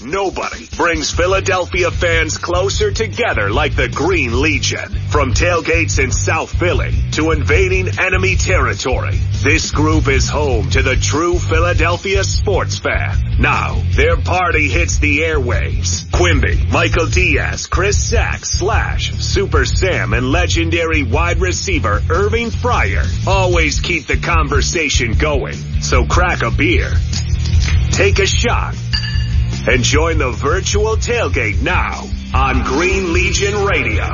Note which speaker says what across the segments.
Speaker 1: Nobody brings Philadelphia fans closer together like the Green Legion. From tailgates in South Philly to invading enemy territory, this group is home to the true Philadelphia sports fan. Now, their party hits the airwaves. Quimby, Michael Diaz, Chris Sachs, Slash, Super Sam, and legendary wide receiver Irving Fryer always keep the conversation going. So crack a beer, take a shot, and join the virtual tailgate now on Green Legion Radio.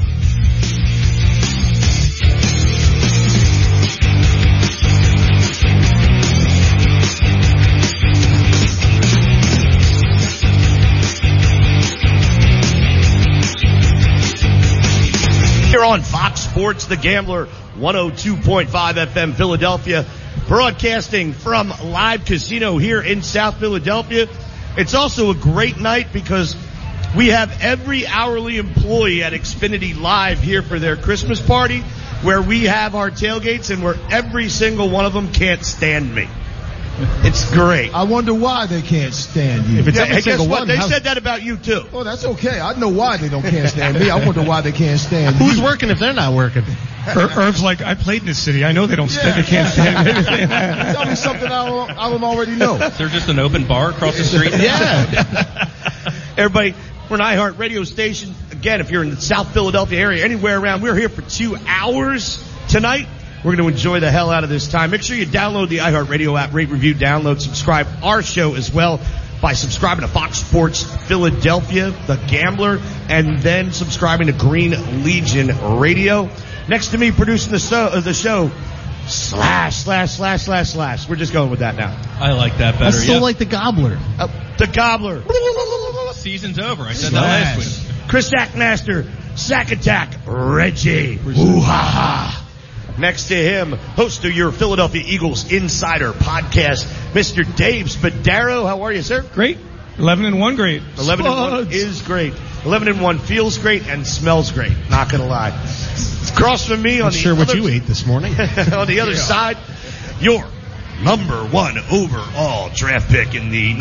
Speaker 2: Here on Fox Sports, The Gambler, 102.5 FM Philadelphia, broadcasting from Live Casino here in South Philadelphia. It's also a great night because we have every hourly employee at Xfinity Live here for their Christmas party, where we have our tailgates and where every single one of them can't stand me. It's great.
Speaker 3: I wonder why they can't stand you.
Speaker 2: If it's hey, guess what? They said that about you, too.
Speaker 3: Oh, that's okay. I know why they can't stand me. I wonder why they can't stand you.
Speaker 4: Who's working if they're not working?
Speaker 5: Irv's like, I played in this city. I know they don't they can't stand me.
Speaker 3: Tell me something I don't already know.
Speaker 6: Is there just an open bar across the street?
Speaker 2: Yeah. Everybody, we're an iHeart radio station. Again, if you're in the South Philadelphia area, anywhere around, we're here for 2 hours tonight. We're going to enjoy the hell out of this time. Make sure you download the iHeart Radio app, rate, review, download, subscribe our show as well by subscribing to Fox Sports Philadelphia, The Gambler, and then subscribing to Green Legion Radio. Next to me producing the show, Slash. We're just going with that now.
Speaker 6: I like that better.
Speaker 4: I still like the Gobbler.
Speaker 2: The Gobbler.
Speaker 6: Season's over. I said that last week.
Speaker 2: Chris Sackmaster, Sack Attack, Reggie. Ooh-ha-ha. Next to him, host of your Philadelphia Eagles Insider podcast, Mr. Dave Spadaro. How are you, sir?
Speaker 5: Great. 11-1, great.
Speaker 2: 11-1 is great. 11-1 feels great and smells great. Not gonna lie. Across from me on the
Speaker 4: sure what you ate this morning.
Speaker 2: On the other side, your number 1 overall draft pick in the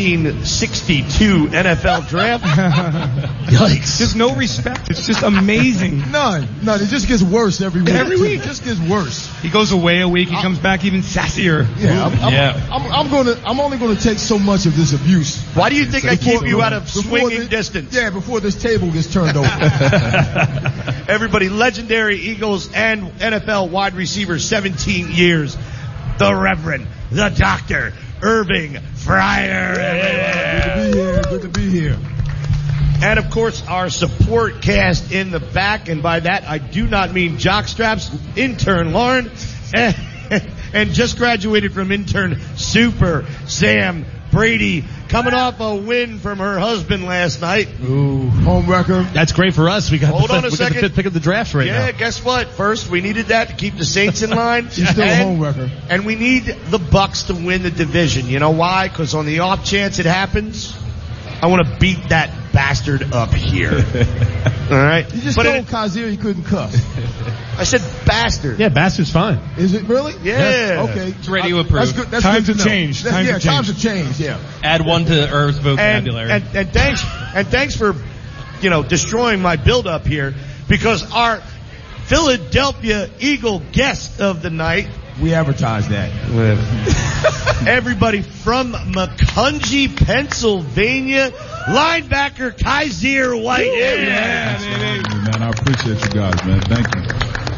Speaker 2: 1962 NFL draft.
Speaker 5: Yikes. There's no respect. It's just amazing.
Speaker 3: None. It just gets worse every week.
Speaker 5: Every week.
Speaker 3: It just gets worse.
Speaker 5: He goes away a week. He comes back even sassier.
Speaker 3: Yeah. I'm only gonna take so much of this abuse.
Speaker 2: Why do you think I keep you out of swinging distance?
Speaker 3: Yeah, before this table gets turned over.
Speaker 2: Everybody, legendary Eagles and NFL wide receiver, 17 years. The Reverend, the Dr. Irving Fryer.
Speaker 3: Yeah. Good to be here.
Speaker 2: And, of course, our support cast in the back. And by that, I do not mean jockstraps. Intern Lauren. And just graduated from intern Super Sam Brady, coming off a win from her husband last night.
Speaker 3: Ooh, home record.
Speaker 4: That's great for us. We got
Speaker 2: Hold on a
Speaker 4: the
Speaker 2: second.
Speaker 4: fifth pick of the draft right now.
Speaker 2: Yeah, guess what? First, we needed that to keep the Saints in line.
Speaker 3: She's still a home record.
Speaker 2: And we need the Bucks to win the division. You know why? Because on the off chance it happens, I want to beat that bastard up here. All right?
Speaker 3: You just told Kazir you couldn't cuss.
Speaker 2: I said bastard.
Speaker 4: Yeah, bastard's fine.
Speaker 3: Is it really?
Speaker 2: Yeah.
Speaker 3: Okay.
Speaker 6: It's radio approved.
Speaker 3: That's good. That's
Speaker 5: Times
Speaker 3: good
Speaker 5: have changed.
Speaker 3: Times have changed. Yeah.
Speaker 6: Add one to Irv's vocabulary.
Speaker 2: And thanks for, destroying my build up here, because our Philadelphia Eagle guest of the night,
Speaker 3: we advertised that.
Speaker 2: everybody from Macungie, Pennsylvania, linebacker Kaiser White.
Speaker 7: Yeah, man, I appreciate you guys, man. Thank you.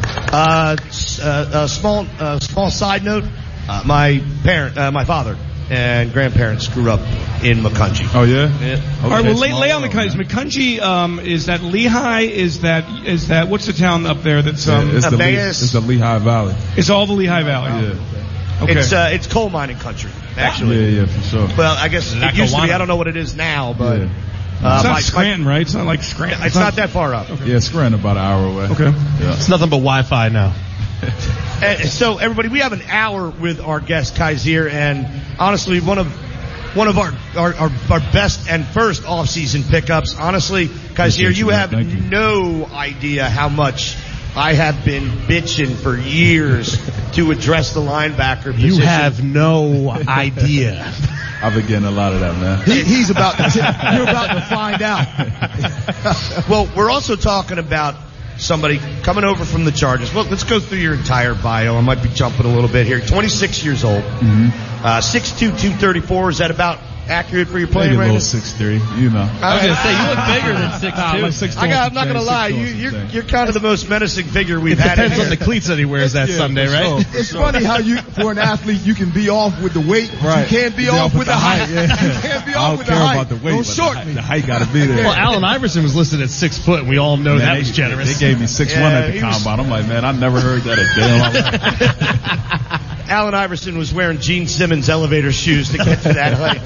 Speaker 2: Small side note. My father and grandparents grew up in Macungie.
Speaker 7: Oh yeah.
Speaker 5: Okay. All right. Well, lay on Macungie. Macungie, is that Lehigh? Is that what's the town up there? That's
Speaker 7: it's the Lehigh Valley.
Speaker 5: It's all the Lehigh Valley.
Speaker 7: Yeah.
Speaker 5: Okay.
Speaker 2: It's coal mining country, actually.
Speaker 7: Yeah, for sure.
Speaker 2: Well, I guess it used to be. I don't know what it is now, but.
Speaker 7: Yeah.
Speaker 5: It's not Scranton, right? It's not like Scranton.
Speaker 2: It's not that far up.
Speaker 7: Okay. Yeah, Scranton about an hour away.
Speaker 5: Okay.
Speaker 7: Yeah.
Speaker 4: It's nothing but Wi-Fi now.
Speaker 2: So everybody, we have an hour with our guest Kaiser, and honestly, one of our best and first off-season pickups. Honestly, Kaiser, you have no idea how much I have been bitching for years to address the linebacker position.
Speaker 4: You have no idea.
Speaker 7: I've been getting a lot of that, man.
Speaker 3: He's about to. You're about to find out.
Speaker 2: Well, we're also talking about somebody coming over from the Chargers. Look, let's go through your entire bio. I might be jumping a little bit here. 26 years old. 6'2", 234. Is that about accurate for your playing
Speaker 7: Maybe a
Speaker 2: range?
Speaker 7: little 6'3", you know.
Speaker 6: I was going to say, you look bigger than 6'2".
Speaker 2: I'm not going to lie. You're kind of the most menacing figure we've had.
Speaker 4: Depends
Speaker 2: in
Speaker 4: on the cleats that he wears that Sunday, right?
Speaker 3: It's funny how for an athlete, you can be off with the weight, but you can't be off with the height. You can't be off with the height.
Speaker 7: I don't care about the weight,
Speaker 3: Don't short me.
Speaker 7: the height got to be there.
Speaker 4: Well, Allen Iverson was listed at 6 foot, and we all know that was generous.
Speaker 7: They gave me 6'1" at the combine. I'm like, man, I never heard that a day in my life.
Speaker 2: Allen Iverson was wearing Gene Simmons elevator shoes to get to that height.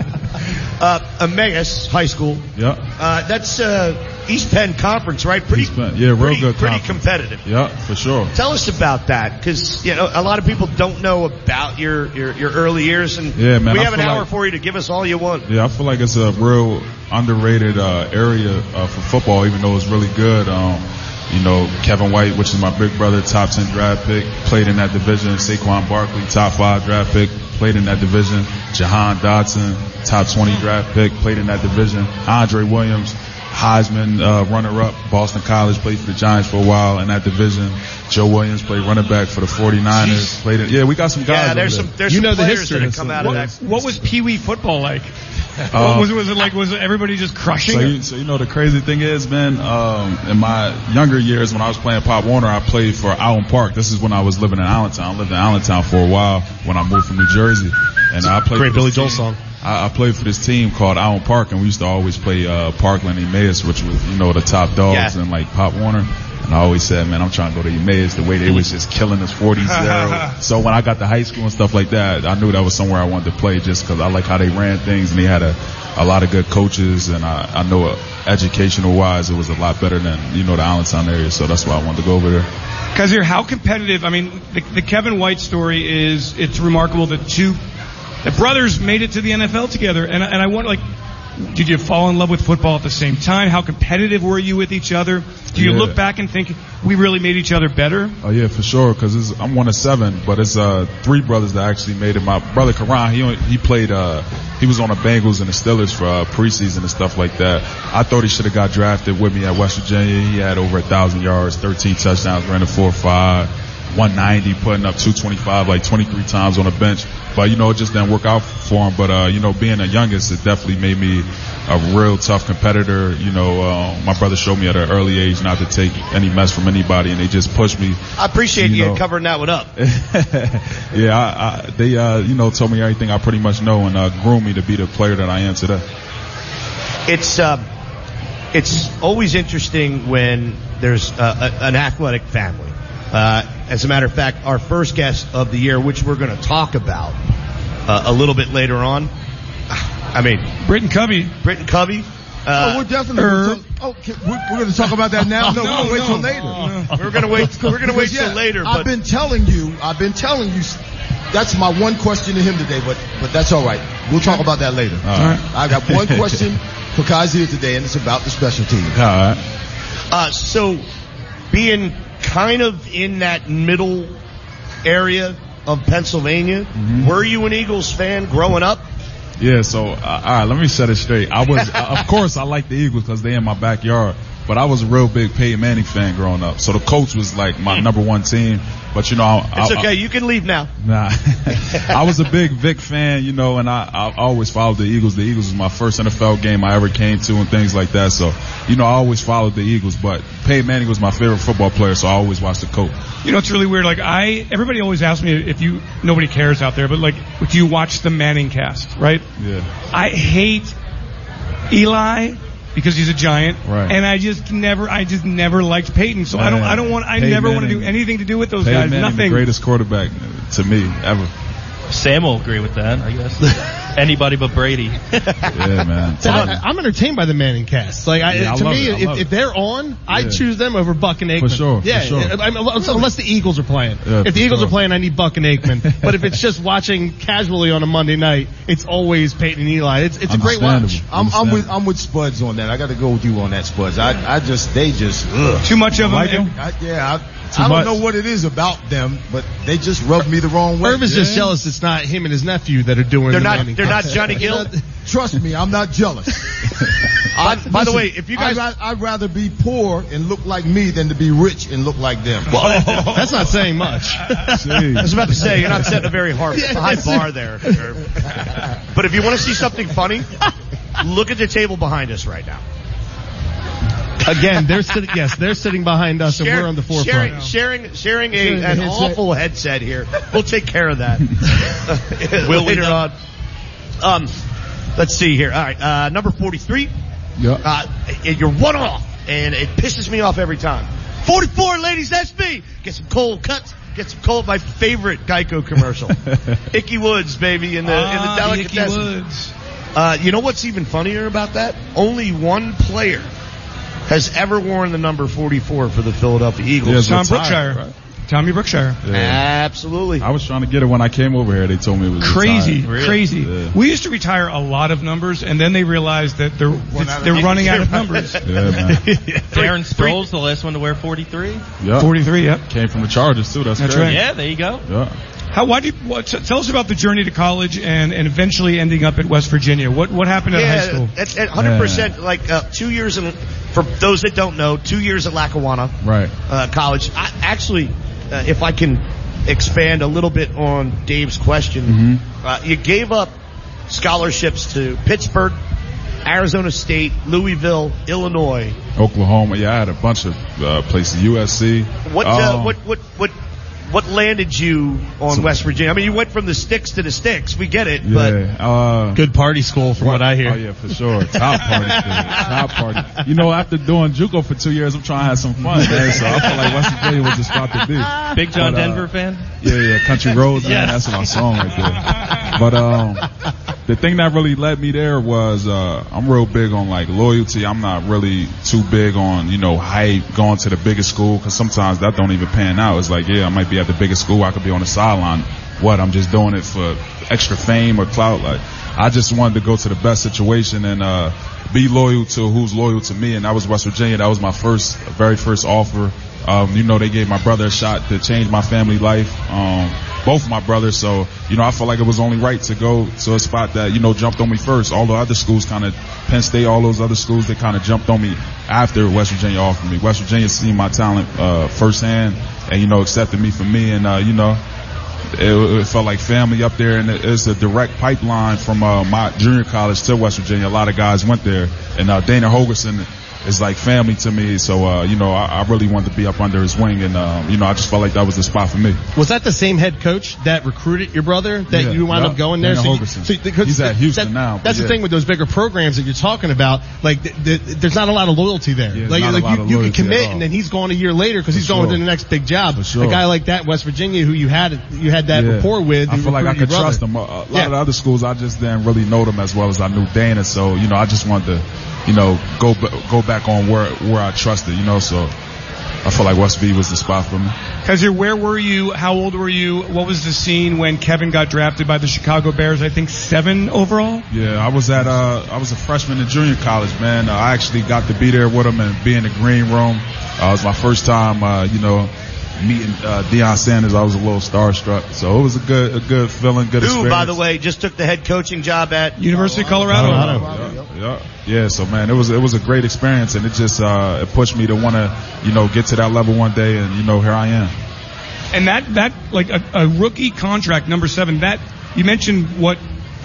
Speaker 2: Emmaus High School.
Speaker 7: Yeah.
Speaker 2: That's East Penn Conference, right?
Speaker 7: East Penn. Yeah, real good
Speaker 2: Pretty
Speaker 7: conference.
Speaker 2: competitive.
Speaker 7: Yeah, for sure.
Speaker 2: Tell us about that, because a lot of people don't know about your early years, and
Speaker 7: Yeah, man,
Speaker 2: we
Speaker 7: I
Speaker 2: have an
Speaker 7: feel
Speaker 2: hour
Speaker 7: like-
Speaker 2: for you to give us all you want.
Speaker 7: Yeah, I feel like it's a real underrated area for football, even though it's really good. Kevin White, which is my big brother, top 10 draft pick, played in that division. Saquon Barkley, top 5 draft pick, played in that division. Jahan Dotson, top 20 draft pick, played in that division. Andre Williams, Heisman runner-up, Boston College, played for the Giants for a while in that division. Joe Williams played running back for the 49ers. We got some guys.
Speaker 2: Yeah, there's some players that have come out of that.
Speaker 5: What was Pee Wee football like? Was it like? Was everybody just crushing?
Speaker 7: So the crazy thing is, man, in my younger years when I was playing Pop Warner, I played for Allen Park. This is when I was living in Allentown. I lived in Allentown for a while when I moved from New Jersey, and I played.
Speaker 4: Great
Speaker 7: for
Speaker 4: Billy
Speaker 7: this
Speaker 4: Joel
Speaker 7: team.
Speaker 4: song.
Speaker 7: I played for this team called Allen Park, and we used to always play Parkland Emmaus, which was the top dogs in like Pop Warner. And I always said, man, I'm trying to go to Emmaus. The way they was just killing us 40-0. So when I got to high school and stuff like that, I knew that was somewhere I wanted to play just because I like how they ran things, and they had a lot of good coaches, and I know educational wise it was a lot better than the Allentown area. So that's why I wanted to go over there.
Speaker 5: Guys, here, how competitive? I mean, the Kevin White story it's remarkable that the brothers made it to the NFL together, and I wonder, like, did you fall in love with football at the same time? How competitive were you with each other? Do you look back and think we really made each other better?
Speaker 7: Oh yeah, for sure. Because I'm one of 7, but it's 3 brothers that actually made it. My brother Karan, he played. He was on the Bengals and the Steelers for preseason and stuff like that. I thought he should have got drafted with me at West Virginia. He had over 1,000 yards, 13 touchdowns, ran a 4.5, 190, putting up 225 like 23 times on the bench. But it just didn't work out for him. But being the youngest, it definitely made me a real tough competitor. My brother showed me at an early age not to take any mess from anybody, and they just pushed me.
Speaker 2: I appreciate you covering that one up.
Speaker 7: Yeah, they told me everything I pretty much know and groomed me to be the player that I am today.
Speaker 2: It's always interesting when there's an athletic family. As a matter of fact, our first guest of the year, which we're going to talk about a little bit later on. I mean,
Speaker 5: Britton Covey.
Speaker 3: We're definitely. We're going to talk about that now. No, we're going to wait till later.
Speaker 2: We're going to wait. We're going to wait till later. But
Speaker 3: I've been telling you. That's my one question to him today, but that's all right. We'll talk about that later.
Speaker 7: All right.
Speaker 3: I got one question for Kaiser today, and it's about the special teams.
Speaker 7: All right.
Speaker 2: So being kind of in that middle area of Pennsylvania, were you an Eagles fan growing up?
Speaker 7: Yeah, so, all right, let me set it straight. I was, of course, I like the Eagles because they're in my backyard, but I was a real big Peyton Manning fan growing up. So the Colts was like my number one team, but
Speaker 2: it's okay. You can leave now.
Speaker 7: Nah, I was a big Vic fan, and I always followed the Eagles. The Eagles was my first NFL game I ever came to and things like that. So, I always followed the Eagles, but Peyton Manning was my favorite football player, so I always watched the Colts.
Speaker 5: It's really weird. Like everybody always asks me nobody cares out there, but like, do you watch the Manning cast, right?
Speaker 7: Yeah.
Speaker 5: I hate Eli because he's a Giant,
Speaker 7: right.
Speaker 5: And I just never liked Peyton. So I never want to do anything to do with those
Speaker 7: Peyton
Speaker 5: guys.
Speaker 7: Manning,
Speaker 5: Nothing.
Speaker 7: The greatest quarterback to me ever.
Speaker 6: Sam will agree with that, I guess. Anybody but Brady.
Speaker 7: Yeah, man.
Speaker 4: So I'm entertained by the Manning cast. Like, if they're on, I choose them over Buck and Aikman.
Speaker 7: For sure.
Speaker 4: Yeah,
Speaker 7: for sure.
Speaker 4: Unless the Eagles are playing.
Speaker 7: Yeah,
Speaker 4: if the Eagles
Speaker 7: sure.
Speaker 4: are playing, I need Buck and Aikman. But if it's just watching casually on a Monday night, it's always Peyton and Eli. It's a great watch.
Speaker 3: I'm with Spuds on that. I got to go with you on that, Spuds. They just
Speaker 5: too much of them.
Speaker 3: Yeah, I don't know what it is about them, but they just rub me the wrong way.
Speaker 4: Irv is just jealous it's not him and his nephew that are doing
Speaker 2: They're
Speaker 4: the
Speaker 2: not Johnny Gill.
Speaker 3: Trust me, I'm not jealous.
Speaker 2: By the way, if you guys,
Speaker 3: I'd rather be poor and look like me than to be rich and look like them.
Speaker 4: Well, that's not saying much.
Speaker 2: I was about to say, you're not setting a very high bar there. But if you want to see something funny, look at the table behind us right now.
Speaker 4: Again, they're sitting behind us, and we're on the forefront.
Speaker 2: Sharing an awful headset here. We'll take care of that later on. Let's see here. All right, number 43. You're one off, and it pisses me off every time. 44, ladies, SB. Get some cold cuts. Get some cold. My favorite Geico commercial. Icky Woods, baby, in the delicatessen.
Speaker 5: Icky Woods.
Speaker 2: You know what's even funnier about that? Only one player has ever worn the number 44 for the Philadelphia Eagles.
Speaker 5: Tom Brookshire. Right? Tommy Brookshire.
Speaker 2: Yeah. Absolutely.
Speaker 7: I was trying to get it when I came over here. They told me it was
Speaker 5: crazy.
Speaker 7: Yeah.
Speaker 5: We used to retire a lot of numbers, and then they realized that they're running out of numbers.
Speaker 7: Yeah, man.
Speaker 6: Darren Sproles, the last one to wear 43.
Speaker 7: Yeah.
Speaker 5: 43, yep.
Speaker 7: Came from the Chargers, too. That's
Speaker 5: right.
Speaker 6: Yeah, there you go.
Speaker 7: Yeah.
Speaker 5: Tell us about the journey to college and eventually ending up at West Virginia. What happened at high school?
Speaker 2: At 100%, like 2 years for those that don't know, 2 years at Lackawanna College. If I can expand a little bit on Dave's question, you gave up scholarships to Pittsburgh, Arizona State, Louisville, Illinois,
Speaker 7: Oklahoma. Yeah, I had a bunch of places. USC.
Speaker 2: What landed you on West Virginia? I mean, you went from the sticks to the sticks. We get it,
Speaker 4: but good party school from what I hear.
Speaker 7: Oh yeah, for sure. Top party school. Top party. You know, after doing JUCO for 2 years, I'm trying to have some fun, man. So I feel like West Virginia was the spot to be.
Speaker 6: Big John Denver fan?
Speaker 7: Yeah, Country Roads, man. That's my song right there. But the thing that really led me there was I'm real big on like loyalty. I'm not really too big on, hype, going to the biggest school, because sometimes that don't even pan out. It's like, I might be at the biggest school, I could be on the sideline. I'm just doing it for extra fame or clout. Like, I just wanted to go to the best situation and be loyal to who's loyal to me, and that was West Virginia. That was my very first offer. They gave my brother a shot to change my family life. Both of my brothers. So, I felt like it was only right to go to a spot that, jumped on me first. All the other schools Penn State, all those other schools, they kind of jumped on me after West Virginia offered me. West Virginia seen my talent, firsthand and, accepted me for me. And, it felt like family up there, and it's a direct pipeline from my junior college to West Virginia. A lot of guys went there, and Dana Holgerson is like family to me. So, I really wanted to be up under his wing, and, I just felt like that was the spot for me.
Speaker 4: Was that the same head coach that recruited your brother that you wound up going there?
Speaker 7: Dana Holgerson. He's at Houston now.
Speaker 4: That's the thing with those bigger programs that you're talking about. Like, there's not a lot of loyalty there.
Speaker 7: Yeah,
Speaker 4: you can commit, and then he's going a year later because he's going to the next big job.
Speaker 7: Sure.
Speaker 4: A guy like that, West Virginia, who you had that rapport with.
Speaker 7: I feel like I could trust him. A lot of the other schools, I just didn't really know them as well as I knew Dana. So, I just wanted to, go back on where I trusted, so I feel like West V was the spot for me.
Speaker 5: Kaiser, where were you? How old were you? What was the scene when Kevin got drafted by the Chicago Bears? I think 7 overall?
Speaker 7: Yeah, I was a freshman in junior college, man. I actually got to be there with him and be in the green room. It was my first time, meeting Deion Sanders. I was a little starstruck, so it was a good feeling, good experience.
Speaker 2: Who, by the way, just took the head coaching job at
Speaker 5: University of Colorado.
Speaker 7: Yeah. So man, it was a great experience, and it just it pushed me to want to get to that level one day, and here I am.
Speaker 5: And that like a rookie contract, number 7. That you mentioned what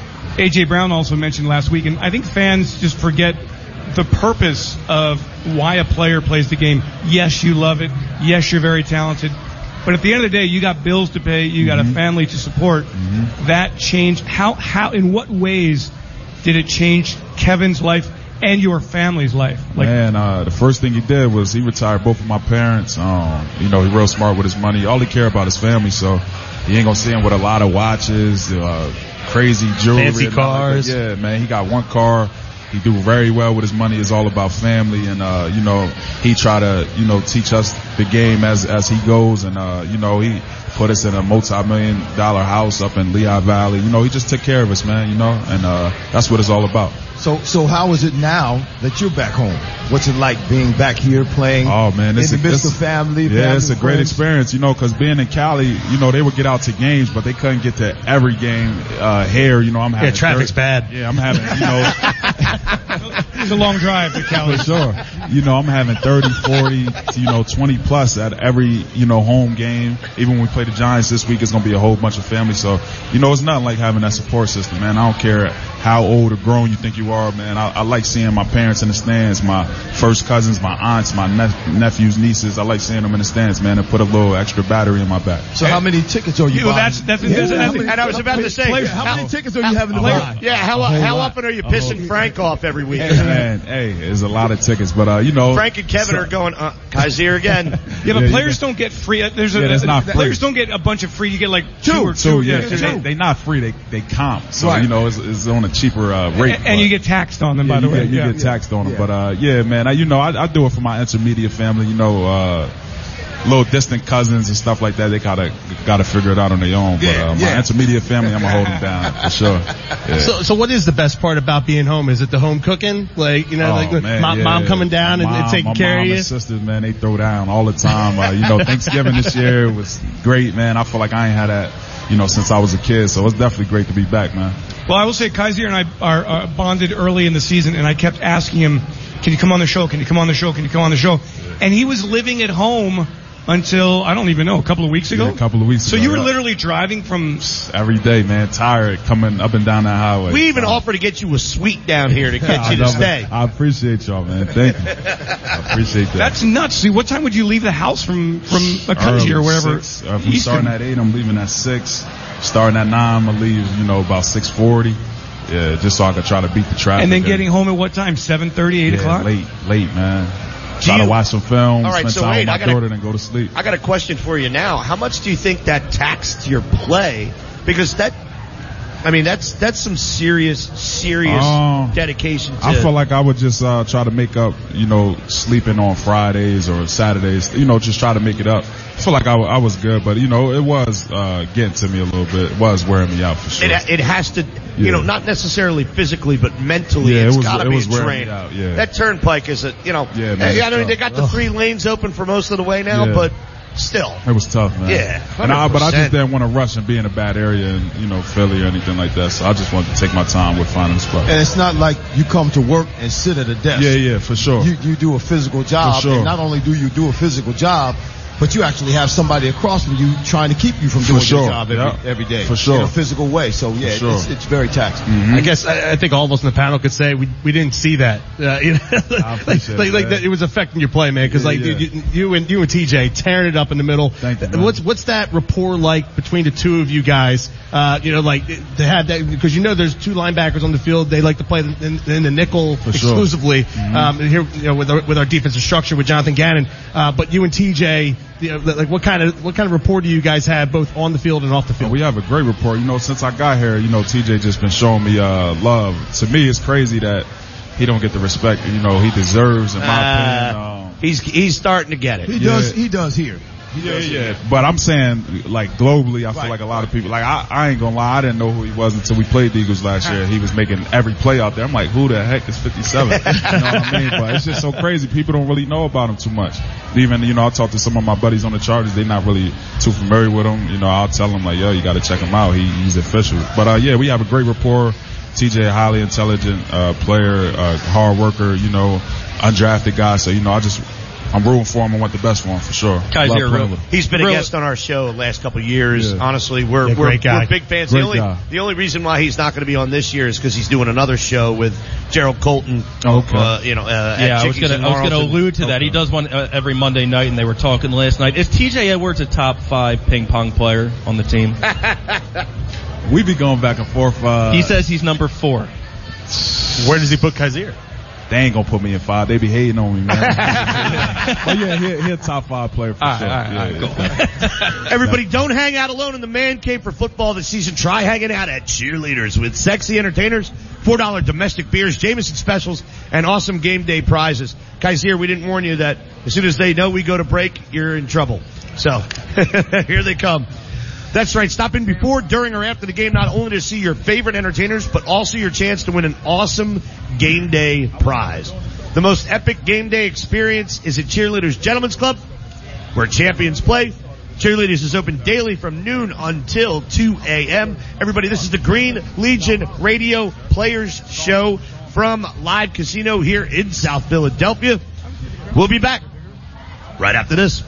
Speaker 5: AJ Brown also mentioned last week, and I think fans just forget the purpose of why a player plays the game. Yes, you love it. Yes, you're very talented. But at the end of the day, you got bills to pay. You got a family to support. That changed. How, in what ways did it change Kevin's life and your family's life?
Speaker 7: The first thing he did was he retired both of my parents. He's real smart with his money. All he cared about is family. So he ain't gonna see him with a lot of watches, crazy jewelry.
Speaker 4: Fancy cars.
Speaker 7: Yeah, man. He got one car. He do very well with his money. It's all about family, and he try to teach us the game as he goes, and he put us in a multi-million-dollar house up in Lehigh Valley. He just took care of us, man. And that's what it's all about.
Speaker 3: So how is it now that you're back home? What's it like being back here playing?
Speaker 7: Oh man,
Speaker 3: in the midst of family?
Speaker 7: Yeah, it's a great
Speaker 3: friends?
Speaker 7: experience, because being in Cali, they would get out to games, but they couldn't get to every game. Here, I'm having
Speaker 4: traffic's bad.
Speaker 7: Yeah, I'm having,
Speaker 5: It's a long drive to Cali.
Speaker 7: For sure. I'm having 30, 40, 20 plus at every, home game. Even when we play the Giants this week, it's going to be a whole bunch of family. So, it's nothing like having that support system, man. I don't care how old or grown you think you are, man. I like seeing my parents in the stands, my first cousins, my aunts, my nephews, nieces. I like seeing them in the stands, man, and put a little extra battery in my back.
Speaker 3: So how many tickets are you buying?
Speaker 2: And I was about to say,
Speaker 3: how many tickets are you having to buy?
Speaker 2: Yeah, how often are you pissing Frank off every week?
Speaker 7: Man, there's a lot of tickets, but
Speaker 2: Frank and Kevin are going, Kaiser again.
Speaker 5: Yeah, but players don't get free.
Speaker 7: It's not free.
Speaker 5: Players don't get a bunch of free. You get like two or
Speaker 7: two.
Speaker 5: Yeah,
Speaker 7: they not free. They comp. So
Speaker 3: right.
Speaker 7: it's on a cheaper rate.
Speaker 5: And you get taxed on them, by the way.
Speaker 7: You get taxed on them. But man, I do it for my intermediate family. Little distant cousins and stuff like that. They gotta figure it out on their own. But my intermediate family, I'm gonna hold them down for sure. Yeah.
Speaker 4: So what is the best part about being home? Is it the home cooking? Mom coming down and taking care of you?
Speaker 7: My sisters, man, they throw down all the time. Thanksgiving this year was great, man. I feel like I ain't had that, since I was a kid. So it's definitely great to be back, man.
Speaker 5: Well, I will say Kaiser and I are bonded early in the season, and I kept asking him, "Can you come on the show? Can you come on the show? Can you come on the show?" And he was living at home until, I don't even know, a couple of weeks ago?
Speaker 7: Yeah, a couple of weeks ago.
Speaker 5: So you were literally driving from...
Speaker 7: Every day, man, tired, coming up and down that highway.
Speaker 2: We even offered to get you a suite down here to get you to stay.
Speaker 7: I appreciate y'all, man. Thank you. I appreciate that.
Speaker 5: That's nuts. See, what time would you leave the house from a country or whatever?
Speaker 7: If I'm starting at 8, I'm leaving at 6. Starting at 9, I'm going to leave, about 6:40. Yeah, just so I could try to beat the traffic.
Speaker 5: And then getting home at what time? 7:30, 8 o'clock?
Speaker 7: Late, man. Try to watch some films,
Speaker 2: all right,
Speaker 7: spend time with my daughter, then go to sleep.
Speaker 2: I got a question for you now. How much do you think that taxed your play? Because that's some serious dedication to...
Speaker 7: I feel like I would just try to make up, sleeping on Fridays or Saturdays, just try to make it up. I feel like I was good, but, it was getting to me a little bit. It was wearing me out for sure.
Speaker 2: It has to, not necessarily physically, but mentally, it's got to be a drain.
Speaker 7: Yeah.
Speaker 2: That turnpike is a,
Speaker 7: man,
Speaker 2: they got the 3 lanes open for most of the way now, but still.
Speaker 7: It was tough, man.
Speaker 2: Yeah.
Speaker 7: But I just didn't want to rush and be in a bad area in, Philly or anything like that. So I just wanted to take my time with finding a spot.
Speaker 3: And it's not like you come to work and sit at a desk.
Speaker 7: Yeah, for sure.
Speaker 3: You do a physical job.
Speaker 7: For sure.
Speaker 3: And not only do you do a physical job, but you actually have somebody across from you trying to keep you from doing your job every day.
Speaker 7: For sure.
Speaker 3: In a physical way. So it's very taxing.
Speaker 4: Mm-hmm. I guess I think all of us in the panel could say we didn't see that.
Speaker 7: I appreciate that.
Speaker 4: It was affecting your play, man. Because you and TJ tearing it up in the middle.
Speaker 7: Thank you, man.
Speaker 4: What's that rapport like between the two of you guys? To have that, because there's 2 linebackers on the field. They like to play in the nickel exclusively.
Speaker 7: Mm-hmm.
Speaker 4: Here with our defensive structure with Jonathan Gannon. But you and TJ. What kind of rapport do you guys have both on the field and off the field?
Speaker 7: We have a great rapport. Since I got here, TJ just been showing me love. To me, it's crazy that he don't get the respect he deserves. In my opinion,
Speaker 2: he's starting to get it.
Speaker 3: He does here.
Speaker 7: Yeah. But I'm saying, globally, I feel like a lot of people, I ain't gonna lie, I didn't know who he was until we played the Eagles last year. He was making every play out there. I'm like, who the heck is 57? You know what I mean? But it's just so crazy. People don't really know about him too much. Even, I talk to some of my buddies on the Chargers. They're not really too familiar with him. I'll tell them, yo, you gotta check him out. He's official. But, we have a great rapport. TJ, a highly intelligent, player, hard worker, undrafted guy. So, I'm rooting for him and want the best for him for sure.
Speaker 2: He's been a guest on our show the last couple of years. Yeah. Honestly, we're big fans. The only reason why he's not going to be on this year is because he's doing another show with Gerald Colton.
Speaker 6: Okay. I was going to allude to that.
Speaker 2: Okay.
Speaker 6: He does one every Monday night, and they were talking last night. Is TJ Edwards a top 5 ping pong player on the team?
Speaker 7: We be going back and forth.
Speaker 6: He says he's number 4.
Speaker 4: Where does he put Kaiser?
Speaker 7: They ain't gonna put me in 5. They be hating on me, man. But he'll top 5 player for sure.
Speaker 2: Cool. Everybody, don't hang out alone in the man cave for football this season. Try hanging out at Cheerleaders with sexy entertainers, $4 domestic beers, Jameson specials, and awesome game day prizes. Kaiser, we didn't warn you that as soon as they know we go to break, you're in trouble. So, here they come. That's right. Stop in before, during, or after the game, not only to see your favorite entertainers, but also your chance to win an awesome game day prize. The most epic game day experience is at Cheerleaders Gentlemen's Club, where champions play. Cheerleaders is open daily from noon until 2 a.m. Everybody, this is the Green Legion Radio Players Show from Live Casino here in South Philadelphia. We'll be back right after this.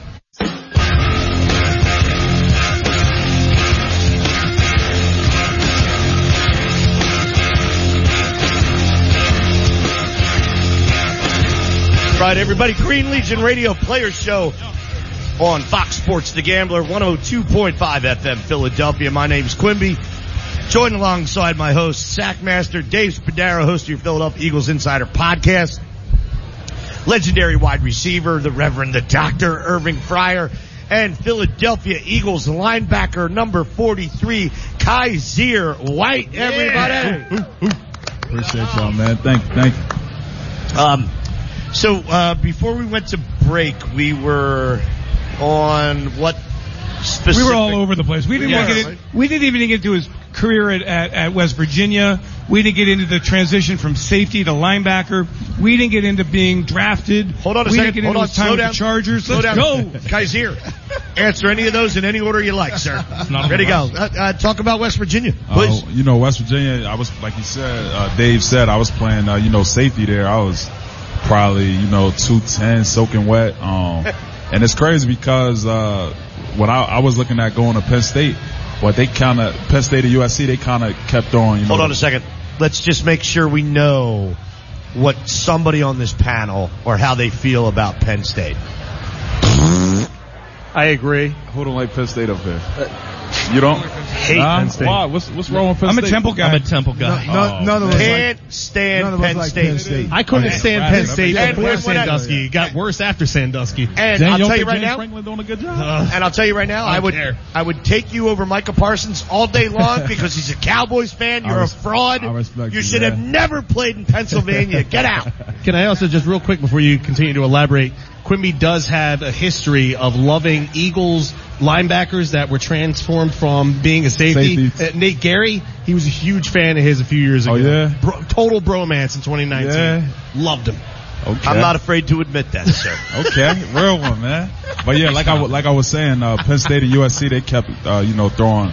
Speaker 2: Right, everybody, Green Legion Radio Players Show on Fox Sports The Gambler, 102.5 FM Philadelphia. My name's Quimby. Joined alongside my host, Sackmaster Dave Spadaro, host of your Philadelphia Eagles Insider podcast. Legendary wide receiver, the Reverend the Dr. Irving Fryer, and Philadelphia Eagles linebacker number 43, Kyzir White. Everybody.
Speaker 7: Appreciate y'all, man. Thank you.
Speaker 2: So before we went to break, we were on what specific?
Speaker 5: We were all over the place. We didn't even get into his career at West Virginia. We didn't get into the transition from safety to linebacker. We didn't get into being drafted.
Speaker 2: Hold on a second.
Speaker 5: We didn't get into his time with the Chargers. Let's go.
Speaker 2: Kyzir, answer any of those in any order you like, sir. Ready to go. Talk about West Virginia, please.
Speaker 7: West Virginia, I was, like you said, Dave said, I was playing, safety there. I was probably, 210, soaking wet. And it's crazy because, when I was looking at going to Penn State, Penn State to USC, they kind of kept on,
Speaker 2: Hold on a second. Let's just make sure we know what somebody on this panel or how they feel about Penn State.
Speaker 4: I agree.
Speaker 7: Who don't like Penn State up there? You don't?
Speaker 2: Hate Penn State.
Speaker 7: Why? What's wrong with Penn State?
Speaker 5: I'm a Temple guy.
Speaker 3: None of us
Speaker 2: Can't stand Penn State.
Speaker 4: I couldn't stand Penn State
Speaker 2: And
Speaker 4: before
Speaker 2: when-
Speaker 4: Sandusky. It got worse after Sandusky.
Speaker 2: And I'll tell you right now,
Speaker 7: Franklin doing a good job.
Speaker 2: and I'll tell you right now, I would take you over Micah Parsons all day long because he's a Cowboys fan. You're a fraud.
Speaker 7: I respect
Speaker 2: You
Speaker 7: you,
Speaker 2: should
Speaker 7: man.
Speaker 2: have never played in Pennsylvania. Get out.
Speaker 4: Can I also just real quick before you continue to elaborate, Quimby does have a history of loving Eagles linebackers that were transformed from being a safety. Nate Gary, he was a huge fan of his a few years ago.
Speaker 7: Oh, yeah?
Speaker 4: Total bromance in 2019.
Speaker 7: Yeah.
Speaker 4: Loved him.
Speaker 7: Okay.
Speaker 2: I'm not afraid to admit that, sir.
Speaker 7: Okay, real one, man. But yeah, like I was saying, Penn State and USC, they kept, throwing.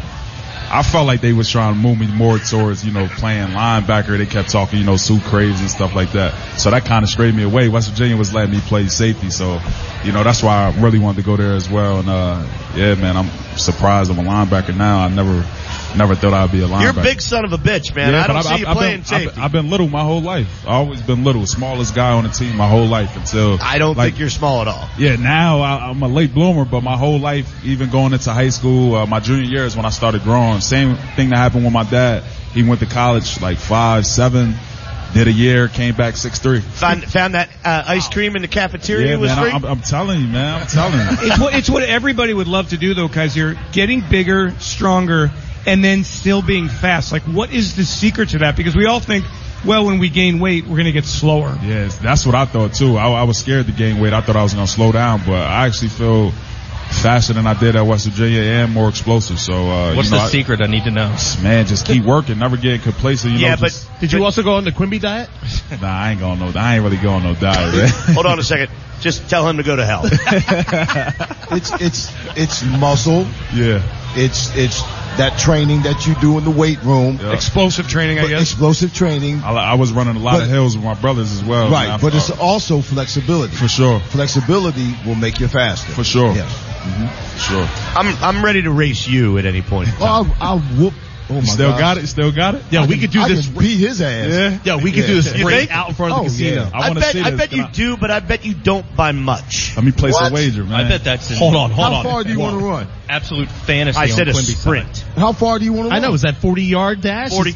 Speaker 7: I felt like they was trying to move me more towards, playing linebacker. They kept talking, Sue Craves and stuff like that. So that kind of strayed me away. West Virginia was letting me play safety. So, that's why I really wanted to go there as well. And, yeah, man, I'm surprised I'm a linebacker now. I never thought I'd be a linebacker.
Speaker 2: You're a big son of a bitch, man.
Speaker 7: Yeah,
Speaker 2: I don't see you playing safety.
Speaker 7: I've been little my whole life. I've always been little, smallest guy on the team my whole life until.
Speaker 2: I don't think you're small at all.
Speaker 7: Yeah, now I'm a late bloomer, but my whole life, even going into high school, my junior year is when I started growing. Same thing that happened with my dad. He went to college like 5'7", did a year, came back 6'3".
Speaker 2: Found that ice cream in the cafeteria was
Speaker 7: man,
Speaker 2: free?
Speaker 7: I'm telling you, man. I'm telling you.
Speaker 5: It's what everybody would love to do, though, Kyzir. Getting bigger, stronger, and then still being fast. Like, what is the secret to that? Because we all think, well, when we gain weight, we're going to get slower.
Speaker 7: Yes, that's what I thought, too. I was scared to gain weight. I thought I was going to slow down, but I actually feel faster than I did at West Virginia and more explosive. So,
Speaker 6: what's the secret? I need to know.
Speaker 7: Man, just keep working, never get complacent.
Speaker 2: But
Speaker 4: did you also go on the Quimby diet?
Speaker 7: Nah, I ain't really going no diet, man.
Speaker 2: Hold on a second. Just tell him to go to hell.
Speaker 3: It's muscle.
Speaker 7: Yeah.
Speaker 3: It's that training that you do in the weight room.
Speaker 7: Yeah.
Speaker 5: Explosive training, I guess.
Speaker 3: Explosive training.
Speaker 7: I was running a lot of hills with my brothers as well.
Speaker 3: Right,
Speaker 7: man.
Speaker 3: but it's also flexibility.
Speaker 7: For sure.
Speaker 3: Flexibility will make you faster.
Speaker 7: For sure.
Speaker 3: Yes.
Speaker 7: Mm-hmm. Sure.
Speaker 2: I'm ready to race you at any point.
Speaker 3: Well, I'll whoop. Oh my
Speaker 7: Still
Speaker 3: gosh.
Speaker 7: got it? Still got it?
Speaker 4: Yeah, we could do this.
Speaker 3: I can beat his ass.
Speaker 7: Yeah.
Speaker 4: Yeah, we could do this
Speaker 2: You
Speaker 4: right
Speaker 2: think?
Speaker 4: out in front of the casino.
Speaker 3: Yeah.
Speaker 7: I want to see this.
Speaker 2: I bet you do, but I bet you don't by much.
Speaker 7: Let me place
Speaker 3: What?
Speaker 7: a wager, man.
Speaker 6: I bet that's in
Speaker 4: Hold on.
Speaker 3: How far do you want to run?
Speaker 6: absolute fantasy.
Speaker 2: I said
Speaker 6: on
Speaker 2: a
Speaker 6: Quimby
Speaker 2: sprint.
Speaker 6: side.
Speaker 3: How far do you want to run?
Speaker 4: I know. Is that 40-yard dash?
Speaker 2: 40.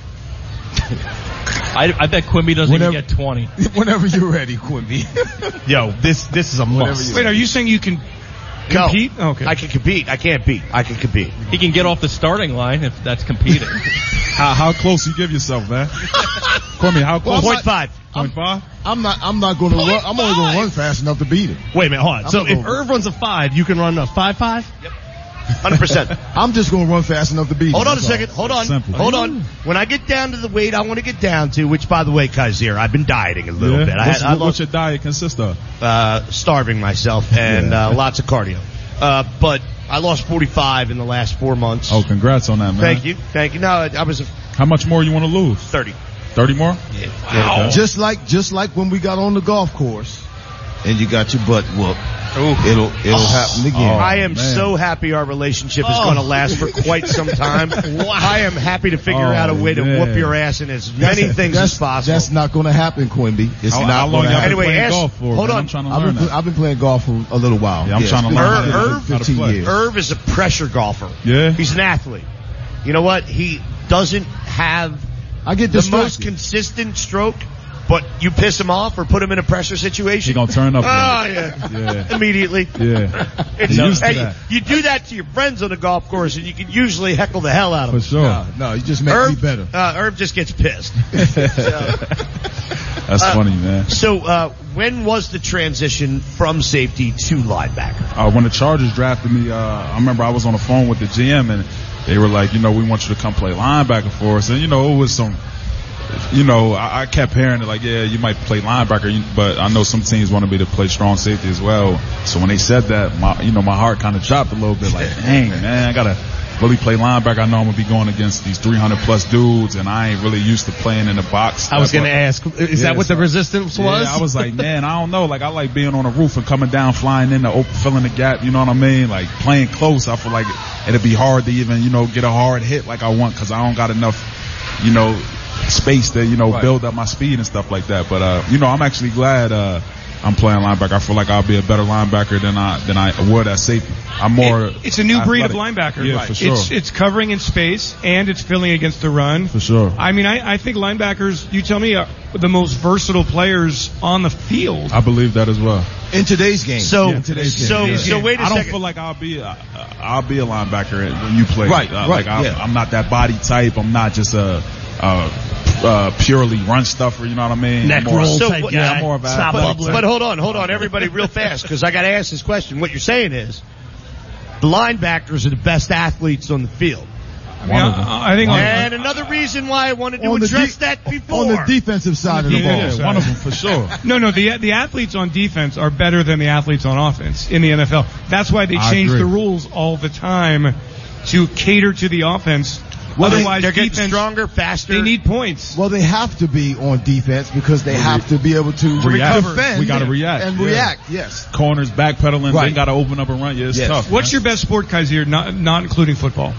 Speaker 6: I bet Quimby doesn't
Speaker 3: Whenever-
Speaker 6: even get 20.
Speaker 3: Whenever you're ready, Quimby.
Speaker 4: Yo, this is a must.
Speaker 5: Wait, are you saying you can compete? Okay.
Speaker 2: I can compete. I can't beat. I can compete.
Speaker 6: He can get off the starting line if that's competing.
Speaker 7: How close you give yourself, man? Quimby, how close?
Speaker 3: Well,
Speaker 2: 0.5.
Speaker 7: 0.5?
Speaker 3: I'm not going to run. I'm only going to run fast enough to beat him.
Speaker 4: Wait a minute, hold on. So
Speaker 3: I'm
Speaker 4: if
Speaker 3: over.
Speaker 4: Irv runs a 5, you can run a 5.5?
Speaker 2: Yep. 100%.
Speaker 3: I'm just going to run fast enough to beat
Speaker 2: Hold
Speaker 3: you.
Speaker 2: on a second. Hold on.
Speaker 7: Simple.
Speaker 2: Hold on. When I get down to the weight I want to get down to, which by the way, Kaiser, I've been dieting a little bit.
Speaker 7: What's your diet consist of?
Speaker 2: Starving myself and lots of cardio. But I lost 45 in the last 4 months.
Speaker 7: Oh, congrats on that, man.
Speaker 2: Thank you. No, I was
Speaker 7: How much more you want to lose?
Speaker 2: 30.
Speaker 7: 30 more?
Speaker 2: Wow.
Speaker 3: Just like when we got on the golf course and you got your butt whooped. It'll happen again.
Speaker 2: I am so happy our relationship is going to last for quite some time. I am happy to figure out a way to whoop your ass in as many things as possible.
Speaker 3: That's not going to happen, Quimby. It's
Speaker 7: How
Speaker 3: not
Speaker 7: long
Speaker 3: going to
Speaker 7: y'all
Speaker 3: happen.
Speaker 7: been
Speaker 2: Anyway,
Speaker 7: playing golf for?
Speaker 2: hold
Speaker 7: man?
Speaker 2: on.
Speaker 7: I'm trying to learn that.
Speaker 3: I've been playing golf for a little while.
Speaker 7: Yeah, I'm trying to learn
Speaker 3: it's
Speaker 2: Irv,
Speaker 3: been 15 years.
Speaker 2: Irv is a pressure golfer.
Speaker 7: Yeah.
Speaker 2: He's an athlete. You know what? He doesn't have
Speaker 3: I get
Speaker 2: the
Speaker 3: distracted.
Speaker 2: most consistent stroke, but you piss him off or put him in a pressure situation.
Speaker 7: He gonna turn up.
Speaker 2: Oh, yeah.
Speaker 7: Yeah.
Speaker 2: Immediately.
Speaker 7: Yeah.
Speaker 2: It's,
Speaker 7: He used to
Speaker 2: hey,
Speaker 7: that.
Speaker 2: you do that to your friends on the golf course and you can usually heckle the hell out of
Speaker 7: For
Speaker 2: them.
Speaker 7: sure.
Speaker 3: No, you just make me better.
Speaker 2: Irv just gets pissed.
Speaker 7: That's funny, man.
Speaker 2: So, when was the transition from safety to linebacker?
Speaker 7: When the Chargers drafted me, I remember I was on the phone with the GM and they were like, we want you to come play linebacker for us. And, it was some, I kept hearing it like, yeah, you might play linebacker, but I know some teams wanted me to play strong safety as well. So when they said that, my heart kind of dropped a little bit like, dang, man, I gotta really play linebacker. I know I'm gonna be going against these 300 plus dudes and I ain't really used to playing in the box.
Speaker 4: I was going to ask, is that what the resistance was?
Speaker 7: Yeah, I was like, man, I don't know. Like, I like being on a roof and coming down, flying in, filling the gap. You know what I mean? Like, playing close, I feel like it'd be hard to even, get a hard hit like I want because I don't got enough, space to, build up my speed and stuff like that. But, I'm actually glad, I'm playing linebacker. I feel like I'll be a better linebacker than I would at safety. I'm more.
Speaker 5: It's a new breed of
Speaker 7: athletic.
Speaker 5: linebacker.
Speaker 7: Yeah,
Speaker 5: right.
Speaker 7: for sure.
Speaker 5: It's covering in space and it's filling against the run.
Speaker 7: For sure.
Speaker 5: I mean, I think linebackers, you tell me, are the most versatile players on the field.
Speaker 7: I believe that as well.
Speaker 3: In today's game.
Speaker 2: So
Speaker 3: wait a
Speaker 7: I don't
Speaker 3: second.
Speaker 7: feel like I'll be a linebacker when you play.
Speaker 3: Right,
Speaker 7: Like
Speaker 3: yeah.
Speaker 7: I'm not that body type. I'm not just a purely run stuffer. You know what I mean?
Speaker 4: Neck
Speaker 7: I'm more-
Speaker 4: roll
Speaker 2: So-
Speaker 4: type
Speaker 2: yeah,
Speaker 4: guy.
Speaker 7: I'm more of a
Speaker 4: Stop
Speaker 7: athlete.
Speaker 4: bubbler.
Speaker 2: But hold on, everybody, real fast, because I got to ask this question. What you're saying is, the linebackers are the best athletes on the field.
Speaker 7: One of them.
Speaker 5: I think
Speaker 2: And another reason why I wanted to
Speaker 3: On the
Speaker 2: address
Speaker 3: de-
Speaker 2: that before.
Speaker 3: On the defensive side of the ball.
Speaker 7: Yeah, one of them for sure.
Speaker 5: No, the athletes on defense are better than the athletes on offense in the NFL. That's why they
Speaker 7: I
Speaker 5: change
Speaker 7: agree.
Speaker 5: the rules all the time to cater to the offense.
Speaker 2: Well,
Speaker 5: Otherwise,
Speaker 2: they're getting
Speaker 5: defense,
Speaker 2: stronger, faster.
Speaker 5: they need points.
Speaker 3: Well, they have to be on defense because they have to be able to
Speaker 7: React.
Speaker 3: defend.
Speaker 7: We gotta react.
Speaker 3: And
Speaker 7: Yeah.
Speaker 3: react, yes.
Speaker 7: Corners backpedaling.
Speaker 3: Right.
Speaker 7: They got to open up and run. Yeah, it's
Speaker 3: Yes.
Speaker 7: tough.
Speaker 5: What's
Speaker 7: man.
Speaker 5: your best sport, Kaiser, not including football?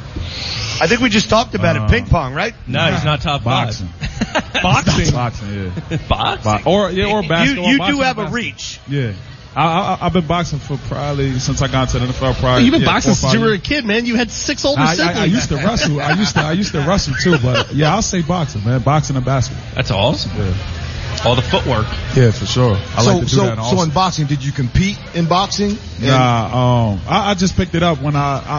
Speaker 2: I think we just talked about it, ping pong, right?
Speaker 6: No, he's not top
Speaker 7: boxing?
Speaker 5: Boxing.
Speaker 7: Boxing, yeah.
Speaker 6: Boxing.
Speaker 7: Or basketball.
Speaker 2: You
Speaker 7: Boxing
Speaker 2: do have a
Speaker 7: basketball.
Speaker 2: reach.
Speaker 7: Yeah. I've been boxing for probably since I got to the NFL. Probably
Speaker 4: You've been
Speaker 7: 4 or
Speaker 4: boxing
Speaker 7: 5
Speaker 4: since you were a
Speaker 7: years.
Speaker 4: kid, man. You had 6 older siblings.
Speaker 7: I used to wrestle. I used to wrestle too, but yeah, I'll say boxing, man. Boxing and basketball.
Speaker 6: That's awesome.
Speaker 7: Yeah,
Speaker 6: All the footwork.
Speaker 7: yeah, for sure. I like to do that.
Speaker 3: So in boxing, did you compete in boxing?
Speaker 7: Nah, I just picked it up when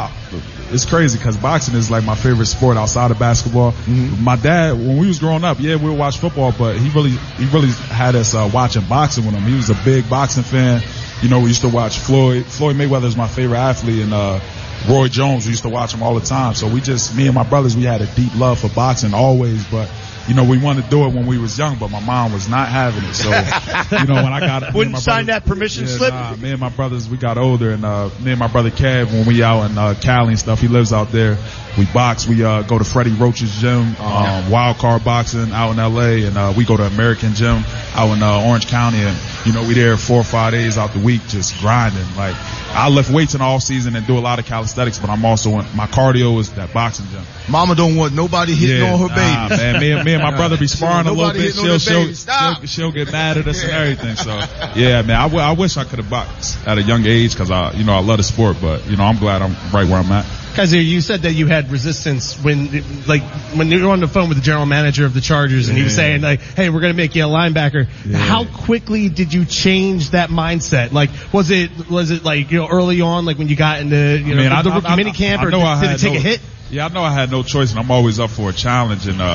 Speaker 7: it's crazy because boxing is like my favorite sport outside of basketball.
Speaker 3: Mm-hmm.
Speaker 7: My dad, when we was growing up, yeah, we would watch football, but he really had us watching boxing with him. He was a big boxing fan. We used to watch Floyd Mayweather is my favorite athlete, and Roy Jones, we used to watch him all the time. So me and my brothers, we had a deep love for boxing always, but we wanted to do it when we was young, but my mom was not having it. So, when I got
Speaker 2: Wouldn't sign that permission slip.
Speaker 7: me and my brothers, we got older, and me and my brother Kev, when we out in Cali and stuff, he lives out there. We box. We go to Freddie Roach's gym, Wild Card Boxing out in L.A., and we go to American Gym out in Orange County, and we there 4 or 5 days out the week just grinding. Like, I lift weights in the off season and do a lot of calisthenics, but I'm also my cardio is that boxing gym.
Speaker 3: Mama don't want nobody hitting on her baby.
Speaker 7: Man, me and my brother be sparring a little
Speaker 3: Nobody
Speaker 7: bit.
Speaker 3: hitting on the baby. Stop.
Speaker 7: She'll get mad at us and everything. So yeah, man, I wish I could have boxed at a young age because I love the sport, but I'm glad I'm right where I'm at.
Speaker 4: Kaiser, you said that you had resistance when you were on the phone with the general manager of the Chargers and he was saying like, hey, we're going to make you a linebacker.
Speaker 7: Yeah.
Speaker 4: How quickly did you change that mindset? Like, was it like, early on, like when you got into, the rookie mini camp, or did it take a hit?
Speaker 7: Yeah, I know I had no choice, and I'm always up for a challenge. And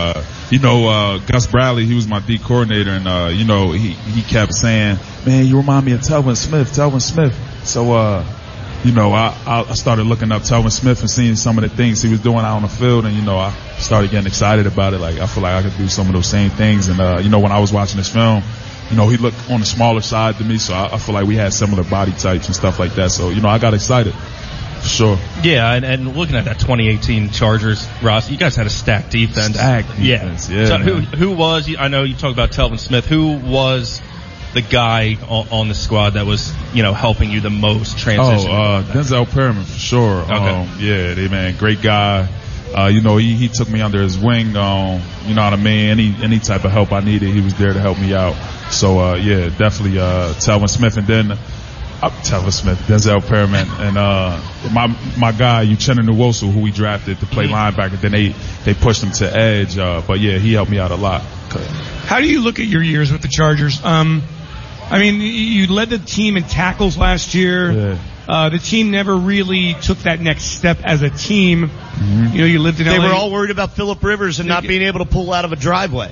Speaker 7: Gus Bradley, he was my D coordinator, and he kept saying, "Man, you remind me of Telvin Smith." So you know, I started looking up Telvin Smith and seeing some of the things he was doing out on the field, and you know, I started getting excited about it. Like, I feel like I could do some of those same things. And you know, when I was watching this film, you know, he looked on the smaller side to me, so I feel like we had similar body types and stuff like that. So, you know, I got excited. For sure.
Speaker 6: Yeah, and looking at that 2018 Chargers, Ross, you guys had a stacked defense.
Speaker 7: Stacked defense, yeah.
Speaker 6: So who was, I know you talked about Telvin Smith, who was the guy on the squad that was, you know, helping you the most transition?
Speaker 7: Denzel Perryman, for sure.
Speaker 6: Okay.
Speaker 7: Man, great guy. You know, he took me under his wing. You know what I mean? Any type of help I needed, he was there to help me out. So, yeah, definitely, Telvin Smith. And then, Telvin Smith, Denzel Perryman, and my guy Uchenna Nwosu, who we drafted to play linebacker. Then they pushed him to edge, but yeah, he helped me out a lot.
Speaker 5: How do you look at your years with the Chargers? I mean, you led the team in tackles last year.
Speaker 7: Yeah.
Speaker 5: The team never really took that next step as a team. Mm-hmm. You know, you lived in LA.
Speaker 2: They were all worried about Phillip Rivers and not being able to pull out of a driveway.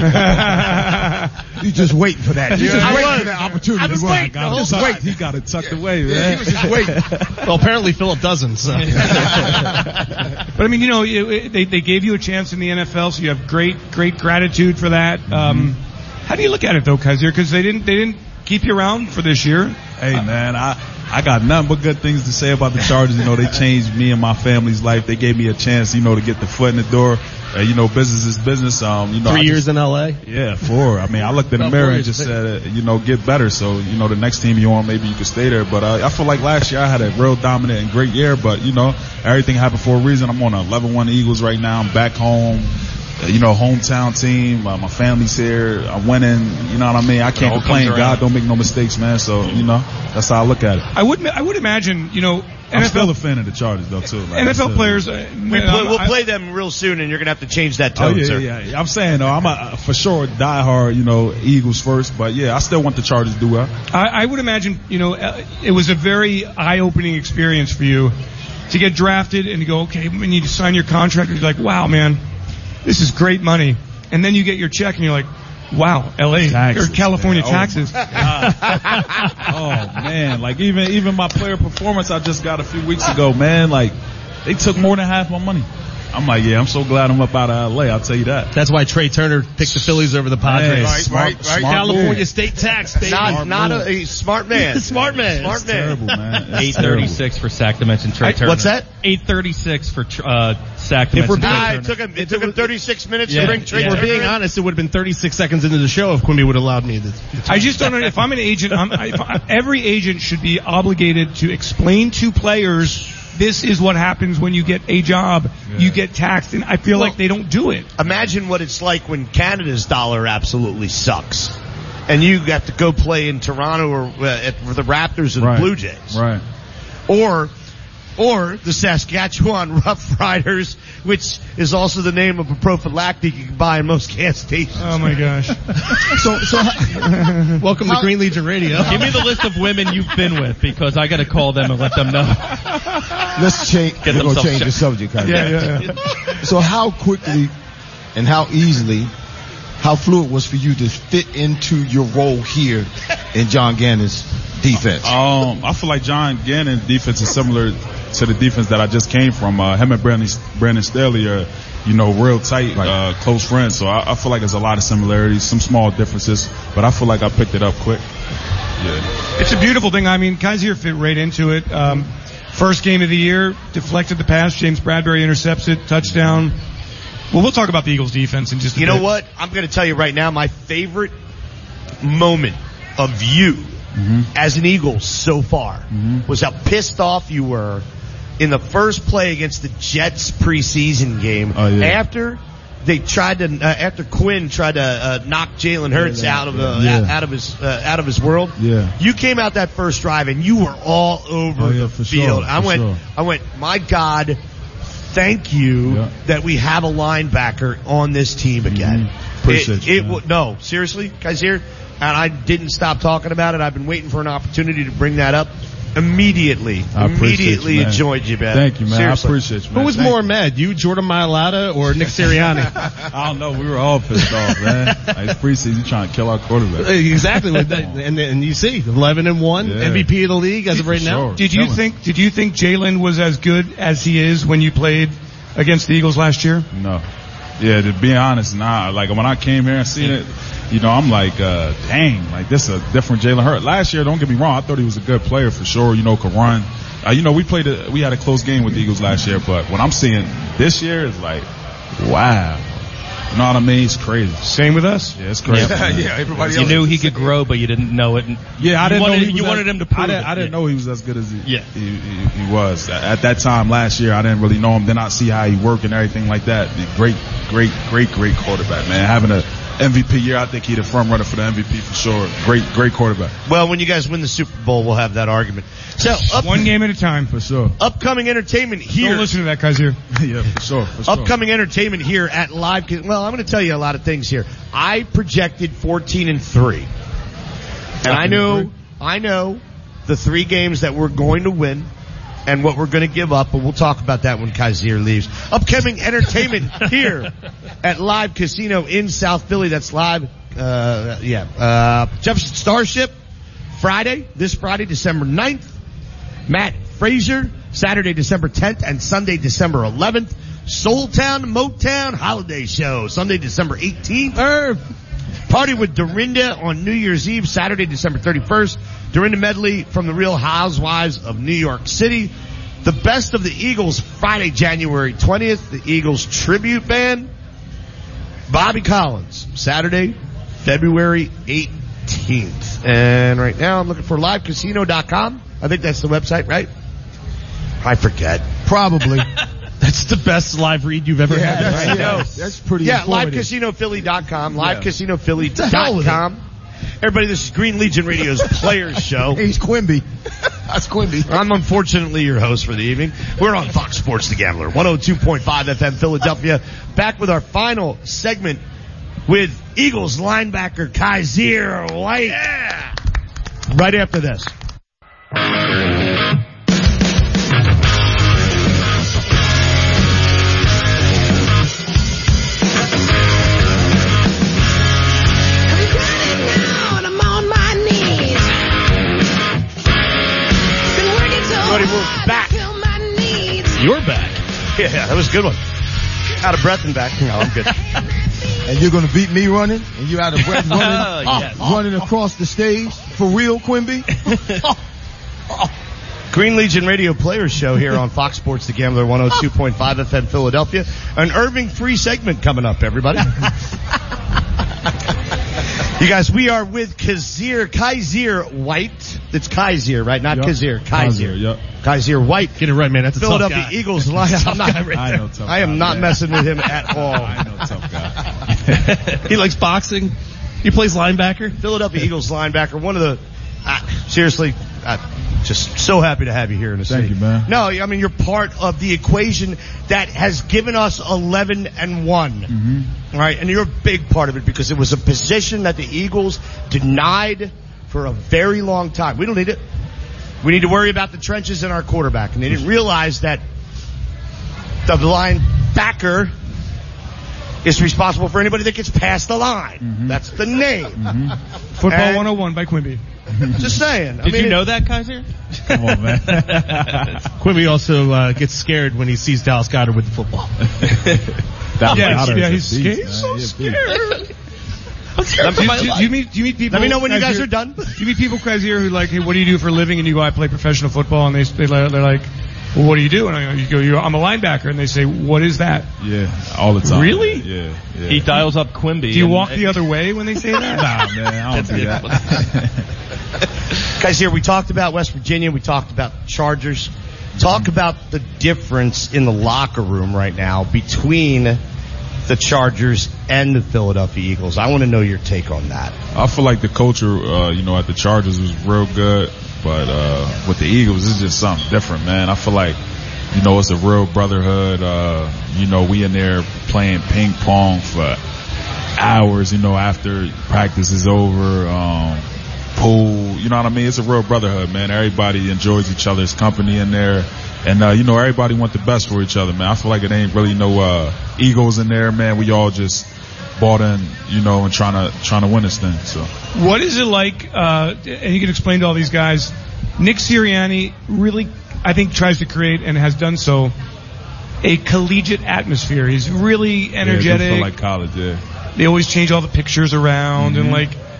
Speaker 3: You just waiting for that. You just
Speaker 2: I
Speaker 3: waiting
Speaker 2: was.
Speaker 3: for that opportunity.
Speaker 2: I was waiting the whole time.
Speaker 7: He got it tucked away, man.
Speaker 3: He was just waiting.
Speaker 4: Well, apparently Phillip doesn't. So.
Speaker 5: But I mean, you know, they gave you a chance in the NFL, so you have great gratitude for that. How do you look at it though, Kaiser? Because they didn't keep you around for this year.
Speaker 7: Hey man, I got nothing but good things to say about the Chargers. You know, they changed me and my family's life. They gave me a chance, you know, to get the foot in the door. You know, business is business. You know,
Speaker 4: 3 years in LA?
Speaker 7: Yeah, 4. I mean, I looked in the mirror and just said, you know, get better. So, you know, the next team you're on, maybe you can stay there. But I feel like last year I had a real dominant and great year. But, you know, everything happened for a reason. I'm on a 11-1 Eagles right now. I'm back home. You know, hometown team. My family's here. I'm winning. You know what I mean? I can't complain. God don't make no mistakes, man. So, you know, that's how I look at it.
Speaker 5: I would imagine, you know,
Speaker 7: I'm still a fan of the Chargers, though, too. Like,
Speaker 5: NFL players.
Speaker 2: We'll play them real soon, and you're going to have to change that tone, sir.
Speaker 7: Yeah. I'm saying, though, I'm for sure diehard, you know, Eagles first. But, yeah, I still want the Chargers to do well.
Speaker 5: I would imagine, you know, it was a very eye-opening experience for you to get drafted and to go, okay, when you sign your contract, you're like, wow, man, this is great money. And then you get your check, and you're like, wow, LA taxes, or California taxes.
Speaker 7: Oh man, like even my player performance I just got a few weeks ago, man, like they took more than half my money. I'm like, yeah, I'm so glad I'm up out of LA, I'll tell you that.
Speaker 4: That's why Trey Turner picked the Phillies over the Padres.
Speaker 2: Right.
Speaker 4: California state tax, baby.
Speaker 2: Not a smart man.
Speaker 4: Smart man.
Speaker 2: Smart man.
Speaker 7: Terrible, man.
Speaker 6: 836 for sack dimension Trey Turner.
Speaker 2: What's that?
Speaker 6: 836 for sack dimension Trey Turner.
Speaker 2: It took him 36 minutes to bring Trey Turner.
Speaker 4: We're being honest, it would have been 36 seconds into the show if Quimby would have allowed me to.
Speaker 5: I just don't know. If I'm an agent, every agent should be obligated to explain to players, this is what happens when you get a job. Yeah. You get taxed, and I feel like they don't do it.
Speaker 2: Imagine what it's like when Canada's dollar absolutely sucks, and you have to go play in Toronto or for the Raptors or the Blue Jays.
Speaker 7: Right.
Speaker 2: Or the Saskatchewan Rough Riders, which is also the name of a prophylactic you can buy in most gas stations.
Speaker 5: Oh my gosh.
Speaker 3: So
Speaker 4: welcome to Green Legion Radio.
Speaker 6: Give me the list of women you've been with, because I got to call them and let them know.
Speaker 3: Let's change. We're going to change the subject.
Speaker 5: Yeah.
Speaker 3: So how quickly and how easily, how fluid was for you to fit into your role here in John Gannon's defense?
Speaker 7: I feel like John Gannon's defense is similar to the defense that I just came from. Him and Brandon Staley are, you know, real tight, close friends. So I feel like there's a lot of similarities, some small differences, but I feel like I picked it up quick. Yeah.
Speaker 5: It's a beautiful thing. I mean, Kaiser fit right into it. First game of the year, deflected the pass. James Bradbury intercepts it, touchdown. Well, we'll talk about the Eagles defense in just a bit.
Speaker 2: You know what? I'm going to tell you right now, my favorite moment of you as an Eagle so far was how pissed off you were in the first play against the Jets preseason game.
Speaker 7: Oh, yeah.
Speaker 2: After Quinn tried to knock Jalen Hurts out of his world.
Speaker 7: Yeah.
Speaker 2: You came out that first drive and you were all over the field.
Speaker 7: Sure,
Speaker 2: I went, my God, thank you that we have a linebacker on this team again.
Speaker 7: Appreciate you.
Speaker 2: No, seriously, guys here. And I didn't stop talking about it. I've been waiting for an opportunity to bring that up immediately enjoyed you, man.
Speaker 7: Thank you, man.
Speaker 2: Seriously.
Speaker 7: I appreciate you, man.
Speaker 4: Who was more mad, you, Jordan Mailata, or Nick Sirianni?
Speaker 7: I don't know. We were all pissed off, man. Like, it's preseason, you trying to kill our quarterback.
Speaker 4: Exactly. And you see, 11-1,
Speaker 7: Yeah.
Speaker 4: MVP of the league as of right now.
Speaker 7: Sure.
Speaker 5: Did you think Jalen was as good as he is when you played against the Eagles last year?
Speaker 7: No. Yeah, to be honest, nah. Like, when I came here and seen it, you know, I'm like, dang, like, this is a different Jalen Hurts. Last year, don't get me wrong, I thought he was a good player for sure, you know, could run. You know, we had a close game with the Eagles last year, but what I'm seeing this year is like, wow. You know what I mean? It's crazy.
Speaker 5: Same with us.
Speaker 7: Yeah, it's crazy.
Speaker 3: Yeah, everybody
Speaker 6: You
Speaker 3: else.
Speaker 6: knew he could grow, but you didn't know it.
Speaker 7: Yeah, I didn't know
Speaker 6: you wanted him to prove
Speaker 7: I didn't
Speaker 6: it.
Speaker 7: know he was as good as he
Speaker 6: Yeah.
Speaker 7: he was. At that time last year, I didn't really know him. Then I see how he worked and everything like that. Great quarterback, man. Having a MVP year, I think he's the front runner for the MVP for sure. Great quarterback.
Speaker 2: Well, when you guys win the Super Bowl, we'll have that argument. So,
Speaker 5: One game at a time.
Speaker 7: For sure.
Speaker 2: upcoming entertainment here.
Speaker 5: Don't listen to that, Kaiser.
Speaker 7: Yeah, for sure.
Speaker 2: Upcoming entertainment here at Live. Well, I'm going to tell you a lot of things here. I projected 14-3. And I know the 3 games that we're going to win and what we're going to give up, but we'll talk about that when Kaiser leaves. Upcoming entertainment here at Live Casino in South Philly. That's live. Jefferson Starship, this Friday, December 9th. Matt Frazier, Saturday, December 10th, and Sunday, December 11th. Soul Town Motown Holiday Show, Sunday, December 18th. Party with Dorinda on New Year's Eve, Saturday, December 31st. Dorinda medley from the Real Housewives of New York City. The Best of the Eagles, Friday, January 20th. The Eagles tribute band. Bobby Collins, Saturday, February 18th. And right now I'm looking for livecasino.com. I think that's the website, right? I forget.
Speaker 3: Probably.
Speaker 4: That's the best live read you've ever had.
Speaker 3: That's,
Speaker 2: I know.
Speaker 3: That's pretty
Speaker 2: Yeah,
Speaker 3: informative.
Speaker 2: livecasinophilly.com, livecasinophilly.com. Everybody, this is Green Legion Radio's Players Show.
Speaker 3: Hey, he's Quimby. That's Quimby.
Speaker 2: I'm unfortunately your host for the evening. We're on Fox Sports The Gambler, 102.5 FM Philadelphia. Back with our final segment with Eagles linebacker Kaiser White. Yeah. Right after this. We're back.
Speaker 4: You're back.
Speaker 2: Yeah, that was a good one. Out of breath and back. No, I'm good.
Speaker 3: And you're gonna beat me running? And you out of breath running? Running across the stage? For real, Quimby?
Speaker 2: Green Legion Radio Players Show here on Fox Sports The Gambler, 102.5 FM Philadelphia. An Irving free segment coming up, everybody. You guys, we are with Kaiser White. It's Kaiser, right? Not Kaiser. Kaiser.
Speaker 7: Yep.
Speaker 2: Kaiser White.
Speaker 4: Get it right, man. That's a
Speaker 2: Philadelphia
Speaker 4: tough guy.
Speaker 2: Eagles line. I am not messing with him at all.
Speaker 7: I know, tough guy.
Speaker 4: He likes boxing. He plays linebacker.
Speaker 2: Philadelphia Eagles linebacker. One of the, seriously, just so happy to have you here in the city.
Speaker 7: Thank you, man.
Speaker 2: No, I mean, you're part of the equation that has given us 11-1. Mm-hmm. Right? And you're a big part of it because it was a position that the Eagles denied for a very long time. We don't need it. We need to worry about the trenches and our quarterback. And they didn't realize that the linebacker is responsible for anybody that gets past the line. Mm-hmm. That's the name. Mm-hmm.
Speaker 5: Football 101 by Quimby.
Speaker 2: Just saying.
Speaker 6: Did you know that, Kaiser?
Speaker 7: Come on, man.
Speaker 4: Quimby also gets scared when he sees Dallas Goedert with the football.
Speaker 5: He's scared. He's so scared. Do you meet people?
Speaker 2: Let me know when you guys are done.
Speaker 5: Do you meet people, Kaiser, who like, hey, what do you do for a living? And you go, I play professional football, and they're like, well, what do you do? And you go, I'm a linebacker, and they say, what is that?
Speaker 7: Yeah, all the time.
Speaker 5: Really?
Speaker 7: Yeah.
Speaker 6: He dials up Quimby.
Speaker 5: Do you walk the other way when they say that?
Speaker 7: Nah, man, I don't do that.
Speaker 2: Guys, here we talked about West Virginia. We talked about Chargers. Talk about the difference in the locker room right now between the Chargers and the Philadelphia Eagles. I want to know your take on that.
Speaker 7: I feel like the culture, at the Chargers was real good, but with the Eagles, it's just something different, man. I feel like, it's a real brotherhood. We in there playing ping pong for hours, after practice is over. Pool, you know what I mean? It's a real brotherhood, man. Everybody enjoys each other's company in there. And, everybody want the best for each other, man. I feel like it ain't really no, egos in there, man. We all just bought in, and trying to win this thing, so.
Speaker 5: What is it like, and you can explain to all these guys, Nick Sirianni really, I think, tries to create and has done so a collegiate atmosphere. He's really energetic.
Speaker 7: Yeah, it feel like college, yeah.
Speaker 5: They always change all the pictures around and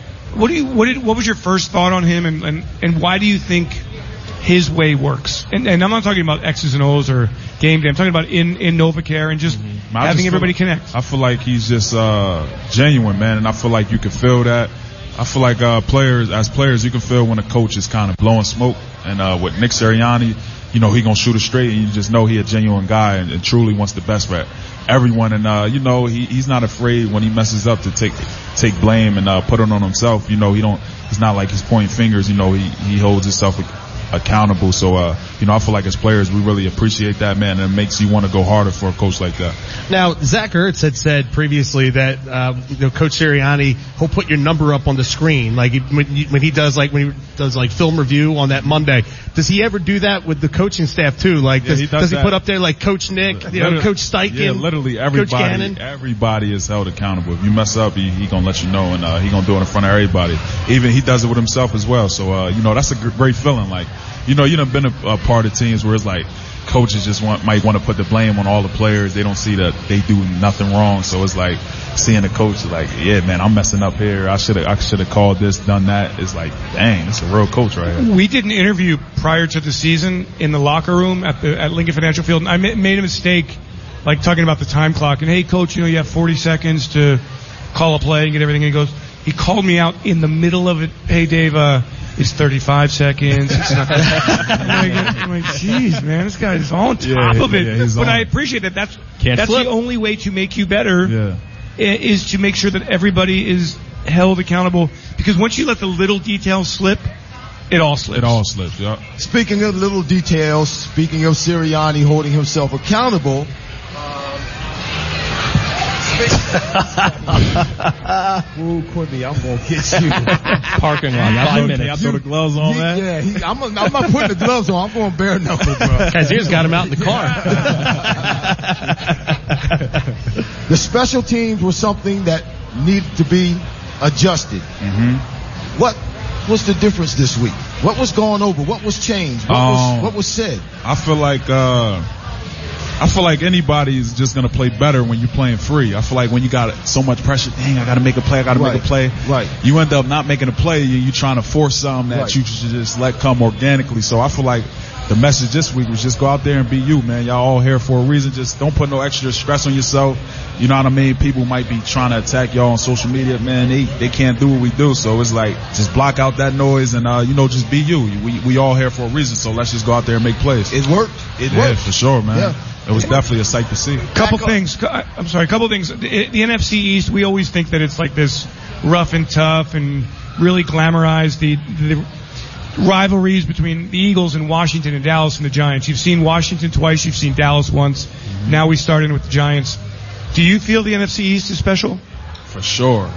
Speaker 5: what was your first thought on him and why do you think his way works? And I'm not talking about X's and O's or game day. I'm talking about in NovaCare and just having everybody connect.
Speaker 7: I feel like he's just genuine, man, and I feel like you can feel that. I feel like as players, you can feel when a coach is kind of blowing smoke. And with Nick Sirianni, he gonna shoot it straight, and you just know he a genuine guy and truly wants the best for everyone. And he's not afraid when he messes up to take blame and put it on himself. He's not like he's pointing fingers. He holds himself accountable. So I feel like as players we really appreciate that, man, and it makes you want to go harder for a coach like that.
Speaker 4: Now, Zach Ertz had said previously that Coach Sirianni, he'll put your number up on the screen, like when he does film review on that Monday. Does he ever do that with the coaching staff too? Like does he put up there like Coach Nick, Coach Steichen?
Speaker 7: Yeah, literally everybody is held accountable. If you mess up, he gonna let you know, and he gonna do it in front of everybody. Even he does it with himself as well. So that's a great feeling. Like you done been a part of teams where it's like coaches just might want to put the blame on all the players. They don't see that they do nothing wrong. So it's like seeing the coach like, yeah, man, I'm messing up here. I should have called this, done that. It's like, dang, it's a real coach right here.
Speaker 5: We did an interview prior to the season in the locker room at Lincoln Financial Field, and I made a mistake, like talking about the time clock. And hey, coach, you have 40 seconds to call a play and get everything. And he called me out in the middle of it. Hey, Dave, it's 35 seconds. It's not. I'm like, geez, man, this guy's on top of it.
Speaker 7: Yeah,
Speaker 5: but I appreciate that. That's the only way to make you better. Is to make sure that everybody is held accountable. Because once you let the little details slip, it all slips.
Speaker 7: It all slips. Yeah.
Speaker 3: Speaking of little details, speaking of Sirianni holding himself accountable. Ooh, Quimby, I'm gonna get you.
Speaker 6: Parking lot, 5 minutes.
Speaker 7: I throw the gloves on, man.
Speaker 3: Yeah, I'm not putting the gloves on. I'm going bare knuckle, bro.
Speaker 4: Kazier's got him out in the car.
Speaker 3: The special teams were something that needed to be adjusted.
Speaker 7: Mm-hmm.
Speaker 3: What was the difference this week? What was going over? What was changed? What was said?
Speaker 7: I feel like anybody's just going to play better when you're playing free. I feel like when you got so much pressure, dang, I got to make a play, make a play.
Speaker 3: Right.
Speaker 7: You end up not making a play, and you're trying to force something that you should just let come organically. So I feel like the message this week was just go out there and be you, man. Y'all all here for a reason. Just don't put no extra stress on yourself. You know what I mean? People might be trying to attack y'all on social media, man. They can't do what we do. So it's like, just block out that noise and, just be you. We all here for a reason. So let's just go out there and make plays.
Speaker 3: It worked. It worked.
Speaker 7: Yeah, for sure, man. Yeah. It was definitely a sight to see.
Speaker 5: Couple things. The NFC East, we always think that it's like this rough and tough and really glamorize the rivalries between the Eagles and Washington and Dallas and the Giants. You've seen Washington twice. You've seen Dallas once. Mm-hmm. Now we start in with the Giants. Do you feel the NFC East is special?
Speaker 7: For sure.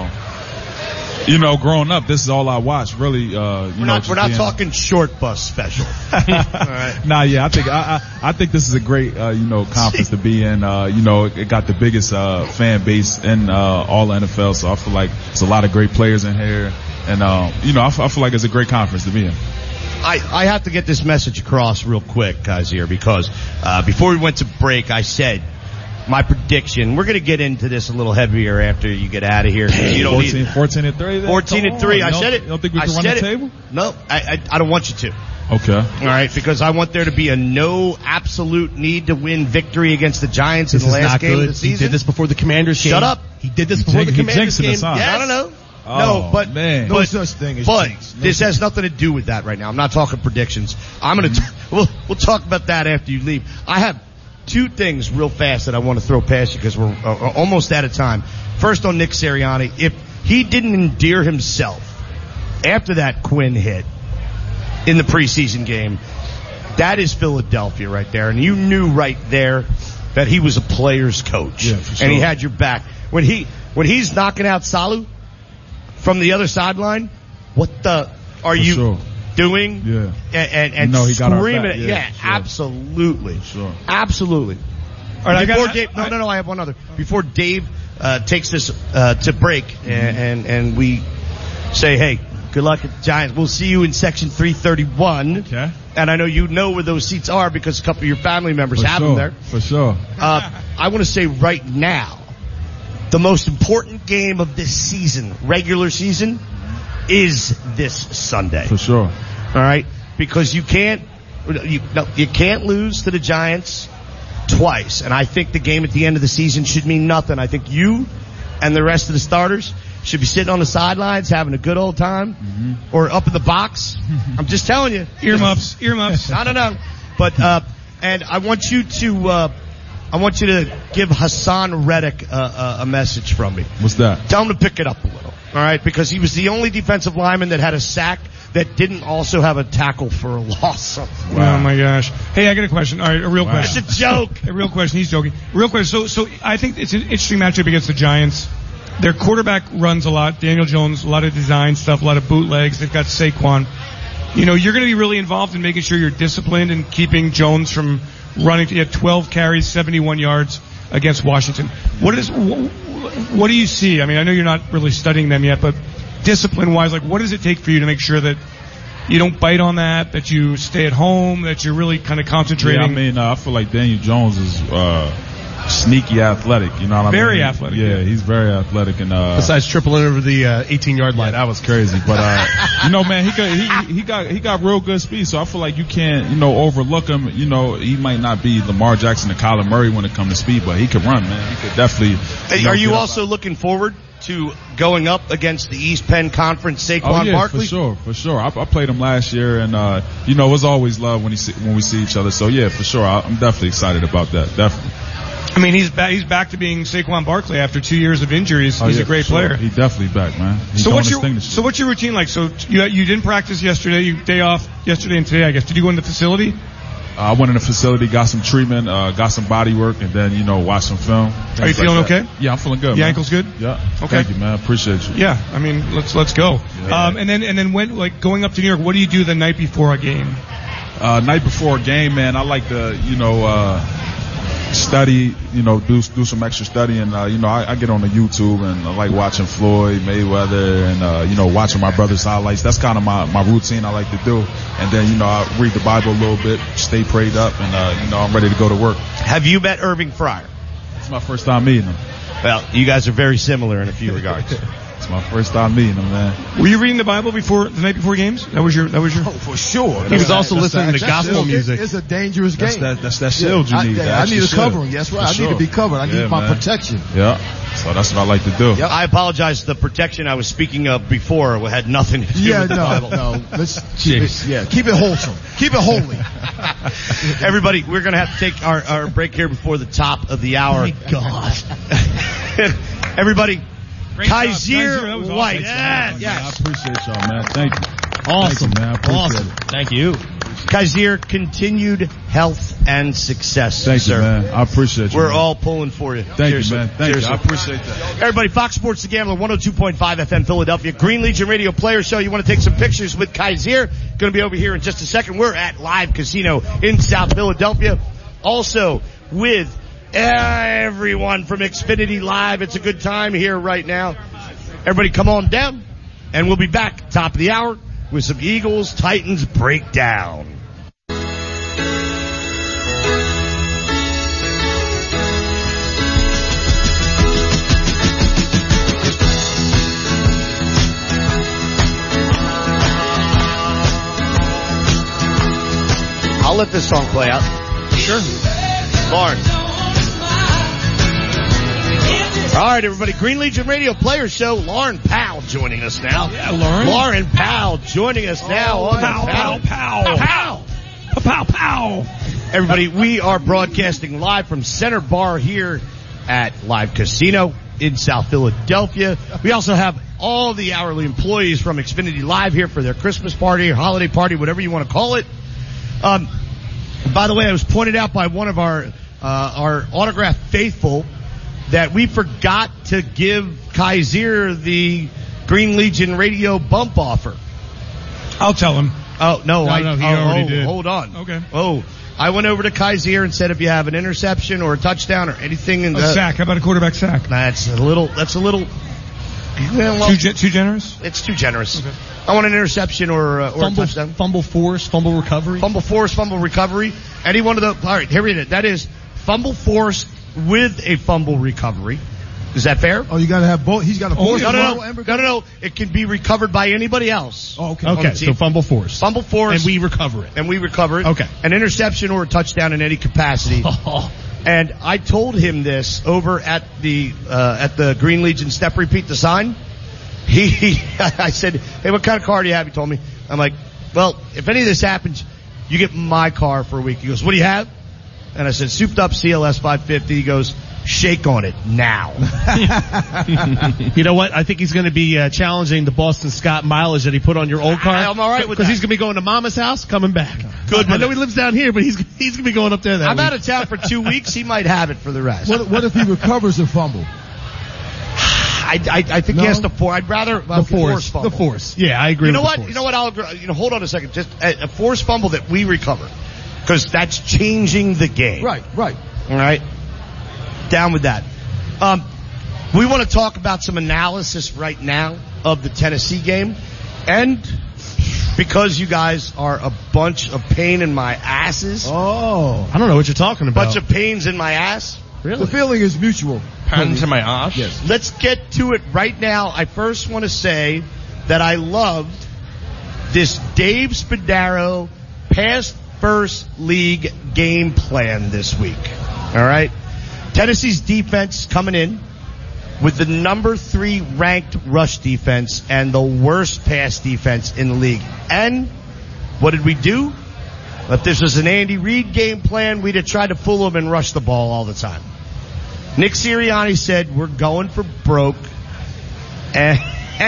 Speaker 7: Growing up, this is all I watched. Really,
Speaker 2: we're not talking short bus special.
Speaker 7: All right. I think this is a great, conference to be in. It got the biggest fan base in all the NFL, so I feel like there's a lot of great players in here, and I feel like it's a great conference to be in.
Speaker 2: I have to get this message across real quick, guys, here, because before we went to break, I said my prediction. We're going to get into this a little heavier after you get out of here. You don't
Speaker 7: 14-3.
Speaker 2: 14-3. I said it.
Speaker 7: You don't think we can run the table?
Speaker 2: No, I don't want you to.
Speaker 7: Okay.
Speaker 2: All right, because I want there to be a no absolute need to win victory against the Giants in the last game of the season.
Speaker 4: He did this before the Commanders game.
Speaker 2: Shut up.
Speaker 4: He did this before the Commanders game.
Speaker 2: Yes. I don't know.
Speaker 7: No, but man.
Speaker 3: No such thing as jinx.
Speaker 2: This has nothing to do with that right now. I'm not talking predictions. I'm going to we'll talk about that after you leave. I have two things real fast that I want to throw past you because we're almost out of time. First, on Nick Sirianni, if he didn't endear himself after that Quinn hit in the preseason game, that is Philadelphia right there. And you knew right there that he was a player's coach.
Speaker 7: Yeah, for sure.
Speaker 2: And he had your back. When he's knocking out Salu from the other sideline, what the are you
Speaker 7: sure.
Speaker 2: doing?
Speaker 7: Yeah.
Speaker 2: And
Speaker 7: he got our
Speaker 2: screaming
Speaker 7: back.
Speaker 2: it.
Speaker 7: Yeah, sure.
Speaker 2: Absolutely.
Speaker 7: Sure.
Speaker 2: Absolutely. All right, Dave, I have one other. Before Dave takes this to break and we say, hey, good luck at the Giants. We'll see you in section 331.
Speaker 7: Okay.
Speaker 2: And I know you know where those seats are because a couple of your family members have them there.
Speaker 7: For sure.
Speaker 2: I want to say right now, the most important game of this season, regular season, is this Sunday.
Speaker 7: For sure.
Speaker 2: All right? Because you can't lose to the Giants twice. And I think the game at the end of the season should mean nothing. I think you and the rest of the starters should be sitting on the sidelines having a good old time or up in the box. I'm just telling you.
Speaker 5: Earmuffs.
Speaker 2: No. But, and I want you to give Hassan Reddick a message from me.
Speaker 7: What's that?
Speaker 2: Tell him to pick it up a little. All right? Because he was the only defensive lineman that had a sack that didn't also have a tackle for a loss.
Speaker 5: Wow. Oh my gosh. Hey, I got a question. All right, a real question.
Speaker 2: It's a joke.
Speaker 5: A real question. He's joking. Real question. So I think it's an interesting matchup against the Giants. Their quarterback runs a lot. Daniel Jones, a lot of design stuff, a lot of bootlegs. They've got Saquon. You know, you're going to be really involved in making sure you're disciplined and keeping Jones from running. He had 12 carries, 71 yards against Washington. What do you see? I mean, I know you're not really studying them yet, but discipline-wise, like, what does it take for you to make sure that you don't bite on that you stay at home, that you're really kind of concentrating?
Speaker 7: Yeah, I mean, I feel like Daniel Jones is sneaky athletic. You know what I mean?
Speaker 5: Very athletic.
Speaker 7: Yeah, he's very athletic. And
Speaker 4: besides tripling over the 18-yard line.
Speaker 7: that was crazy. But you know, man, he got real good speed. So I feel like you can't, overlook him. You know, he might not be Lamar Jackson or Kyler Murray when it comes to speed, but he could run, man. He could definitely.
Speaker 2: Are you also looking forward to going up against the East Penn Conference Saquon Barkley?
Speaker 7: For sure. I played him last year, and it was always love when we see each other. So yeah, for sure, I'm definitely excited about that. Definitely.
Speaker 5: I mean, he's back to being Saquon Barkley after 2 years of injuries. He's a great player.
Speaker 7: He's definitely back, man.
Speaker 5: So what's your routine like? So you didn't practice yesterday. You day off yesterday and today, I guess. Did you go in the facility?
Speaker 7: I went in the facility, got some treatment, got some body work, and then, watched some film.
Speaker 5: Are you feeling okay?
Speaker 7: Yeah, I'm feeling good.
Speaker 5: Your ankle's good?
Speaker 7: Yeah.
Speaker 5: Okay.
Speaker 7: Thank you, man. Appreciate you.
Speaker 5: Yeah. I mean, let's go.
Speaker 7: Yeah.
Speaker 5: And then when, like, going up to New York, what do you do the night before a game?
Speaker 7: Night before a game, man, I like to, study, do some extra study, and I get on the YouTube and I like watching Floyd Mayweather and watching my brother's highlights. That's kind of my routine I like to do. And then I read the Bible a little bit, stay prayed up, and I'm ready to go to work.
Speaker 2: Have you met Irving Fryer?
Speaker 7: It's my first time meeting him.
Speaker 2: Well, you guys are very similar in a few regards.
Speaker 7: It's my first time meeting him, man.
Speaker 5: Were you reading the Bible the night before games? That was your.
Speaker 3: Oh, for sure.
Speaker 4: He was also listening to gospel music.
Speaker 3: It's a dangerous game.
Speaker 7: That's that shield you need.
Speaker 3: I need a covering. That's right. I need to be covered. I need my protection.
Speaker 7: Yeah. So that's what I like to do.
Speaker 2: Yep. I apologize. The protection I was speaking of before had nothing to do with the Bible.
Speaker 3: No. Let's keep it wholesome. Keep it holy.
Speaker 2: Everybody, we're going to have to take our break here before the top of the hour.
Speaker 4: Oh my God.
Speaker 2: Everybody.
Speaker 5: Great
Speaker 2: Kaiser
Speaker 5: job.
Speaker 2: White.
Speaker 7: Yes. I appreciate y'all, man. Thank you.
Speaker 4: Awesome.
Speaker 7: Thank you, man. I appreciate it.
Speaker 6: Thank you.
Speaker 2: Kaiser, continued health and success,
Speaker 7: Thank
Speaker 2: sir.
Speaker 7: you, man. I appreciate you.
Speaker 2: We're
Speaker 7: man.
Speaker 2: all pulling for you.
Speaker 7: Thank
Speaker 2: Seriously.
Speaker 7: you, man. Thank
Speaker 2: Seriously.
Speaker 7: you. I appreciate that.
Speaker 2: Everybody, Fox Sports The Gambler, 102.5 FM Philadelphia, Green Legion Radio Player Show. You want to take some pictures with Kaiser? Going to be over here in just a second. We're at Live Casino in South Philadelphia. Also with everyone from Xfinity Live. It's a good time here right now. Everybody come on down, and we'll be back top of the hour with some Eagles Titans breakdown. I'll let this song play out. Sure. Lauren. All right, everybody. Green Legion Radio Player Show. Lauren Powell joining us now.
Speaker 5: Yeah, Lauren.
Speaker 2: Lauren Powell joining us now.
Speaker 5: Pow.
Speaker 2: Everybody, we are broadcasting live from Center Bar here at Live Casino in South Philadelphia. We also have all the hourly employees from Xfinity Live here for their Christmas party or holiday party, whatever you want to call it. By the way, I was pointed out by one of our autograph faithful that we forgot to give Kaiser the Green Legion Radio bump offer.
Speaker 5: I'll tell him.
Speaker 2: Oh, no,
Speaker 4: he already did.
Speaker 2: Hold on.
Speaker 5: Okay.
Speaker 2: Oh, I went over to Kaiser and said if you have an interception or a touchdown or anything in
Speaker 5: A sack. How about a quarterback sack?
Speaker 2: That's a little, well,
Speaker 5: Too generous?
Speaker 2: it's too generous. Okay. I want an interception or a touchdown.
Speaker 4: Fumble force, fumble recovery.
Speaker 2: Fumble force, fumble recovery. Any one of the, alright, here we go. That is fumble force with a fumble recovery. Is that fair?
Speaker 3: Oh, you gotta have both. He's got a force.
Speaker 2: No. It can be recovered by anybody else.
Speaker 3: Oh, okay.
Speaker 4: Okay, so fumble force.
Speaker 2: Fumble force.
Speaker 4: And we recover it. Okay.
Speaker 2: An interception or a touchdown in any capacity. And I told him this over at the Green Legion Step Repeat the Sign. I said, hey, what kind of car do you have? He told me. I'm like, well, if any of this happens, you get my car for a week. He goes, what do you have? And I said, souped up CLS 550. He goes, shake on it now.
Speaker 4: You know what? I think he's going to be challenging the Boston Scott mileage that he put on your old car.
Speaker 2: I'm all right with that.
Speaker 4: Because he's going to be going to Mama's house, coming back.
Speaker 2: Good.
Speaker 4: I know he lives down here, but he's going to be going up there that
Speaker 2: I'm
Speaker 4: week.
Speaker 2: out of town for 2 weeks. He might have it for the rest.
Speaker 3: What if he recovers a fumble?
Speaker 2: I think he has to force. I'd rather
Speaker 4: the force
Speaker 2: fumble.
Speaker 4: The force. Yeah, I agree.
Speaker 2: You know
Speaker 4: with
Speaker 2: what?
Speaker 4: The force.
Speaker 2: You know what? I'll agree. Hold on a second. Just a forced fumble that we recover, because that's changing the game.
Speaker 3: Right.
Speaker 2: All right. Down with that. We want to talk about some analysis right now of the Tennessee game, and because you guys are a bunch of pain in my asses.
Speaker 3: Oh.
Speaker 4: I don't know what you're talking about.
Speaker 2: Bunch of pains in my ass.
Speaker 4: Really?
Speaker 3: The feeling is mutual.
Speaker 6: Pan to my ass.
Speaker 3: Yes.
Speaker 2: Let's get to it right now. I first want to say that I loved this Dave Spadaro past first league game plan this week. All right. Tennessee's defense coming in with the number 3 ranked rush defense and the worst pass defense in the league. And what did we do? If this was an Andy Reid game plan, we'd have tried to fool him and rush the ball all the time. Nick Sirianni said, we're going for broke. And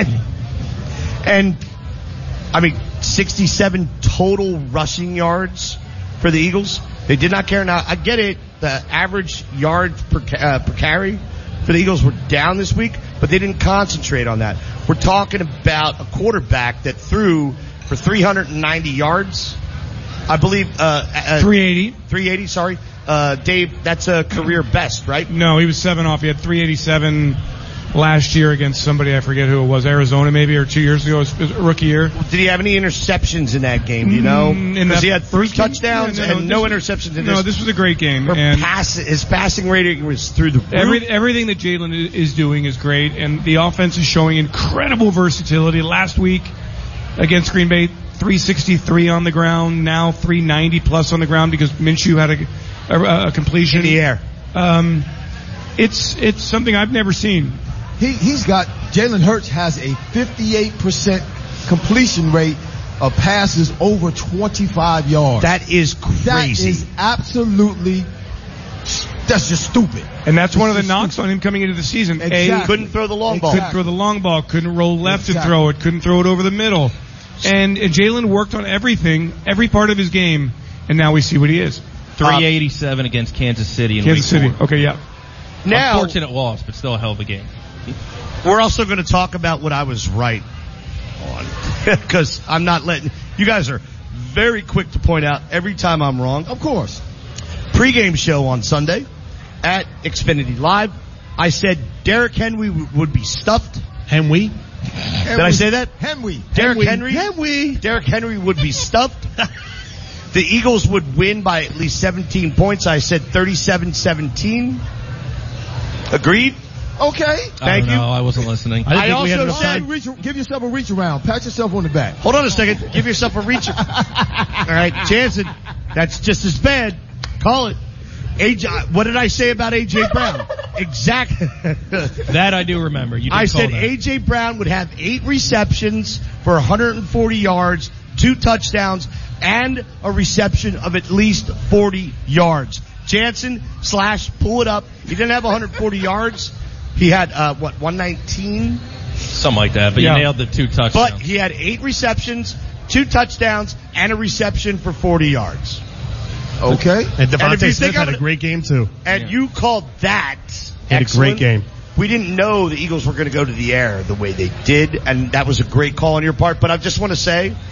Speaker 2: I mean, 67 total rushing yards for the Eagles. They did not care. Now, I get it. The average yards per carry for the Eagles were down this week, but they didn't concentrate on that. We're talking about a quarterback that threw for 390 yards. I believe, 380, sorry. Dave, that's a career best, right?
Speaker 5: No, he was 7 off. He had 387 last year against somebody, I forget who it was, Arizona maybe, or 2 years ago, his rookie year.
Speaker 2: Did he have any interceptions in that game, do you know? Because he had 3 touchdowns and no interceptions in this.
Speaker 5: No, this was a great game.
Speaker 2: His passing rating was through the roof.
Speaker 5: Everything that Jalen is doing is great, and the offense is showing incredible versatility. Last week against Green Bay, 363 on the ground, now 390 plus on the ground because Minshew had a completion
Speaker 2: in the air.
Speaker 5: It's something I've never seen.
Speaker 3: He's got, Jalen Hurts has a 58% completion rate of passes over 25 yards.
Speaker 2: That is crazy.
Speaker 3: That is absolutely, that's just stupid.
Speaker 5: And that's one of the knocks on him coming into the season.
Speaker 3: Exactly.
Speaker 2: Couldn't throw the long ball.
Speaker 5: Couldn't throw the long ball, couldn't roll left and throw it, couldn't throw it over the middle. And Jalen worked on everything, every part of his game, and now we see what he is.
Speaker 6: 387 against Kansas City in
Speaker 5: Kansas
Speaker 6: week 4.
Speaker 5: City. Okay, yeah.
Speaker 2: Now,
Speaker 6: unfortunate loss, but still a hell of a game.
Speaker 2: We're also going to talk about what I was right on, because I'm not letting, you guys are very quick to point out every time I'm wrong.
Speaker 3: Of course.
Speaker 2: Pre-game show on Sunday at Xfinity Live, I said Derrick Henry would be stuffed.
Speaker 4: Henry?
Speaker 2: Did I say that?
Speaker 3: Henry.
Speaker 2: Derrick Henry. Derrick Henry would be stuffed. The Eagles would win by at least 17 points. I said 37-17. Agreed?
Speaker 3: Okay.
Speaker 2: Thank you.
Speaker 6: No, I wasn't listening.
Speaker 2: I also said,
Speaker 3: give yourself a reach around. Pat yourself on the back.
Speaker 2: Hold on a second. Give yourself a reach. All right, Jansen, that's just as bad. Call it. What did I say about A.J. Brown? Exactly.
Speaker 6: That I do remember. You did
Speaker 2: I said
Speaker 6: that.
Speaker 2: A.J. Brown would have 8 receptions for 140 yards, 2 touchdowns, and a reception of at least 40 yards. Jansen / pull it up. He didn't have 140 yards. He had, 119?
Speaker 6: Something like that, but you nailed the 2 touchdowns.
Speaker 2: But he had 8 receptions, 2 touchdowns, and a reception for 40 yards.
Speaker 3: Okay.
Speaker 4: And Devontae Smith had a great game too.
Speaker 2: And you called that
Speaker 4: had a great game.
Speaker 2: We didn't know the Eagles were going to go to the air the way they did, and that was a great call on your part. But I just want to say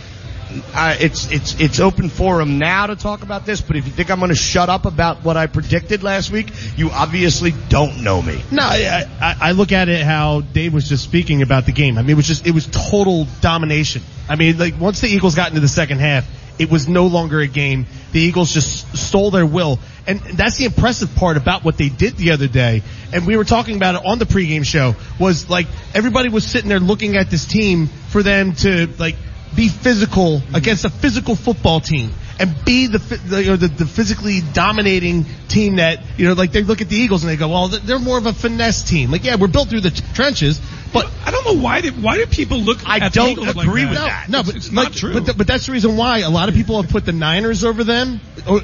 Speaker 2: it's open forum now to talk about this, but if you think I'm going to shut up about what I predicted last week, you obviously don't know me.
Speaker 4: No, I look at it how Dave was just speaking about the game. I mean, it was total domination. I mean, like, once the Eagles got into the second half, it was no longer a game. The Eagles just stole their will. And that's the impressive part about what they did the other day. And we were talking about it on the pregame show, was like, everybody was sitting there looking at this team for them to, like, be physical against a physical football team and be the physically dominating team that, like, they look at the Eagles and they go, well, they're more of a finesse team. Like, yeah, we're built through the trenches, but
Speaker 5: I don't know why do people look at the Eagles like
Speaker 2: agree
Speaker 5: that?
Speaker 2: with that.
Speaker 4: No, but
Speaker 5: it's not true.
Speaker 4: But that's the reason why a lot of people have put the Niners over them,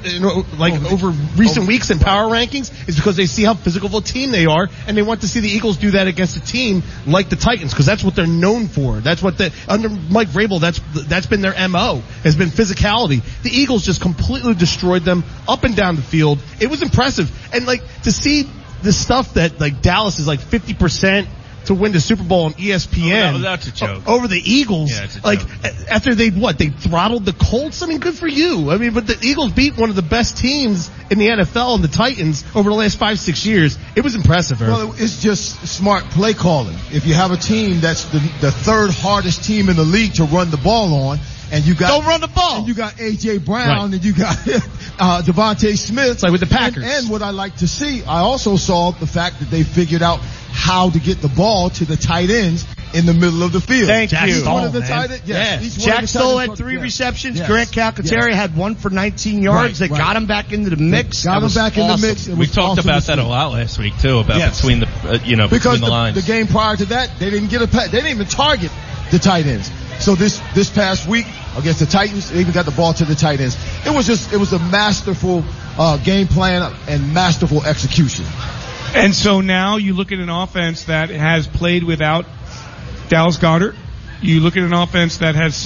Speaker 4: over recent weeks in power rankings, is because they see how physical of a team they are, and they want to see the Eagles do that against a team like the Titans, because that's what they're known for. That's what under Mike Vrabel, that's been their MO, has been physicality. The Eagles just completely destroyed them up and down the field. It was impressive. And, like, to see the stuff that, like, Dallas is like 50% to win the Super Bowl on ESPN.
Speaker 6: Oh, that's a joke.
Speaker 4: Over the Eagles.
Speaker 6: Yeah, it's a
Speaker 4: like,
Speaker 6: joke.
Speaker 4: after they throttled the Colts? I mean, good for you. I mean, but the Eagles beat one of the best teams in the NFL and the Titans over the last 5-6 years. It was impressive, Irv.
Speaker 3: Well, it's just smart play calling. If you have a team that's the third hardest team in the league to run the ball on, and you got
Speaker 2: don't run the ball.
Speaker 3: And you got A.J. Brown,
Speaker 4: Right.
Speaker 3: and you got Devontae Smith.
Speaker 4: It's like with the Packers.
Speaker 3: And what I like to see, I also saw the fact that they figured out how to get the ball to the tight ends in the middle of the field.
Speaker 2: Thank
Speaker 4: Jack
Speaker 2: you.
Speaker 3: Each one of the
Speaker 4: man.
Speaker 3: tight ends. Yes,
Speaker 4: Yeah.
Speaker 3: each one of
Speaker 2: Jack
Speaker 3: the
Speaker 2: Stoll
Speaker 3: tight
Speaker 2: had
Speaker 3: ends-
Speaker 2: 3
Speaker 3: yes.
Speaker 2: receptions.
Speaker 3: Yes.
Speaker 2: Grant Calcaterra
Speaker 3: Yes.
Speaker 2: had 1 for 19 yards.
Speaker 3: Right,
Speaker 2: They
Speaker 3: right.
Speaker 2: got him back into the mix.
Speaker 3: Got
Speaker 2: That
Speaker 3: him
Speaker 2: was
Speaker 3: back in
Speaker 2: awesome.
Speaker 3: the mix. It
Speaker 6: We
Speaker 3: was
Speaker 6: talked
Speaker 3: awesome
Speaker 6: about
Speaker 3: to
Speaker 6: that
Speaker 3: see.
Speaker 6: a lot last week too, about
Speaker 3: Yes.
Speaker 6: between the
Speaker 3: Because
Speaker 6: between the lines.
Speaker 3: the game prior to that, they didn't get they didn't even target the tight ends. So this past week against the Titans, they even got the ball to the tight ends. It was a masterful game plan and masterful execution.
Speaker 5: And so now you look at an offense that has played without Dallas Goedert. You look at an offense that has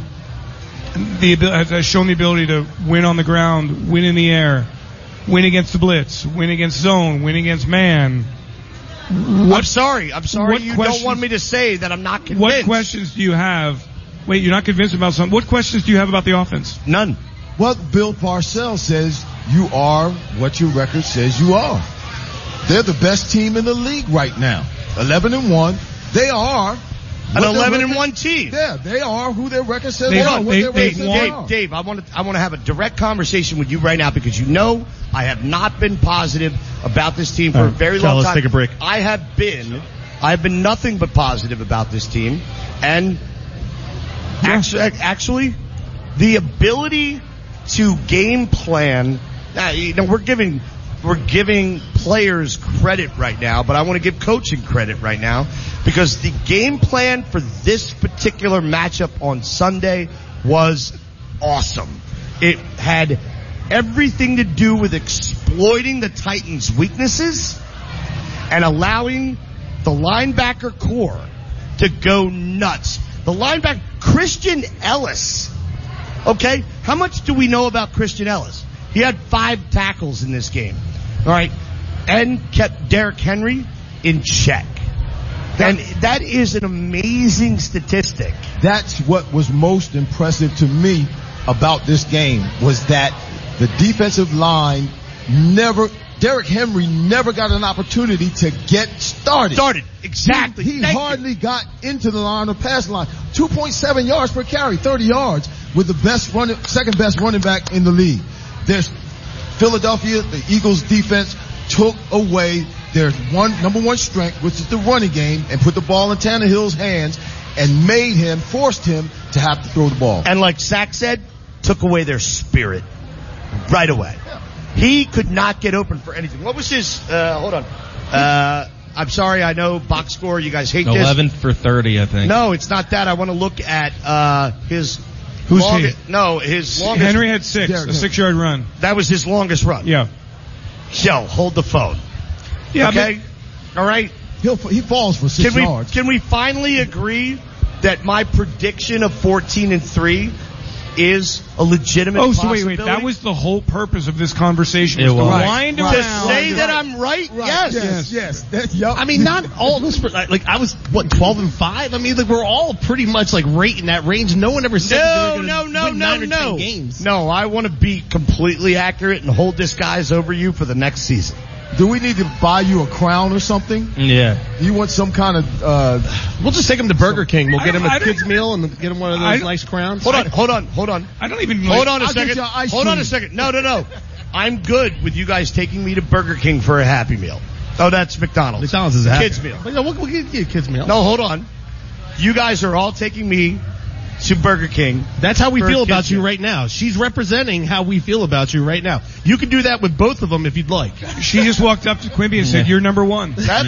Speaker 5: has shown the ability to win on the ground, win in the air, win against the blitz, win against zone, win against man.
Speaker 2: I'm sorry
Speaker 5: what
Speaker 2: you
Speaker 5: questions-
Speaker 2: don't want me to say that I'm not convinced.
Speaker 5: What questions do you have? Wait, you're not convinced about something. What questions do you have about the offense?
Speaker 2: None.
Speaker 3: Well, Bill Parcells says you are what your record says you are. They're the best team in the league right now. 11-1. They are
Speaker 2: An
Speaker 3: what their
Speaker 2: 11-1
Speaker 3: record-
Speaker 2: team.
Speaker 3: Yeah, they are who their record says
Speaker 5: They
Speaker 3: they
Speaker 5: are.
Speaker 3: are. What
Speaker 5: They-
Speaker 3: their
Speaker 5: they
Speaker 3: record says they are.
Speaker 2: Dave, I want to have a direct conversation with you right now, because you know I have not been positive about this team for a very long
Speaker 4: let's
Speaker 2: time.
Speaker 4: take a break.
Speaker 2: I have been nothing but positive about this team, and actually, the ability to game plan. We're giving players credit right now, but I want to give coaching credit right now, because the game plan for this particular matchup on Sunday was awesome. It had everything to do with exploiting the Titans' weaknesses and allowing the linebacker core to go nuts. The linebacker, Christian Ellis. Okay? How much do we know about Christian Ellis? He had 5 tackles in this game. All right? And kept Derrick Henry in check. And that is an amazing statistic.
Speaker 3: That's what was most impressive to me about this game, was that the defensive line Derrick Henry never got an opportunity to get started.
Speaker 2: Exactly.
Speaker 3: He
Speaker 2: Thank
Speaker 3: hardly got into the line or pass line. 2.7 yards per carry, 30 yards with the second best running back in the league. There's Philadelphia, the Eagles defense took away their number one strength, which is the running game, and put the ball in Tannehill's hands and forced him to have to throw the ball.
Speaker 2: And like Sack said, took away their spirit right away. He could not get open for anything. What was his, hold on. I'm sorry, I know box score, you guys hate
Speaker 6: 11 for 30, I think.
Speaker 2: No, it's not that. I want to look at, his
Speaker 5: Who's
Speaker 2: longest,
Speaker 5: he?
Speaker 2: No, his longest.
Speaker 5: Henry had 6,
Speaker 3: Derrick
Speaker 5: a
Speaker 3: Henry.
Speaker 5: 6-yard run.
Speaker 2: That was his longest run.
Speaker 5: Yeah.
Speaker 2: Yo, hold the phone.
Speaker 5: Yeah.
Speaker 2: Okay? All right?
Speaker 3: He falls for 6 yards.
Speaker 2: Can we finally agree that my prediction of 14-3 is a legitimate possibility.
Speaker 5: Wait. That was the whole purpose of this conversation.
Speaker 6: It was.
Speaker 5: Wind
Speaker 2: To
Speaker 5: around.
Speaker 2: say that I'm right?
Speaker 3: Yes. Yep.
Speaker 4: I mean, not all of us. Like I was 12-5. I mean, like we're all pretty much like right in that range. No one ever said that they were gonna win 9 or 10 games.
Speaker 2: No, I want to be completely accurate and hold this guy's over you for the next season.
Speaker 3: Do we need to buy you a crown or something?
Speaker 6: Yeah.
Speaker 3: You want some kind of,
Speaker 4: We'll just take him to Burger King. We'll get him a kid's meal and get him one of those nice crowns.
Speaker 2: Hold on.
Speaker 5: I don't even.
Speaker 2: Hold on a
Speaker 3: I'll get
Speaker 2: second.
Speaker 3: you ice
Speaker 2: Hold on
Speaker 3: cream.
Speaker 2: a second. No. I'm good with you guys taking me to Burger King for a Happy Meal. Oh, that's McDonald's.
Speaker 4: McDonald's is a Happy
Speaker 2: Kids meal.
Speaker 4: Yeah, we'll get you a kid's meal.
Speaker 2: No, hold on. You guys are all taking me to Burger King.
Speaker 4: That's how we
Speaker 2: for a
Speaker 4: feel
Speaker 2: kid's
Speaker 4: about you
Speaker 2: meal.
Speaker 4: right now. She's representing how we feel about you right now. You can do that with both of them if you'd like.
Speaker 5: She just walked up to Quimby and said, "You're number one."
Speaker 2: Yep.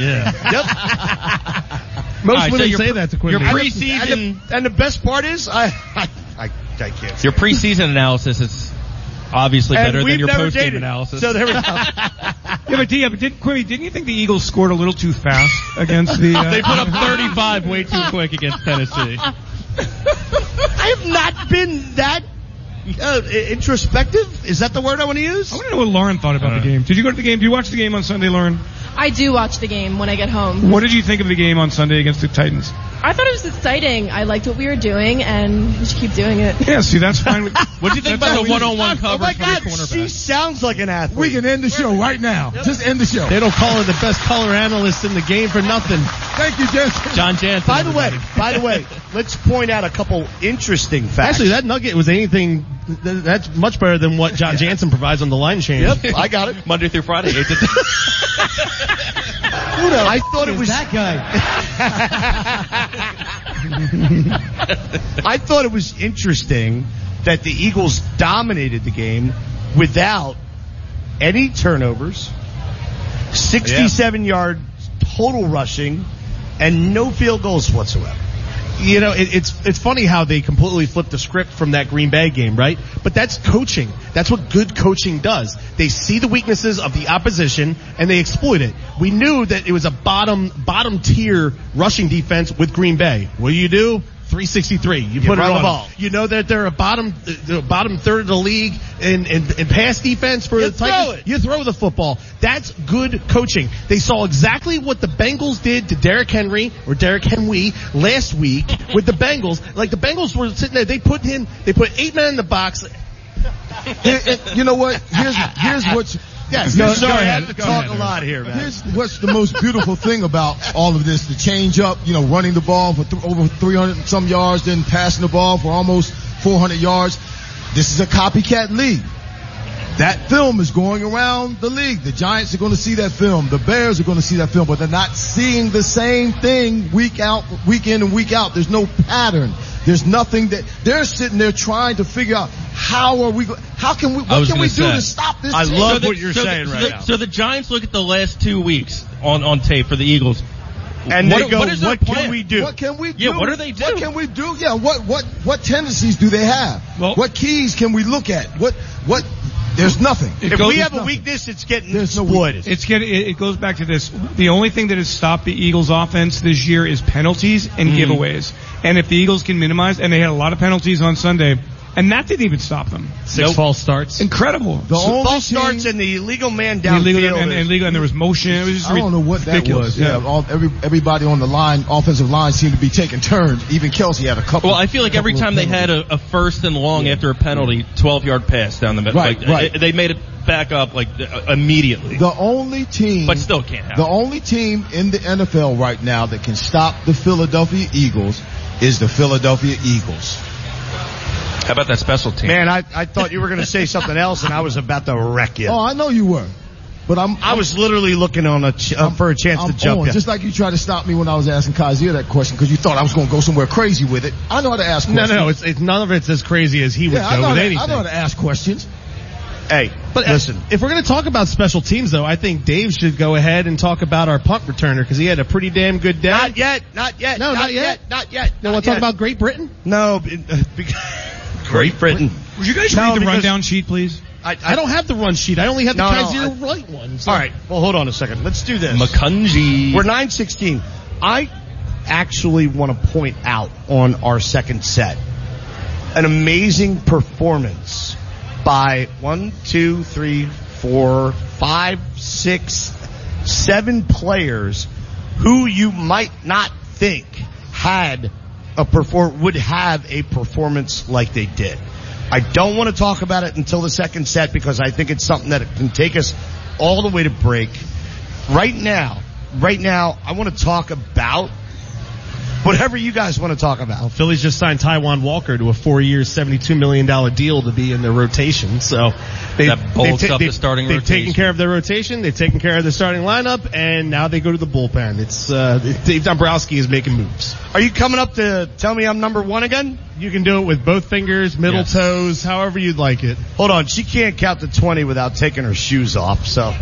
Speaker 4: Most
Speaker 6: Right, so
Speaker 4: women
Speaker 6: your
Speaker 4: say that to Quimby.
Speaker 6: your preseason,
Speaker 2: And the best part is, I can't.
Speaker 6: your preseason analysis is obviously
Speaker 2: And
Speaker 6: better than
Speaker 2: we've
Speaker 6: your
Speaker 2: never
Speaker 6: post-game
Speaker 2: dated.
Speaker 6: analysis.
Speaker 2: So there we go.
Speaker 5: Quimby, didn't you think the Eagles scored a little too fast against the?
Speaker 6: They put up 35 way too quick against Tennessee.
Speaker 2: I have not been that introspective. Is that the word I want to use?
Speaker 5: I want to know what Lauren thought about the game. Did you go to the game? Did you watch the game on Sunday, Lauren?
Speaker 8: I do watch the game when I get home.
Speaker 5: What did you think of the game on Sunday against the Titans?
Speaker 8: I thought it was exciting. I liked what we were doing, and we should keep doing it.
Speaker 5: Yeah, see, that's fine.
Speaker 6: What do you think about the one-on-one
Speaker 2: Oh my
Speaker 6: coverage for
Speaker 2: God,
Speaker 6: the cornerback?
Speaker 2: she sounds like an athlete.
Speaker 3: we can end the show right now. Just end the show.
Speaker 4: They don't call her the best color analyst in the game for nothing.
Speaker 3: Thank you, Jensen.
Speaker 6: John Jansen.
Speaker 2: By the way, let's point out a couple interesting facts.
Speaker 4: Actually, that nugget was anything. That's much better than what John Jansen provides on the line change.
Speaker 2: Yep, I got it.
Speaker 6: Monday through Friday, 8 to 10.
Speaker 2: I thought it was
Speaker 4: that guy.
Speaker 2: I thought it was interesting that the Eagles dominated the game without any turnovers, 67 yard total rushing, and no field goals whatsoever.
Speaker 4: You know, it's funny how they completely flipped the script from that Green Bay game, right? But that's coaching. That's what good coaching does. They see the weaknesses of the opposition and they exploit it. We knew that it was a bottom tier rushing defense with Green Bay. What do? 363. You put it
Speaker 2: run
Speaker 4: on
Speaker 2: the ball.
Speaker 4: You know that they're a bottom third of the league in pass defense for
Speaker 2: You
Speaker 4: the Titans.
Speaker 2: throw it.
Speaker 4: You throw the football. That's good coaching. They saw exactly what the Bengals did to Derrick Henry last week with the Bengals. Like the Bengals were sitting there, they put 8 men in the box.
Speaker 3: You know what? Here's what's.
Speaker 2: Yes,
Speaker 3: Go
Speaker 2: sorry, I
Speaker 3: ahead.
Speaker 2: have to talk a lot here, man.
Speaker 3: Here's what's the most beautiful thing about all of this: the change up, running the ball for over 300 and some yards, then passing the ball for almost 400 yards. This is a copycat league. That film is going around the league. The Giants are going to see that film. The Bears are going to see that film, but they're not seeing the same thing week in and week out. There's no pattern. There's nothing that they're sitting there trying to figure out. What can we do to stop this?
Speaker 2: I
Speaker 3: team?
Speaker 2: love what you're saying right now.
Speaker 6: So the Giants look at the last 2 weeks on tape for the Eagles.
Speaker 2: And they go,
Speaker 6: what is their
Speaker 2: what
Speaker 6: plan?
Speaker 2: can we do?
Speaker 3: What can we do?
Speaker 6: Yeah, what do they do?
Speaker 3: What can we do? Yeah, what tendencies do they have?
Speaker 5: Well-
Speaker 3: What keys can we look at? What there's nothing.
Speaker 2: If we have a weakness, it's getting
Speaker 3: There's no
Speaker 2: exploited.
Speaker 5: It goes back to this. The only thing that has stopped the Eagles offense this year is penalties and giveaways. And if the Eagles can minimize, and they had a lot of penalties on Sunday, and that didn't even stop them.
Speaker 4: 6 false starts.
Speaker 5: Incredible.
Speaker 3: The only
Speaker 2: False
Speaker 3: team-
Speaker 2: starts and the illegal man
Speaker 5: Illegal
Speaker 2: downfield.
Speaker 5: and there was motion. It was just
Speaker 3: I don't know what that
Speaker 5: ridiculous.
Speaker 3: was. Yeah, everybody on the line, offensive line, seemed to be taking turns. Even Kelsey had a couple.
Speaker 6: Well, I feel like every time they had a first and long after a penalty, 12-yard pass down the middle.
Speaker 3: Right.
Speaker 6: They made it back up immediately.
Speaker 3: The only team,
Speaker 6: But still can't happen.
Speaker 3: The only team in the NFL right now that can stop the Philadelphia Eagles is the Philadelphia Eagles.
Speaker 6: How about that special team?
Speaker 2: Man, I thought you were going to say something else, and I was about to wreck you.
Speaker 3: Oh, I know you were, but
Speaker 2: I was literally looking on for a chance to jump
Speaker 3: on,
Speaker 2: you.
Speaker 3: just like you tried to stop me when I was asking Kaiser that question because you thought I was going to go somewhere crazy with it. I know how to ask questions.
Speaker 4: No, it's none of it's as crazy as he would
Speaker 3: Yeah, I
Speaker 4: go
Speaker 3: know
Speaker 4: with
Speaker 3: how to-
Speaker 4: anything.
Speaker 3: I know how to ask questions.
Speaker 2: Hey,
Speaker 4: But
Speaker 2: listen.
Speaker 4: if we're going to talk about special teams, though, I think Dave should go ahead and talk about our punt returner because he had a pretty damn good day.
Speaker 2: Not yet.
Speaker 4: No,
Speaker 2: not yet.
Speaker 4: not
Speaker 2: You
Speaker 4: want to talk about Great Britain?
Speaker 2: No. Great Britain.
Speaker 5: Would you guys
Speaker 2: No,
Speaker 5: read the
Speaker 2: because-
Speaker 5: rundown sheet, please?
Speaker 4: I don't have the run sheet. I only have the
Speaker 2: No,
Speaker 4: Kaiser
Speaker 2: I-
Speaker 4: right one. So.
Speaker 2: All right. Well, hold on a second. Let's do this.
Speaker 6: Makunji.
Speaker 2: We're 9:16. I actually want to point out on our second set an amazing performance by 1, 2, 3, 4, 5, 6, 7 players who you might not think would have a performance like they did. I don't want to talk about it until the second set because I think it's something that can take us all the way to break. Right now, I want to talk about whatever you guys want to talk about.
Speaker 4: Well, Phillies just signed Taijuan Walker to a 4-year, $72 million deal to be in their rotation. So
Speaker 6: that bulks up the starting rotation.
Speaker 4: They've taken care of their rotation. They've taken care of the starting lineup, and now they go to the bullpen. Dave Dombrowski is making moves.
Speaker 2: Are you coming up to tell me I'm number 1 again?
Speaker 4: You can do it with both fingers, middle toes, however you'd like it.
Speaker 2: Hold on. She can't count to 20 without taking her shoes off, so.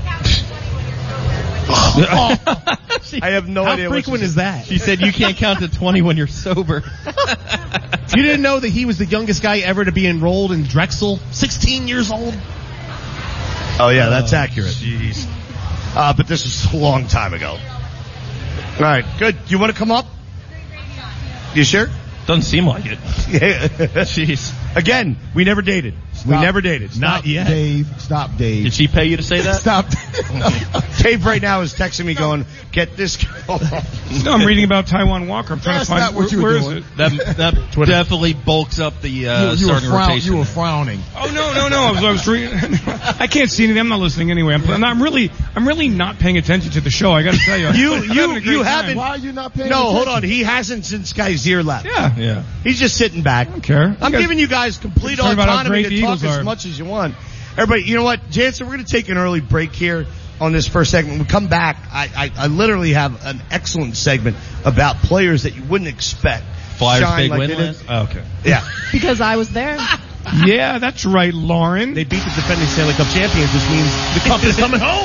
Speaker 2: I have no idea.
Speaker 4: How frequent is that?
Speaker 6: She said you can't count to 20 when you're sober.
Speaker 4: You didn't know that he was the youngest guy ever to be enrolled in Drexel? 16 years old?
Speaker 2: Oh yeah, that's accurate. Jeez. But this was a long time ago. Alright, good. You want to come up? You sure?
Speaker 6: Doesn't seem like it.
Speaker 2: Jeez. Again, we never dated.
Speaker 4: Not yet.
Speaker 3: Stop, Dave.
Speaker 6: Did she pay you to say that?
Speaker 3: Stop.
Speaker 2: Dave right now is texting me going, get this girl.
Speaker 5: No, I'm reading about Taijuan Walker. I'm trying
Speaker 3: That's
Speaker 5: to find
Speaker 3: not what you were
Speaker 5: where is
Speaker 3: doing.
Speaker 5: it?
Speaker 6: That definitely bulks up the starting rotation.
Speaker 3: You were frowning.
Speaker 5: Oh no! I was reading. I can't see anything. I'm not listening anyway. I'm really not paying attention to the show. I got to tell you.
Speaker 2: You haven't.
Speaker 3: Why are you not paying
Speaker 2: No,
Speaker 3: attention?
Speaker 2: hold on. He hasn't since Kaiser left.
Speaker 5: Yeah.
Speaker 2: He's just sitting back.
Speaker 5: I don't care.
Speaker 2: I'm giving you guys complete
Speaker 5: Talking about how
Speaker 2: autonomy
Speaker 5: great
Speaker 2: to
Speaker 5: the
Speaker 2: talk
Speaker 5: Eagles
Speaker 2: as
Speaker 5: are.
Speaker 2: much as you want. Everybody, you know what, Jansen, we're going to take an early break here on this first segment. When we come back, I literally have an excellent segment about players that you wouldn't expect.
Speaker 6: Flyers
Speaker 2: shine
Speaker 6: big
Speaker 2: like
Speaker 6: win
Speaker 2: they did.
Speaker 6: last? Oh, okay.
Speaker 2: Yeah.
Speaker 8: Because I was there.
Speaker 5: Yeah, that's right, Lauren.
Speaker 4: They beat the defending Stanley Cup champions, which means the cup is coming home.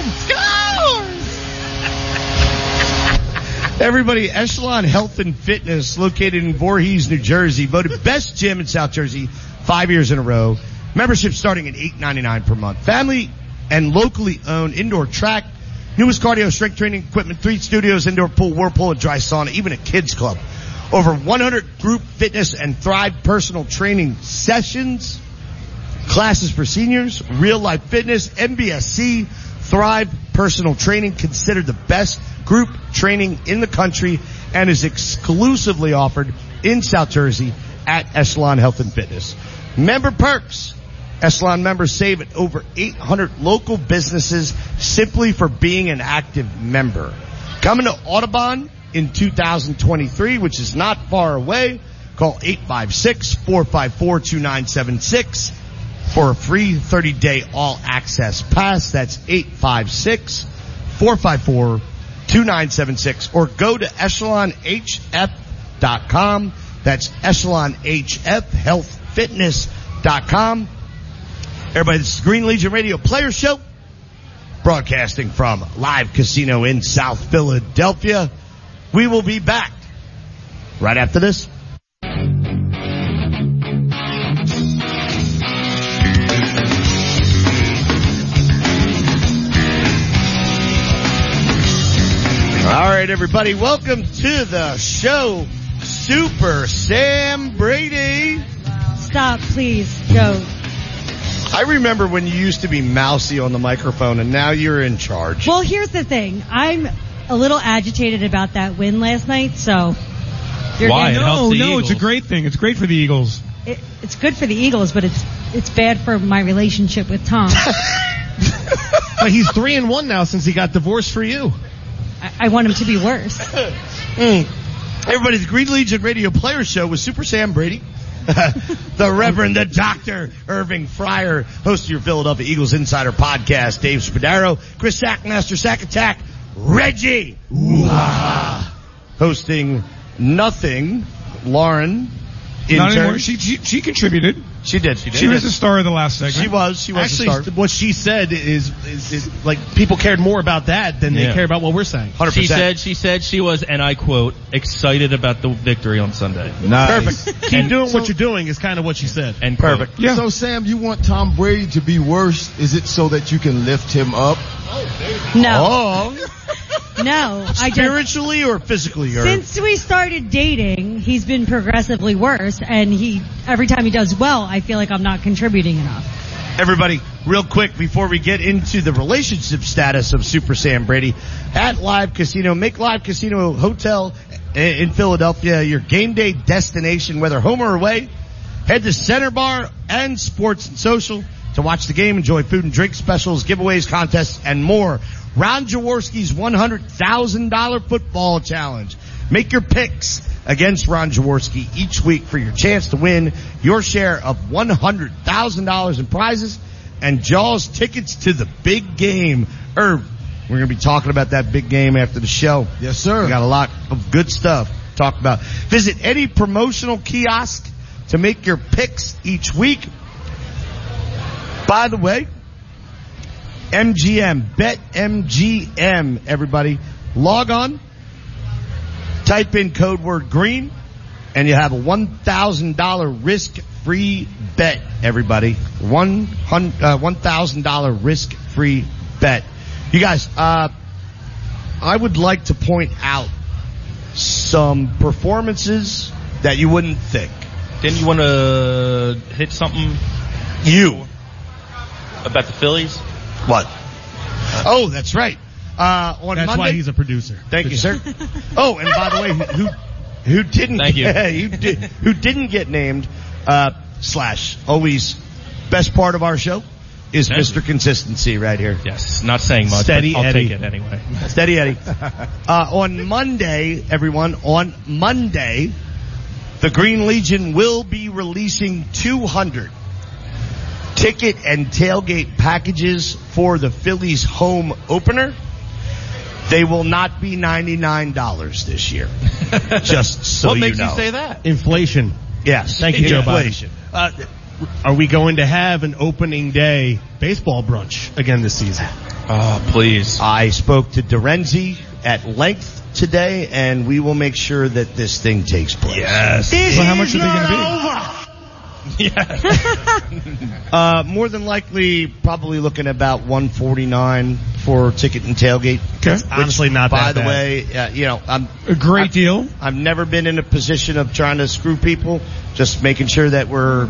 Speaker 2: Everybody, Echelon Health and Fitness, located in Voorhees, New Jersey, voted best gym in South Jersey 5 years in a row. Membership starting at $8.99 per month. Family and locally owned indoor track, newest cardio strength training equipment, 3 studios, indoor pool, whirlpool, and dry sauna, even a kids club. Over 100 group fitness and Thrive personal training sessions, classes for seniors, real life fitness, MBSC, Thrive personal training, considered the best group training in the country and is exclusively offered in South Jersey at Echelon Health and Fitness. Member perks. Echelon members save at over 800 local businesses simply for being an active member. Coming to Audubon in 2023, which is not far away. Call 856-454-2976 for a free 30-day all-access pass. That's 856-454-2976. Or go to EchelonHF.com. That's EchelonHFHealthFitness.com. Everybody, this is Green Legion Radio Player Show, broadcasting from Live Casino in South Philadelphia. We will be back right after this. All right, everybody, welcome to the show, Super Sam Brady.
Speaker 9: Stop, please, go.
Speaker 2: I remember when you used to be mousy on the microphone, and now you're in charge.
Speaker 9: Well, here's the thing. I'm a little agitated about that win last night, so...
Speaker 6: Why? It helps the Eagles.
Speaker 5: It's a great thing. It's great for the Eagles.
Speaker 9: It's good for the Eagles, but it's bad for my relationship with Tom.
Speaker 4: But he's 3-1 now since he got divorced for you.
Speaker 9: I want him to be worse.
Speaker 2: Everybody, the Green Legion Radio Player Show with Super Sam Brady, the Reverend, the Dr. Irving Fryer, host of your Philadelphia Eagles Insider Podcast, Dave Spadaro, Chris Sackmaster, Sack Attack, Reggie, hosting Nothing, Lauren,
Speaker 5: Not
Speaker 2: intern.
Speaker 5: anymore. She contributed.
Speaker 2: She did.
Speaker 5: She was the star of the last segment.
Speaker 2: She was
Speaker 4: Actually,
Speaker 2: a star.
Speaker 4: what she said is like people cared more about that than they care about what we're saying.
Speaker 2: 100%.
Speaker 6: She said she was, and I quote, excited about the victory on Sunday.
Speaker 3: Nice.
Speaker 2: Perfect.
Speaker 4: Keep doing what you're doing is kind of what she said.
Speaker 6: And
Speaker 2: Perfect.
Speaker 6: quote.
Speaker 5: Yeah.
Speaker 3: So, Sam, you want Tom Brady to be worse? Is it so that you can lift him up?
Speaker 9: No.
Speaker 2: Oh.
Speaker 9: No, I just,
Speaker 2: Spiritually or physically? Or?
Speaker 9: since we started dating, he's been progressively worse, and every time he does well, I feel like I'm not contributing enough.
Speaker 2: Everybody, real quick, before we get into the relationship status of Super Sam Brady, at Live Casino, make Live Casino Hotel in Philadelphia your game day destination, whether home or away. Head to Center Bar and Sports and Social to watch the game, enjoy food and drink specials, giveaways, contests, and more. Ron Jaworski's $100,000 football challenge. Make your picks against Ron Jaworski each week for your chance to win your share of $100,000 in prizes and Jaws tickets to the big game. Irv, we're going to be talking about that big game after the show.
Speaker 3: Yes, sir.
Speaker 2: We got a lot of good stuff to talk about. Visit any promotional kiosk to make your picks each week. By the way, MGM, BetMGM, everybody. Log on, type in code word green, and you have a $1,000 risk-free bet, everybody. $1,000 risk-free bet. You guys, I would like to point out some performances that you wouldn't think.
Speaker 6: Didn't you want to hit something? About the Phillies?
Speaker 2: What? Oh, that's right. On
Speaker 4: That's
Speaker 2: Monday,
Speaker 4: why he's a producer.
Speaker 2: Thank you, sir. Oh, and by the way, who didn't?
Speaker 6: Thank you.
Speaker 2: Who didn't get named? / always best part of our show is Mr. Consistency right here.
Speaker 6: Yes, not saying much.
Speaker 2: Steady
Speaker 6: but I'll
Speaker 2: Eddie.
Speaker 6: take it anyway.
Speaker 2: Steady Eddie. On Monday, everyone, on Monday, the Green Legion will be releasing 200 ticket and tailgate packages for the Phillies home opener. They will not be $99 this year. Just so
Speaker 6: what
Speaker 2: you know.
Speaker 6: makes you say that?
Speaker 4: Inflation.
Speaker 2: Yes.
Speaker 4: Thank you, Joe Biden.
Speaker 2: Inflation.
Speaker 4: Are we going to have an opening day baseball brunch again this season?
Speaker 6: Oh, please.
Speaker 2: I spoke to Dorenzi at length today, and we will make sure that this thing takes place.
Speaker 6: Yes.
Speaker 5: Well, how much are they going to be?
Speaker 6: Yeah.
Speaker 2: More than likely, probably looking at about $149 for ticket and tailgate.
Speaker 5: Okay.
Speaker 4: Honestly, not
Speaker 2: By
Speaker 4: that
Speaker 2: the
Speaker 4: bad.
Speaker 2: way, I'm
Speaker 5: A great deal.
Speaker 2: I've never been in a position of trying to screw people. Just making sure that we're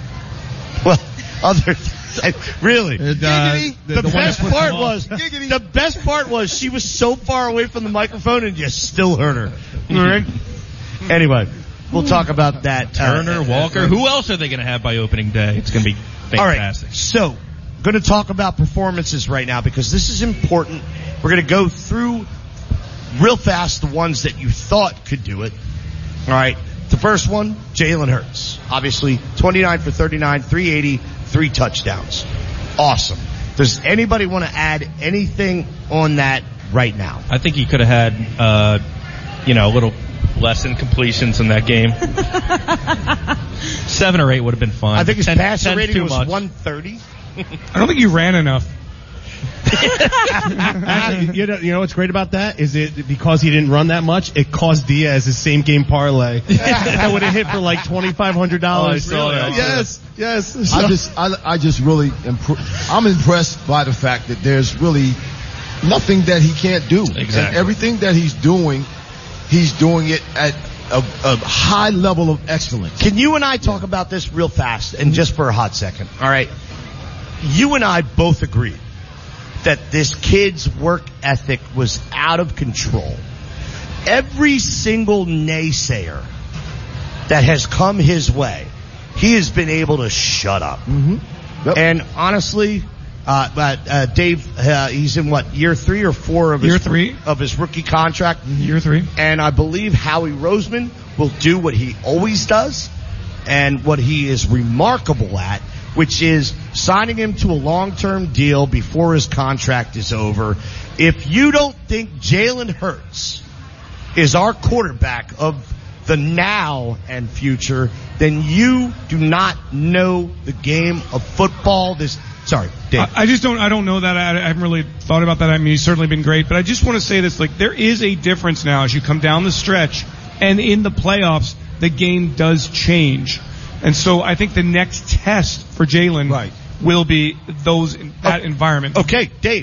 Speaker 2: really.
Speaker 3: Giggity.
Speaker 2: The best
Speaker 3: one that
Speaker 2: part
Speaker 3: put them
Speaker 2: was
Speaker 3: off. Giggity.
Speaker 2: the best part was she was so far away from the microphone and you still heard her. All right. Anyway, we'll talk about that.
Speaker 6: Turner, Walker. Who else are they going to have by opening day? It's going to be fantastic.
Speaker 2: All right. So, going to talk about performances right now because this is important. We're going to go through real fast the ones that you thought could do it. All right. The first one, Jalen Hurts. Obviously, 29 for 39, 380, 3 touchdowns. Awesome. Does anybody want to add anything on that right now?
Speaker 6: I think he could have had, a little less incompletions in that game. 7 or 8 would have been fine.
Speaker 2: I think his passer
Speaker 6: 10's
Speaker 2: rating
Speaker 6: too
Speaker 2: was
Speaker 6: much.
Speaker 2: 130.
Speaker 5: I don't think you ran enough.
Speaker 4: Actually, you know what's great about that is it because he didn't run that much, it cost Diaz his same game parlay that would have hit for like $2,500.
Speaker 6: I saw that.
Speaker 4: Yes.
Speaker 3: I just really I'm impressed by the fact that there's really nothing that he can't do.
Speaker 6: Exactly.
Speaker 3: And everything that he's doing it at a high level of excellence.
Speaker 2: Can you and I talk about this real fast and just for a hot second? All right. You and I both agreed that this kid's work ethic was out of control. Every single naysayer that has come his way, he has been able to shut up.
Speaker 3: Mm-hmm. Yep.
Speaker 2: And honestly, Dave, he's in year 3 or 4 of
Speaker 5: Year 3
Speaker 2: of his rookie contract.
Speaker 5: Year 3.
Speaker 2: And I believe Howie Roseman will do what he always does and what he is remarkable at, which is signing him to a long-term deal before his contract is over. If you don't think Jalen Hurts is our quarterback of the now and future, then you do not know the game of football. Sorry, Dave.
Speaker 5: I don't know that. I haven't really thought about that. I mean, he's certainly been great, but I just want to say this, there is a difference now as you come down the stretch and in the playoffs, the game does change. And so I think the next test for Jalen will be that environment.
Speaker 2: Okay, Dave.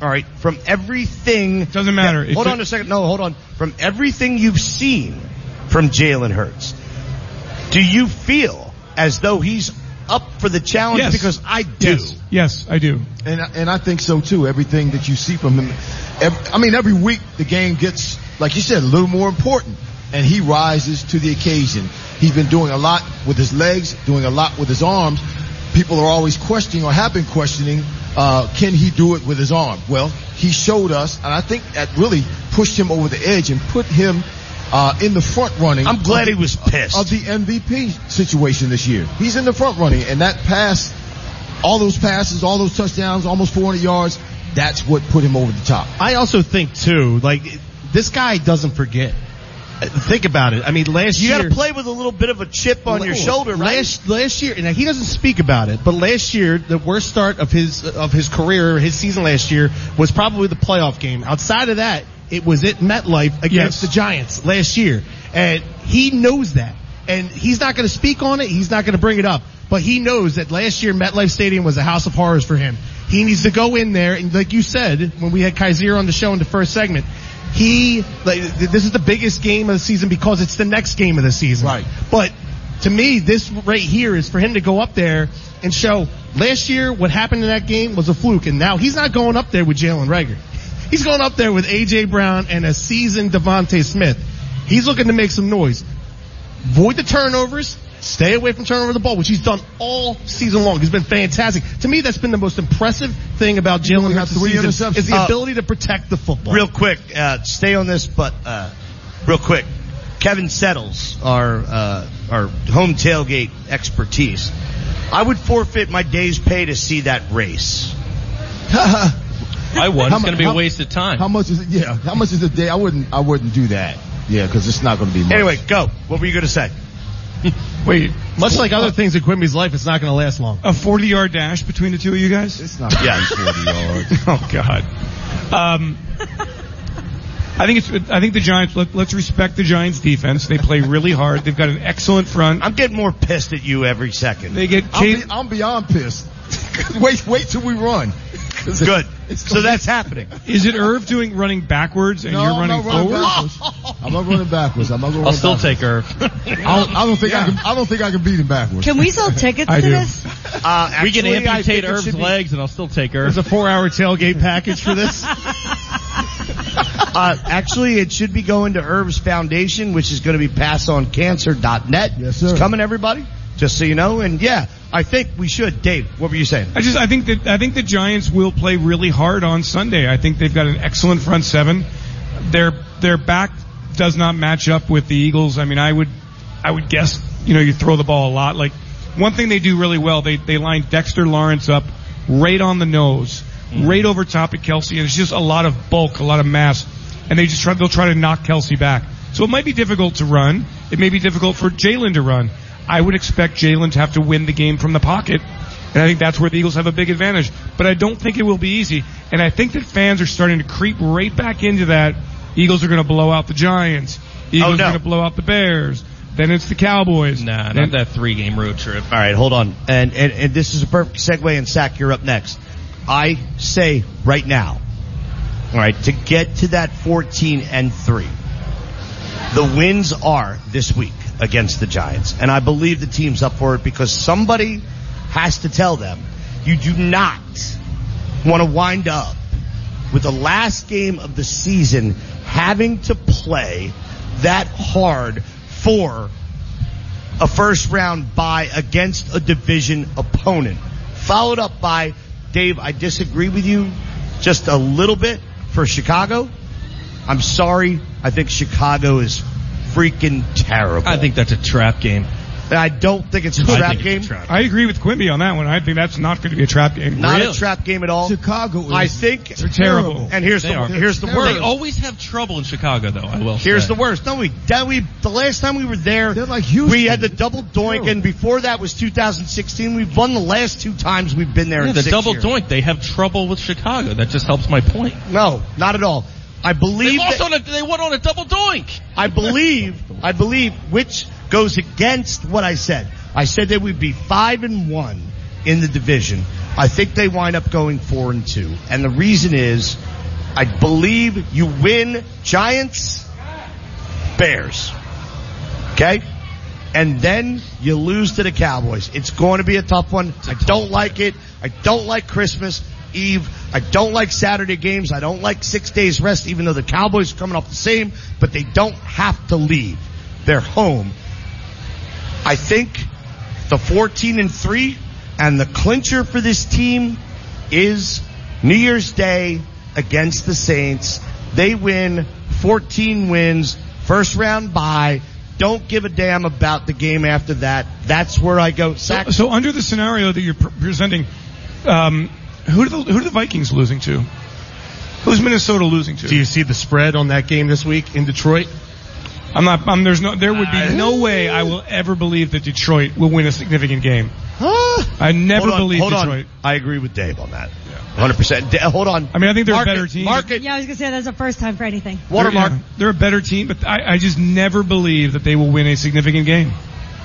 Speaker 2: All right, from everything.
Speaker 5: Doesn't matter.
Speaker 2: Hold on a second. No, hold on. From everything you've seen from Jalen Hurts, do you feel as though he's up for the challenge?
Speaker 5: Yes.
Speaker 2: Because I do.
Speaker 5: Yes, I do.
Speaker 3: And I think so too. Everything that you see from him, every week the game gets, like you said, a little more important, and he rises to the occasion. He's been doing a lot with his legs, doing a lot with his arms. People are always questioning, or have been questioning, can he do it with his arm? Well, he showed us, and I think that really pushed him over the edge and put him in the front running.
Speaker 2: I'm glad he was pissed
Speaker 3: of the MVP situation this year. He's in the front running, and that pass, all those passes, all those touchdowns, almost 400 yards, that's what put him over the top.
Speaker 4: I also think too, like, this guy doesn't forget. Think about it. I mean, last year
Speaker 2: you got to play with a little bit of a chip on your shoulder, right?
Speaker 4: Last year, and he doesn't speak about it, but last year, the worst start of his career, his season last year, was probably the playoff game. Outside of that, it was at MetLife against the Giants last year, and he knows that, and he's not going to speak on it. He's not going to bring it up, but he knows that last year MetLife Stadium was a house of horrors for him. He needs to go in there, and like you said when we had Kaiser on the show in the first segment, this is the biggest game of the season because it's the next game of the season.
Speaker 3: Right.
Speaker 4: But to me, this right here is for him to go up there and show last year what happened in that game was a fluke, and now he's not going up there with Jalen Reagor. He's going up there with A.J. Brown and a seasoned Devontae Smith. He's looking to make some noise. Avoid the turnovers. Stay away from turning over the ball, which he's done all season long. He's been fantastic. To me, that's been the most impressive thing about Jalen Hurts this season is the ability to protect the football.
Speaker 2: Real quick, stay on this, but real quick, Kevin Settles, our home tailgate expertise. I would forfeit my day's pay to see that race.
Speaker 6: I would. It's going to be a waste of time.
Speaker 3: How much is it? Yeah. How much is a day? I wouldn't do that. Yeah, because it's not going to be much.
Speaker 2: Anyway, go. What were you going to say?
Speaker 5: Wait,
Speaker 4: much like other things in Quimby's life, it's not going to last long.
Speaker 5: A 40-yard dash between the two of you guys?
Speaker 3: It's not 40 yards.
Speaker 5: Oh God. I think the Giants. Let's respect the Giants' defense. They play really hard. They've got an excellent front.
Speaker 2: I'm getting more pissed at you every second.
Speaker 5: They get.
Speaker 3: I'm beyond pissed. wait till we run.
Speaker 2: Good. So that's happening.
Speaker 5: Is it Irv running backwards and you're running forward?
Speaker 3: I'm not running backwards.
Speaker 6: I'll still take Irv.
Speaker 3: I don't think I can beat him backwards.
Speaker 9: Can we sell tickets to this?
Speaker 6: We can amputate Irv's legs and I'll still take Irv.
Speaker 4: There's a 4-hour tailgate package for this.
Speaker 2: Actually, it should be going to Irv's Foundation, which is going to be passoncancer.net.
Speaker 3: Yes, sir.
Speaker 2: It's coming, everybody. Just so you know. And yeah, I think we should. Dave, what were you saying?
Speaker 5: I think the Giants will play really hard on Sunday. I think they've got an excellent front seven. Their back does not match up with the Eagles. I mean, I would guess, you throw the ball a lot. Like, one thing they do really well, they line Dexter Lawrence up right on the nose, right over top of Kelsey, and it's just a lot of bulk, a lot of mass, and they'll try to knock Kelsey back. So it might be difficult to run. It may be difficult for Jalen to run. I would expect Jalen to have to win the game from the pocket, and I think that's where the Eagles have a big advantage. But I don't think it will be easy, and I think that fans are starting to creep right back into that. Eagles are going to blow out the Giants. Eagles are going to blow out the Bears. Then it's the Cowboys.
Speaker 6: Nah, not that 3-game road trip.
Speaker 2: All right, hold on. And this is a perfect segue, and Sack, you're up next. I say right now, all right, to get to that 14-3, the wins are this week against the Giants. And I believe the team's up for it because somebody has to tell them you do not want to wind up with the last game of the season having to play that hard for a first-round bye against a division opponent. Followed up by, Dave, I disagree with you just a little bit for Chicago. I'm sorry. I think Chicago is freaking terrible.
Speaker 6: I think that's a trap game.
Speaker 2: I don't think it's a trap game.
Speaker 5: I agree with Quimby on that one. I think that's not going to be a trap game.
Speaker 2: Not a trap game at all.
Speaker 3: Chicago is
Speaker 2: I think
Speaker 5: they're terrible.
Speaker 2: And here's the worst.
Speaker 6: They always have trouble in Chicago, though, I will say.
Speaker 2: Here's the worst. No, the last time we were there,
Speaker 3: they're like Houston.
Speaker 2: We had the double doink, and before that was 2016. We've won the last 2 times we've been there in 6 years.
Speaker 6: The double doink, they have trouble with Chicago. That just helps my point.
Speaker 2: No, not at all. I believe
Speaker 6: they won on a double doink.
Speaker 2: I believe, which goes against what I said. I said that we'd be 5-1 in the division. I think they wind up going 4-2. And the reason is, I believe you win Giants, Bears. Okay? And then you lose to the Cowboys. It's going to be a tough one. I don't like it. I don't like Christmas Eve. I don't like Saturday games. I don't like 6 days rest, even though the Cowboys are coming off the same, but they don't have to leave. They're home. I think the 14-3 and the clincher for this team is New Year's Day against the Saints. They win 14 wins, first round bye. Don't give a damn about the game after that. That's where I go.
Speaker 5: So under the scenario that you're presenting, who do the Vikings losing to? Who's Minnesota losing to?
Speaker 4: Do you see the spread on that game this week in Detroit?
Speaker 5: There would be no way I will ever believe that Detroit will win a significant game. I never believe Detroit.
Speaker 2: I agree with Dave on that. 100%. Hold on.
Speaker 5: I mean, I think they're a better team.
Speaker 9: Yeah, I was going to say that's the first time for anything.
Speaker 2: Watermark.
Speaker 5: They're a better team, but I just never believe that they will win a significant game.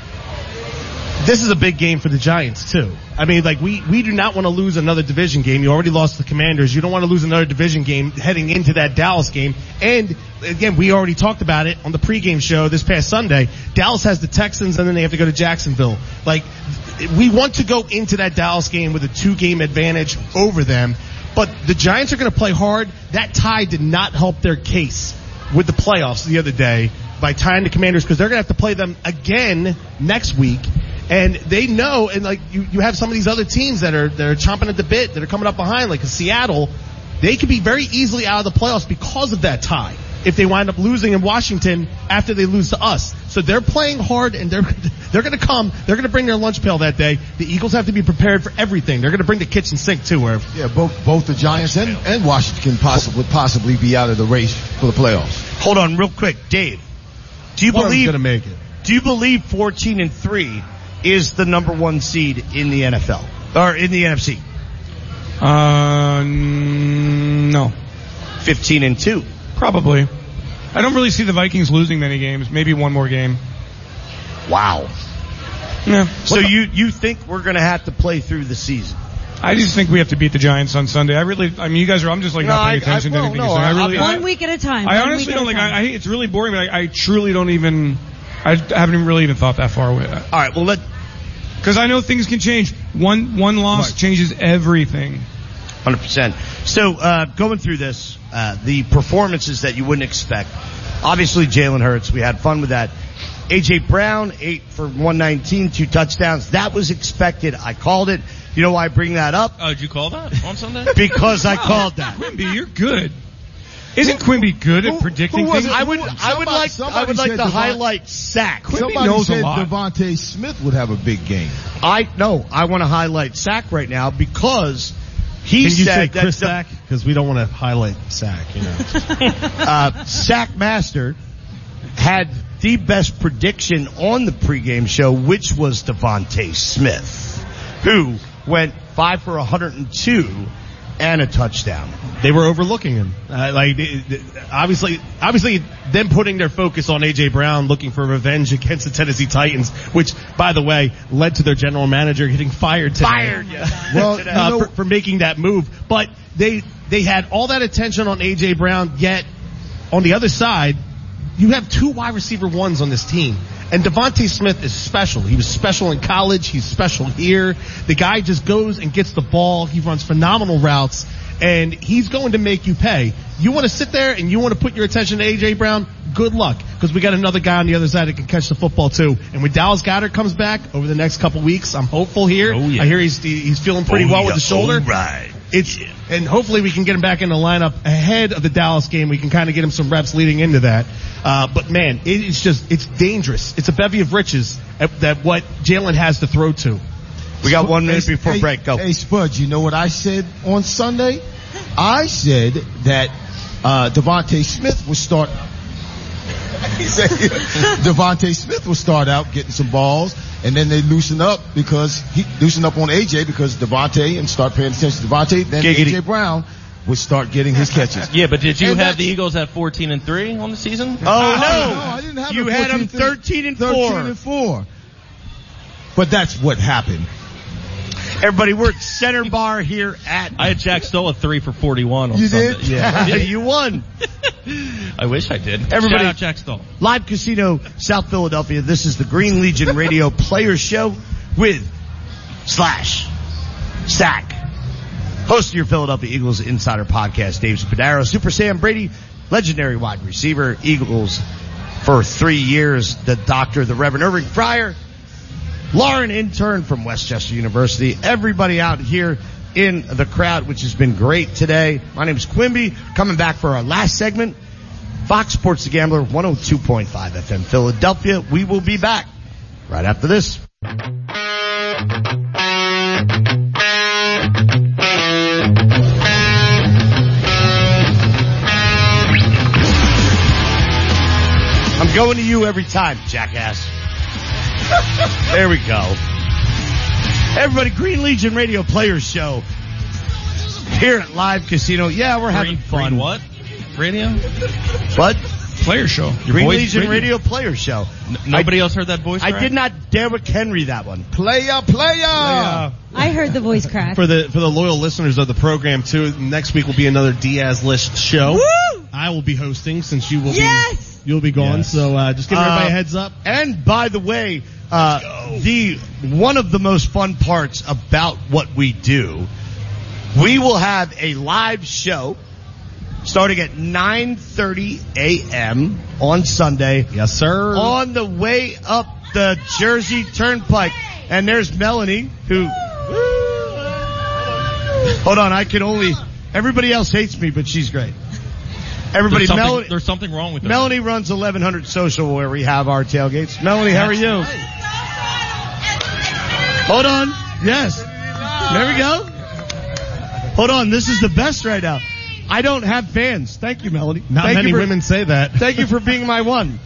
Speaker 4: This is a big game for the Giants, too. I mean, like, we do not want to lose another division game. You already lost the Commanders. You don't want to lose another division game heading into that Dallas game. And, again, we already talked about it on the pregame show this past Sunday. Dallas has the Texans, and then they have to go to Jacksonville. Like, we want to go into that Dallas game with a 2-game advantage over them. But the Giants are going to play hard. That tie did not help their case with the playoffs the other day by tying the Commanders, because they're going to have to play them again next week. And they know, and like you have some of these other teams that are chomping at the bit, that are coming up behind, like Seattle. They could be very easily out of the playoffs because of that tie if they wind up losing in Washington after they lose to us. So they're playing hard, and they're going to come. They're going to bring their lunch pail that day. The Eagles have to be prepared for everything. They're going to bring the kitchen sink too.
Speaker 3: Yeah, both the Giants and Washington would possibly be out of the race for the playoffs.
Speaker 2: Hold on, real quick, Dave. Do you believe
Speaker 4: going to make it?
Speaker 2: Do you believe 14-3 is the number 1 seed in the NFL or in the NFC?
Speaker 5: No.
Speaker 2: 15-2.
Speaker 5: Probably. I don't really see the Vikings losing many games. Maybe one more game.
Speaker 2: Wow.
Speaker 5: Yeah.
Speaker 2: So you think we're going to have to play through the season?
Speaker 5: I just think we have to beat the Giants on Sunday. You guys are, I'm just like not paying attention to anything you're saying.
Speaker 9: One week at a time.
Speaker 5: I honestly don't it's really boring, but I truly don't even, I haven't really even thought that far away.
Speaker 2: All right, well
Speaker 5: because I know things can change. One loss changes everything.
Speaker 2: 100%. So, going through this, the performances that you wouldn't expect. Obviously, Jalen Hurts, we had fun with that. A.J. Brown, 8 for 119, 2 touchdowns. That was expected. I called it. You know why I bring that up?
Speaker 6: Oh, did you call that on Sunday?
Speaker 2: Because I called that.
Speaker 5: Quimby, you're good. Isn't Quimby good at predicting things?
Speaker 2: I would like to highlight Sack.
Speaker 3: Somebody said Devontae Smith would have a big game.
Speaker 2: I want to highlight Sack right now because he
Speaker 4: Can you
Speaker 2: said
Speaker 4: say Chris Sack? Because we don't want to highlight Sack, you know.
Speaker 2: Sack Master had the best prediction on the pregame show, which was Devontae Smith, who went 5 for 102 and a touchdown.
Speaker 4: They were overlooking him. Obviously them putting their focus on A.J. Brown, looking for revenge against the Tennessee Titans, which, by the way, led to their general manager getting fired today.
Speaker 2: Well,
Speaker 4: for making that move. But they had all that attention on A.J. Brown, yet on the other side, you have 2 wide receiver ones on this team. And Devontae Smith is special. He was special in college. He's special here. The guy just goes and gets the ball. He runs phenomenal routes. And he's going to make you pay. You want to sit there and you want to put your attention to A.J. Brown? Good luck. Because we got another guy on the other side that can catch the football too. And when Dallas Goedert comes back over the next couple weeks, I'm hopeful here.
Speaker 2: Oh, yeah.
Speaker 4: I hear he's feeling pretty well with the shoulder.
Speaker 2: Right.
Speaker 4: And hopefully we can get him back in the lineup ahead of the Dallas game. We can kind of get him some reps leading into that. But man, it's dangerous. It's a bevy of riches that what Jalen has to throw to.
Speaker 2: We got 1 minute before break. Go.
Speaker 3: Hey, Spud, you know what I said on Sunday? I said that Devontae Smith would start. Devontae Smith will start out getting some balls, and then they loosen up on AJ because Devontae, and start paying attention to Devontae. Then AJ Brown would start getting his catches.
Speaker 6: Yeah, but did you have the Eagles at 14-3 on the season?
Speaker 2: Oh no,
Speaker 3: I didn't have
Speaker 2: you had them 13-4.
Speaker 3: 13-4. But that's what happened.
Speaker 2: Everybody, we're at Center Bar here at...
Speaker 6: I had Jack Stoll at 3 for 41 on
Speaker 3: You
Speaker 6: Sunday.
Speaker 3: did?
Speaker 6: Yeah.
Speaker 2: You won.
Speaker 6: I wish I did.
Speaker 2: Everybody-
Speaker 6: Shout out Jack Stoll.
Speaker 2: Live Casino, South Philadelphia. This is the Green Legion Radio Players Show with Slash, Stack, host of your Philadelphia Eagles Insider Podcast, Dave Spadaro, Super Sam Brady, legendary wide receiver, Eagles for 3 years, the doctor, the Reverend Irving Fryer, Lauren, intern from Westchester University, everybody out here in the crowd, which has been great today. My name is Quimby, coming back for our last segment. Fox Sports The Gambler, 102.5 FM Philadelphia. We will be back right after this. I'm going to you every time, jackass. There we go. Everybody, Green Legion Radio Players Show here at Live Casino. Yeah, we're having fun.
Speaker 6: Green what? Radio?
Speaker 2: What?
Speaker 5: Player Show.
Speaker 2: Green Legion Radio Players Show.
Speaker 6: Nobody else heard that voice
Speaker 2: I
Speaker 6: crack?
Speaker 2: did not Derrick Henry that one.
Speaker 3: Player.
Speaker 9: I heard the voice crack.
Speaker 4: For the loyal listeners of the program too, next week will be another Diaz List show.
Speaker 9: Woo!
Speaker 4: I will be hosting since you will
Speaker 9: Yes!
Speaker 4: you'll be gone.
Speaker 6: Yes.
Speaker 4: So just give everybody a heads up.
Speaker 2: And by the way, one of the most fun parts about what we do, we will have a live show starting at 9:30 a.m. on Sunday.
Speaker 4: Yes, sir.
Speaker 2: On the way up the Jersey Turnpike. And there's Melanie, who... Hold on, everybody else hates me, but she's great. Everybody,
Speaker 6: There's something wrong with that.
Speaker 2: Melanie runs 1100 Social where we have our tailgates. Melanie, how are you? Hold on. Yes. There we go. Hold on. This is the best right now. I don't have fans. Thank you, Melanie.
Speaker 4: Not
Speaker 2: Thank
Speaker 4: many
Speaker 2: you
Speaker 4: women say that.
Speaker 2: Thank you for being my one.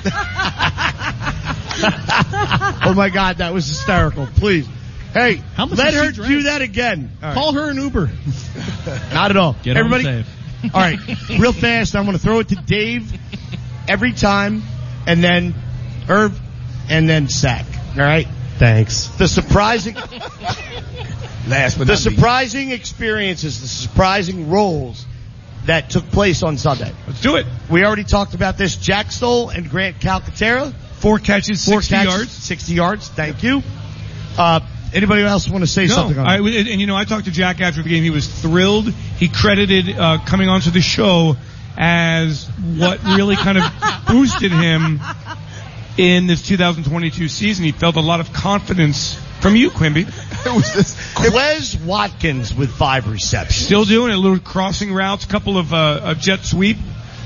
Speaker 2: Oh my God, that was hysterical. Please. Hey,
Speaker 4: How much
Speaker 2: let
Speaker 4: does she
Speaker 2: her
Speaker 4: drink?
Speaker 2: do that again. All right.
Speaker 4: Call her an Uber.
Speaker 2: Not at all.
Speaker 6: Get
Speaker 2: Everybody,
Speaker 6: on safe.
Speaker 2: all right, real fast. I'm going to throw it to Dave every time, and then Irv, and then Sack. All right.
Speaker 4: Thanks.
Speaker 2: The surprising,
Speaker 3: Last but
Speaker 2: the
Speaker 3: not least.
Speaker 2: surprising experiences, the surprising roles that took place on Sunday.
Speaker 5: Let's do it.
Speaker 2: We already talked about this. Jack Stoll and Grant Calcaterra.
Speaker 5: 4 catches, 60 yards.
Speaker 2: 60 yards. Thank you. Anybody else want to say something on that?
Speaker 5: I talked to Jack after the game. He was thrilled. He credited coming onto the show as what really kind of boosted him in this 2022 season. He felt a lot of confidence from you, Quimby.
Speaker 2: Quez Watkins with 5 receptions.
Speaker 5: Still doing it. Little crossing routes, couple of jet sweep.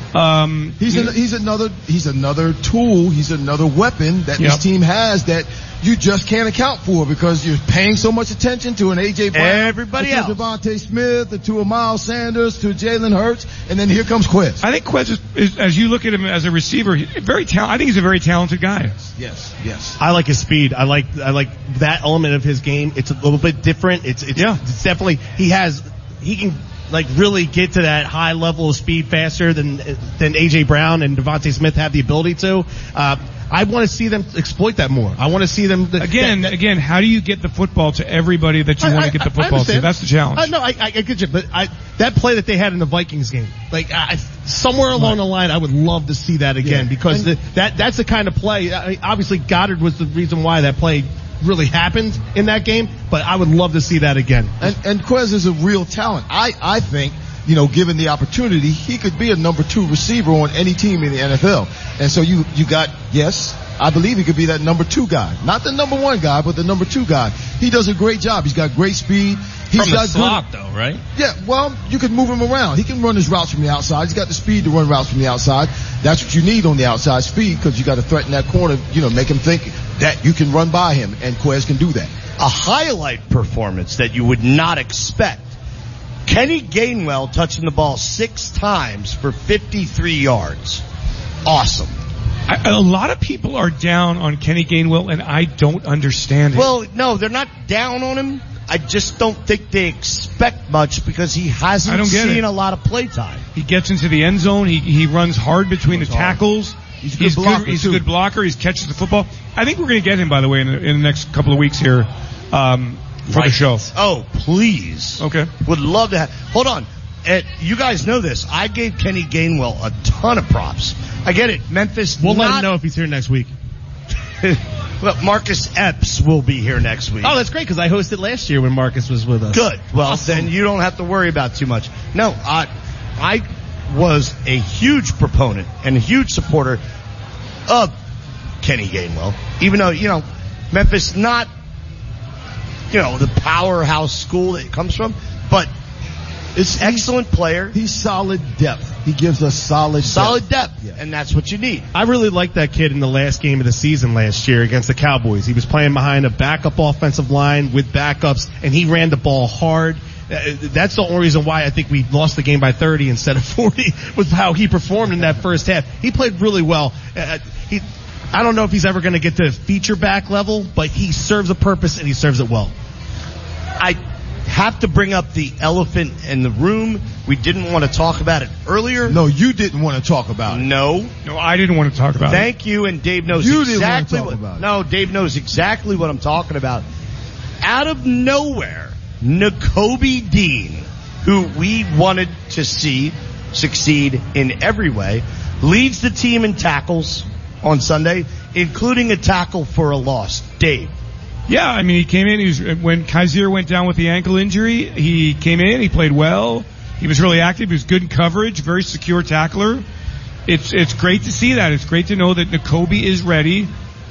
Speaker 3: He's another tool. He's another weapon that this team has that you just can't account for because you're paying so much attention to an A.J. Brown,
Speaker 2: everybody
Speaker 3: to
Speaker 2: else,
Speaker 3: Devontae Smith, to a Miles Sanders, to Jalen Hurts, and then here comes Quez.
Speaker 5: I think Quez is, as you look at him as a receiver, very I think he's a very talented guy.
Speaker 3: Yes.
Speaker 4: I like his speed. I like that element of his game. It's a little bit different. It's definitely he can like really get to that high level of speed faster than A.J. Brown and Devontae Smith have the ability to. I want to see them exploit that more. I want to see them
Speaker 5: again. How do you get the football to everybody that you want to get the football to? That's the challenge.
Speaker 4: No, I get you, but that play that they had in the Vikings game, somewhere along the line, I would love to see that again because that's the kind of play. I mean, obviously, Goddard was the reason why that play really happened in that game, but I would love to see that again.
Speaker 3: And Quez is a real talent. I think, given the opportunity, he could be a number 2 receiver on any team in the NFL. And so you got, yes, I believe he could be that number 2 guy. Not the number 1 guy, but the number 2 guy. He does a great job. He's got great speed. He's
Speaker 6: From the slot, though, right?
Speaker 3: Yeah, well, you can move him around. He can run his routes from the outside. He's got the speed to run routes from the outside. That's what you need on the outside speed because you got to threaten that corner, make him think that you can run by him, and Quez can do that.
Speaker 2: A highlight performance that you would not expect. Kenny Gainwell touching the ball 6 times for 53 yards. Awesome.
Speaker 5: A lot of people are down on Kenny Gainwell, and I don't understand it.
Speaker 2: Well, no, they're not down on him. I just don't think they expect much because he hasn't seen a lot of play time.
Speaker 5: He gets into the end zone. He runs hard between the tackles. He's a good blocker. He catches the football. I think we're going to get him, by the way, in the next couple of weeks here. For the show.
Speaker 2: Oh, please.
Speaker 5: Okay.
Speaker 2: Would love to have. Hold on. You guys know this. I gave Kenny Gainwell a ton of props. I get it. Memphis.
Speaker 4: We'll let him know if he's here next week.
Speaker 2: Well, Marcus Epps will be here next week.
Speaker 4: Oh, that's great because I hosted last year when Marcus was with us.
Speaker 2: Good. Well, then you don't have to worry about too much. No, I was a huge proponent and a huge supporter of Kenny Gainwell, even though, Memphis not, the powerhouse school that it comes from, but it's excellent player.
Speaker 3: He's solid depth. He gives us solid
Speaker 2: depth. Yeah. And that's what you need.
Speaker 4: I really liked that kid in the last game of the season last year against the Cowboys. He was playing behind a backup offensive line with backups, and he ran the ball hard. That's the only reason why I think we lost the game by 30 instead of 40 was how he performed in that first half. He played really well. I don't know if he's ever going to get to feature back level, but he serves a purpose and he serves it well.
Speaker 2: I have to bring up the elephant in the room. We didn't want to talk about it earlier.
Speaker 3: No, you didn't want to talk about it.
Speaker 2: No,
Speaker 5: I didn't want to talk about it.
Speaker 2: Thank you, and Dave knows exactly what. No, Dave knows exactly what I'm talking about. Out of nowhere, Nakobe Dean, who we wanted to see succeed in every way, leads the team in tackles on Sunday, including a tackle for a loss. Dave.
Speaker 5: Yeah, I mean, he came in, when Kaiser went down with the ankle injury, he came in, he played well, he was really active, he was good in coverage, very secure tackler. It's great to see that. It's great to know that Nakobe is ready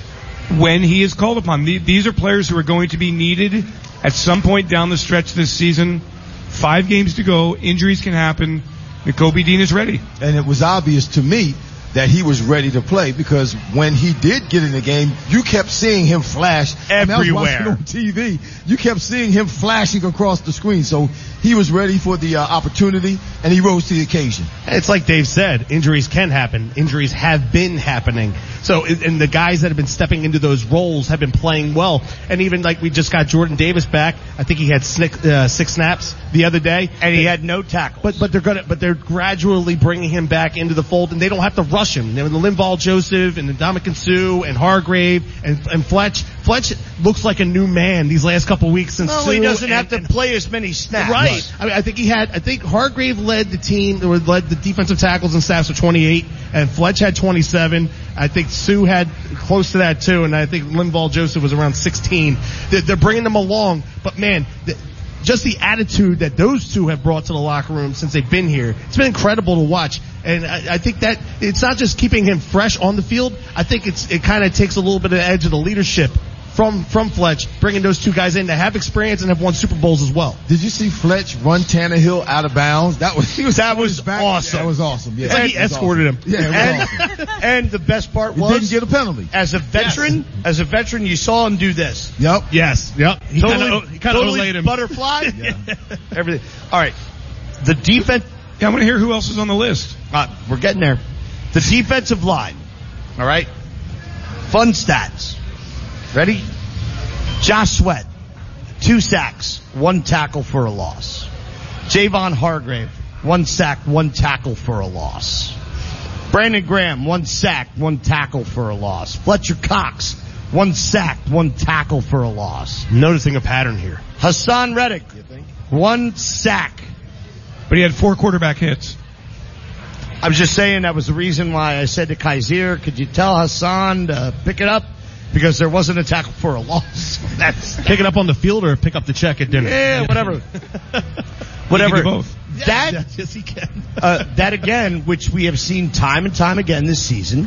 Speaker 5: when he is called upon. These are players who are going to be needed at some point down the stretch this season. 5 games to go, injuries can happen. Nakobe Dean is ready.
Speaker 3: And it was obvious to me that he was ready to play because when he did get in the game, you kept seeing him flash
Speaker 2: everywhere.
Speaker 3: I was watching on TV. You kept seeing him flashing across the screen. So he was ready for the opportunity, and he rose to the occasion.
Speaker 4: It's like Dave said, injuries can happen. Injuries have been happening. So, and the guys that have been stepping into those roles have been playing well. And even like we just got Jordan Davis back. I think he had 6 snaps the other day,
Speaker 2: and he had no tackles.
Speaker 4: But they're gradually bringing him back into the fold, and they don't have to rush him. The Linval Joseph and the Ndamukong Suh and Hargrave and Fletch. Fletch looks like a new man these last couple weeks since
Speaker 2: he doesn't have to play as many snaps.
Speaker 4: Right. I mean, I think Hargrave led the team, or led the defensive tackles and snaps with 28, and Fletch had 27. I think Suh had close to that too, and I think Linval Joseph was around 16. They're bringing them along, but man, just the attitude that those two have brought to the locker room since they've been here, it's been incredible to watch. And I think that it's not just keeping him fresh on the field. I think it kind of takes a little bit of the edge of the leadership from Fletch, bringing those two guys in that have experience and have won Super Bowls as well.
Speaker 3: Did you see Fletch run Tannehill out of bounds? That was
Speaker 2: awesome.
Speaker 3: That was awesome. Yeah,
Speaker 4: it's like he escorted him.
Speaker 3: Yeah, it was awesome.
Speaker 2: And the best part was
Speaker 3: he didn't get a penalty.
Speaker 2: As a veteran, you saw him do this.
Speaker 3: Yep.
Speaker 4: Yes. Yep. He kind of
Speaker 2: totally
Speaker 4: him.
Speaker 2: Butterfly. Yeah. Everything. All right. The defense.
Speaker 5: Yeah, I want to hear who else is on the list.
Speaker 2: We're getting there. The defensive line. All right. Fun stats. Ready? Josh Sweat, 2 sacks, 1 tackle for a loss. Javon Hargrave, 1 sack, 1 tackle for a loss. Brandon Graham, 1 sack, 1 tackle for a loss. Fletcher Cox, 1 sack, 1 tackle for a loss.
Speaker 4: Noticing a pattern here.
Speaker 2: Hassan Reddick, 1 sack.
Speaker 5: But he had 4 quarterback hits.
Speaker 2: I was just saying that was the reason why I said to Kaiser, could you tell Hassan to pick it up? Because there wasn't a tackle for a loss.
Speaker 4: Pick it up on the field or pick up the check at dinner.
Speaker 2: Yeah, whatever.
Speaker 5: Whatever. He can do both.
Speaker 4: Yes, he can.
Speaker 2: That again, which we have seen time and time again this season,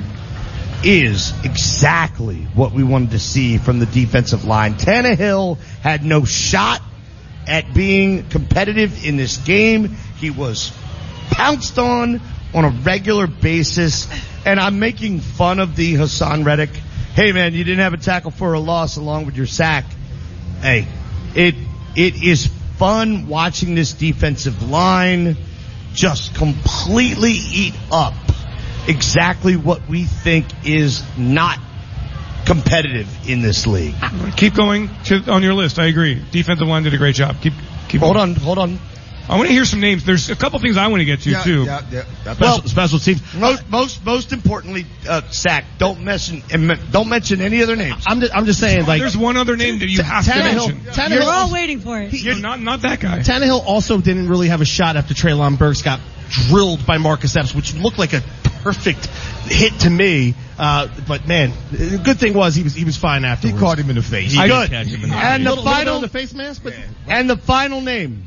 Speaker 2: is exactly what we wanted to see from the defensive line. Tannehill had no shot at being competitive in this game. He was pounced on a regular basis, and I'm making fun of the Hassan Reddick. Hey man, you didn't have a tackle for a loss along with your sack. Hey, it is fun watching this defensive line just completely eat up exactly what we think is not competitive in this league.
Speaker 5: Keep going on your list. I agree. Defensive line did a great job. Keep
Speaker 2: Hold on.
Speaker 5: I want to hear some names. There's a couple things I want to get to too.
Speaker 2: Special teams. Most importantly, Sack, don't mention any other names.
Speaker 4: I'm just saying, like,
Speaker 5: there's one other name that you have to mention.
Speaker 9: We're all waiting for it.
Speaker 5: Not that guy.
Speaker 4: Tannehill also didn't really have a shot after Treylon Burks got drilled by Marcus Epps, which looked like a perfect hit to me. But man, the good thing was he was fine afterwards.
Speaker 3: He caught him in the face.
Speaker 2: Good.
Speaker 4: And the face mask, but
Speaker 2: and the final name.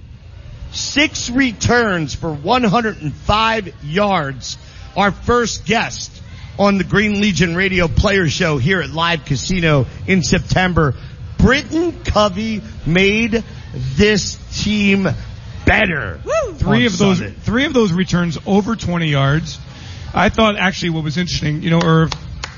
Speaker 2: 6 returns for 105 yards. Our first guest on the Green Legion Radio Player Show here at Live Casino in September. Britton Covey made this team better.
Speaker 5: Woo! Three of those returns over 20 yards. I thought actually what was interesting, Irv,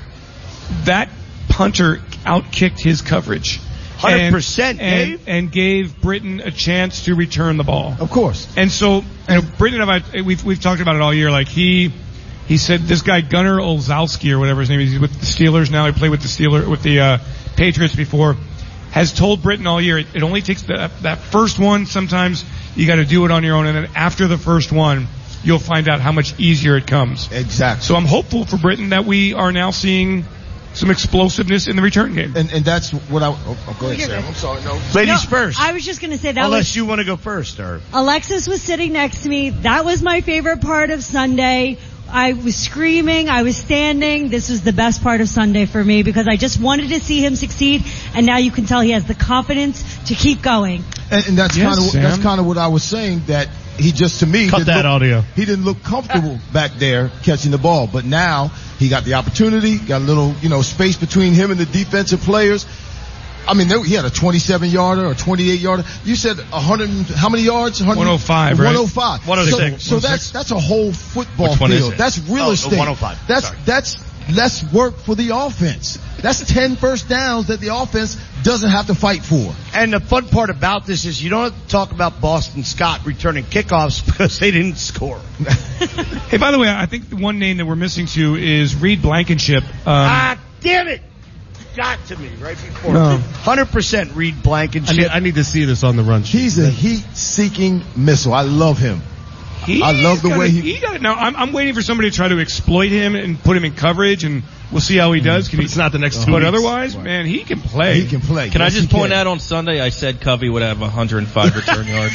Speaker 5: that punter outkicked his coverage.
Speaker 2: 100%, Dave.
Speaker 5: And gave Britton a chance to return the ball.
Speaker 3: Of course.
Speaker 5: And so, Britton and I, we've talked about it all year. Like he said this guy Gunnar Olszewski or whatever his name is, he's with the Steelers now. He played with the Patriots before. Has told Britton all year it only takes that first one. Sometimes you got to do it on your own, and then after the first one, you'll find out how much easier it comes.
Speaker 3: Exactly.
Speaker 5: So I'm hopeful for Britton that we are now seeing some explosiveness in the return game.
Speaker 3: And that's what go ahead, Sam. I'm sorry, no.
Speaker 2: Ladies first.
Speaker 9: I was just going to say that
Speaker 2: Unless you want to go first, or
Speaker 9: Alexis was sitting next to me. That was my favorite part of Sunday. I was screaming. I was standing. This was the best part of Sunday for me because I just wanted to see him succeed. And now you can tell he has the confidence to keep going.
Speaker 3: And that's kind of what I was saying, that he just, to me,
Speaker 4: audio.
Speaker 3: He didn't look comfortable back there catching the ball, but now he got the opportunity, got a little, space between him and the defensive players. I mean, he had a 27-yarder or 28-yarder. You said 100, how many yards?
Speaker 5: 105, right?
Speaker 3: 105.
Speaker 2: 106.
Speaker 3: So that's a whole football
Speaker 6: Which one is
Speaker 3: field.
Speaker 6: it?
Speaker 3: That's real estate.
Speaker 2: 105.
Speaker 3: That's less work for the offense. That's 10 first downs that the offense doesn't have to fight for.
Speaker 2: And the fun part about this is you don't have to talk about Boston Scott returning kickoffs because they didn't score.
Speaker 5: Hey, by the way, I think the one name that we're missing too is Reed Blankenship.
Speaker 2: Damn it! Got to me right before. 100% Reed Blankenship.
Speaker 4: I need to see this on the run sheet.
Speaker 3: He's a heat-seeking missile. I love him. I love the way he got
Speaker 5: it. Now I'm waiting for somebody to try to exploit him and put him in coverage, and we'll see how he does.
Speaker 4: It's not the next 2
Speaker 5: But
Speaker 4: weeks.
Speaker 5: otherwise, man, he can play.
Speaker 3: He can play.
Speaker 6: Can I just point out on Sunday I said Covey would have 105 return yards?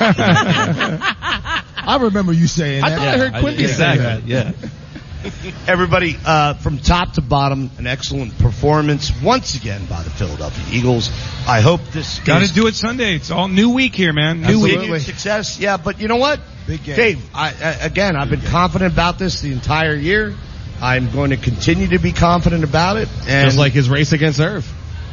Speaker 3: I remember you saying that.
Speaker 4: I heard Quimby say that.
Speaker 6: Yeah.
Speaker 2: Everybody, from top to bottom, an excellent performance once again by the Philadelphia Eagles. I hope this
Speaker 5: Got to do it Sunday. It's all new week here, man. New
Speaker 2: continued
Speaker 5: week.
Speaker 2: success. Yeah, but you know what?
Speaker 3: Big game.
Speaker 2: Dave, I've been confident about this the entire year. I'm going to continue to be confident about it. And
Speaker 4: Just like his race against Irv.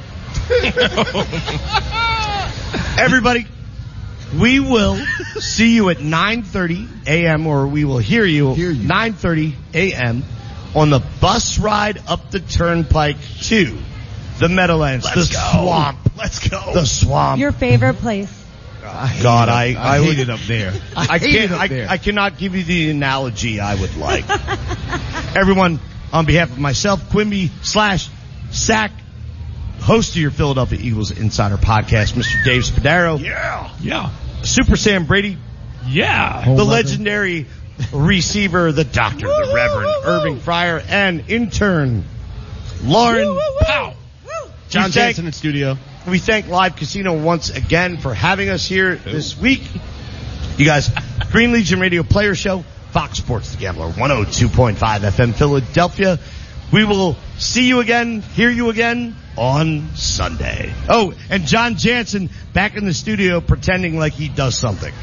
Speaker 2: everybody, we will see you at 9:30 a.m. or we will hear you 9:30 a.m. on the bus ride up the turnpike to the Meadowlands, swamp. Let's go. The swamp.
Speaker 9: Your favorite place.
Speaker 2: I
Speaker 3: hate it up there.
Speaker 2: I cannot give you the analogy I would like. Everyone, on behalf of myself, Quimby/Sack, host of your Philadelphia Eagles Insider Podcast, Mr. Dave Spadaro.
Speaker 5: Yeah.
Speaker 2: Super Sam Brady.
Speaker 5: Yeah.
Speaker 2: The legendary receiver, the doctor, the Reverend Irving Fryer, and intern Lauren Powell.
Speaker 4: John Jansen in studio.
Speaker 2: We thank Live Casino once again for having us here this week. You guys, Green Legion Radio Player Show, Fox Sports The Gambler, 102.5 FM Philadelphia. We will see you again, hear you again on Sunday. Oh, and John Jansen back in the studio pretending like he does something.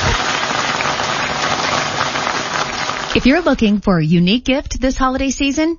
Speaker 10: If you're looking for a unique gift this holiday season,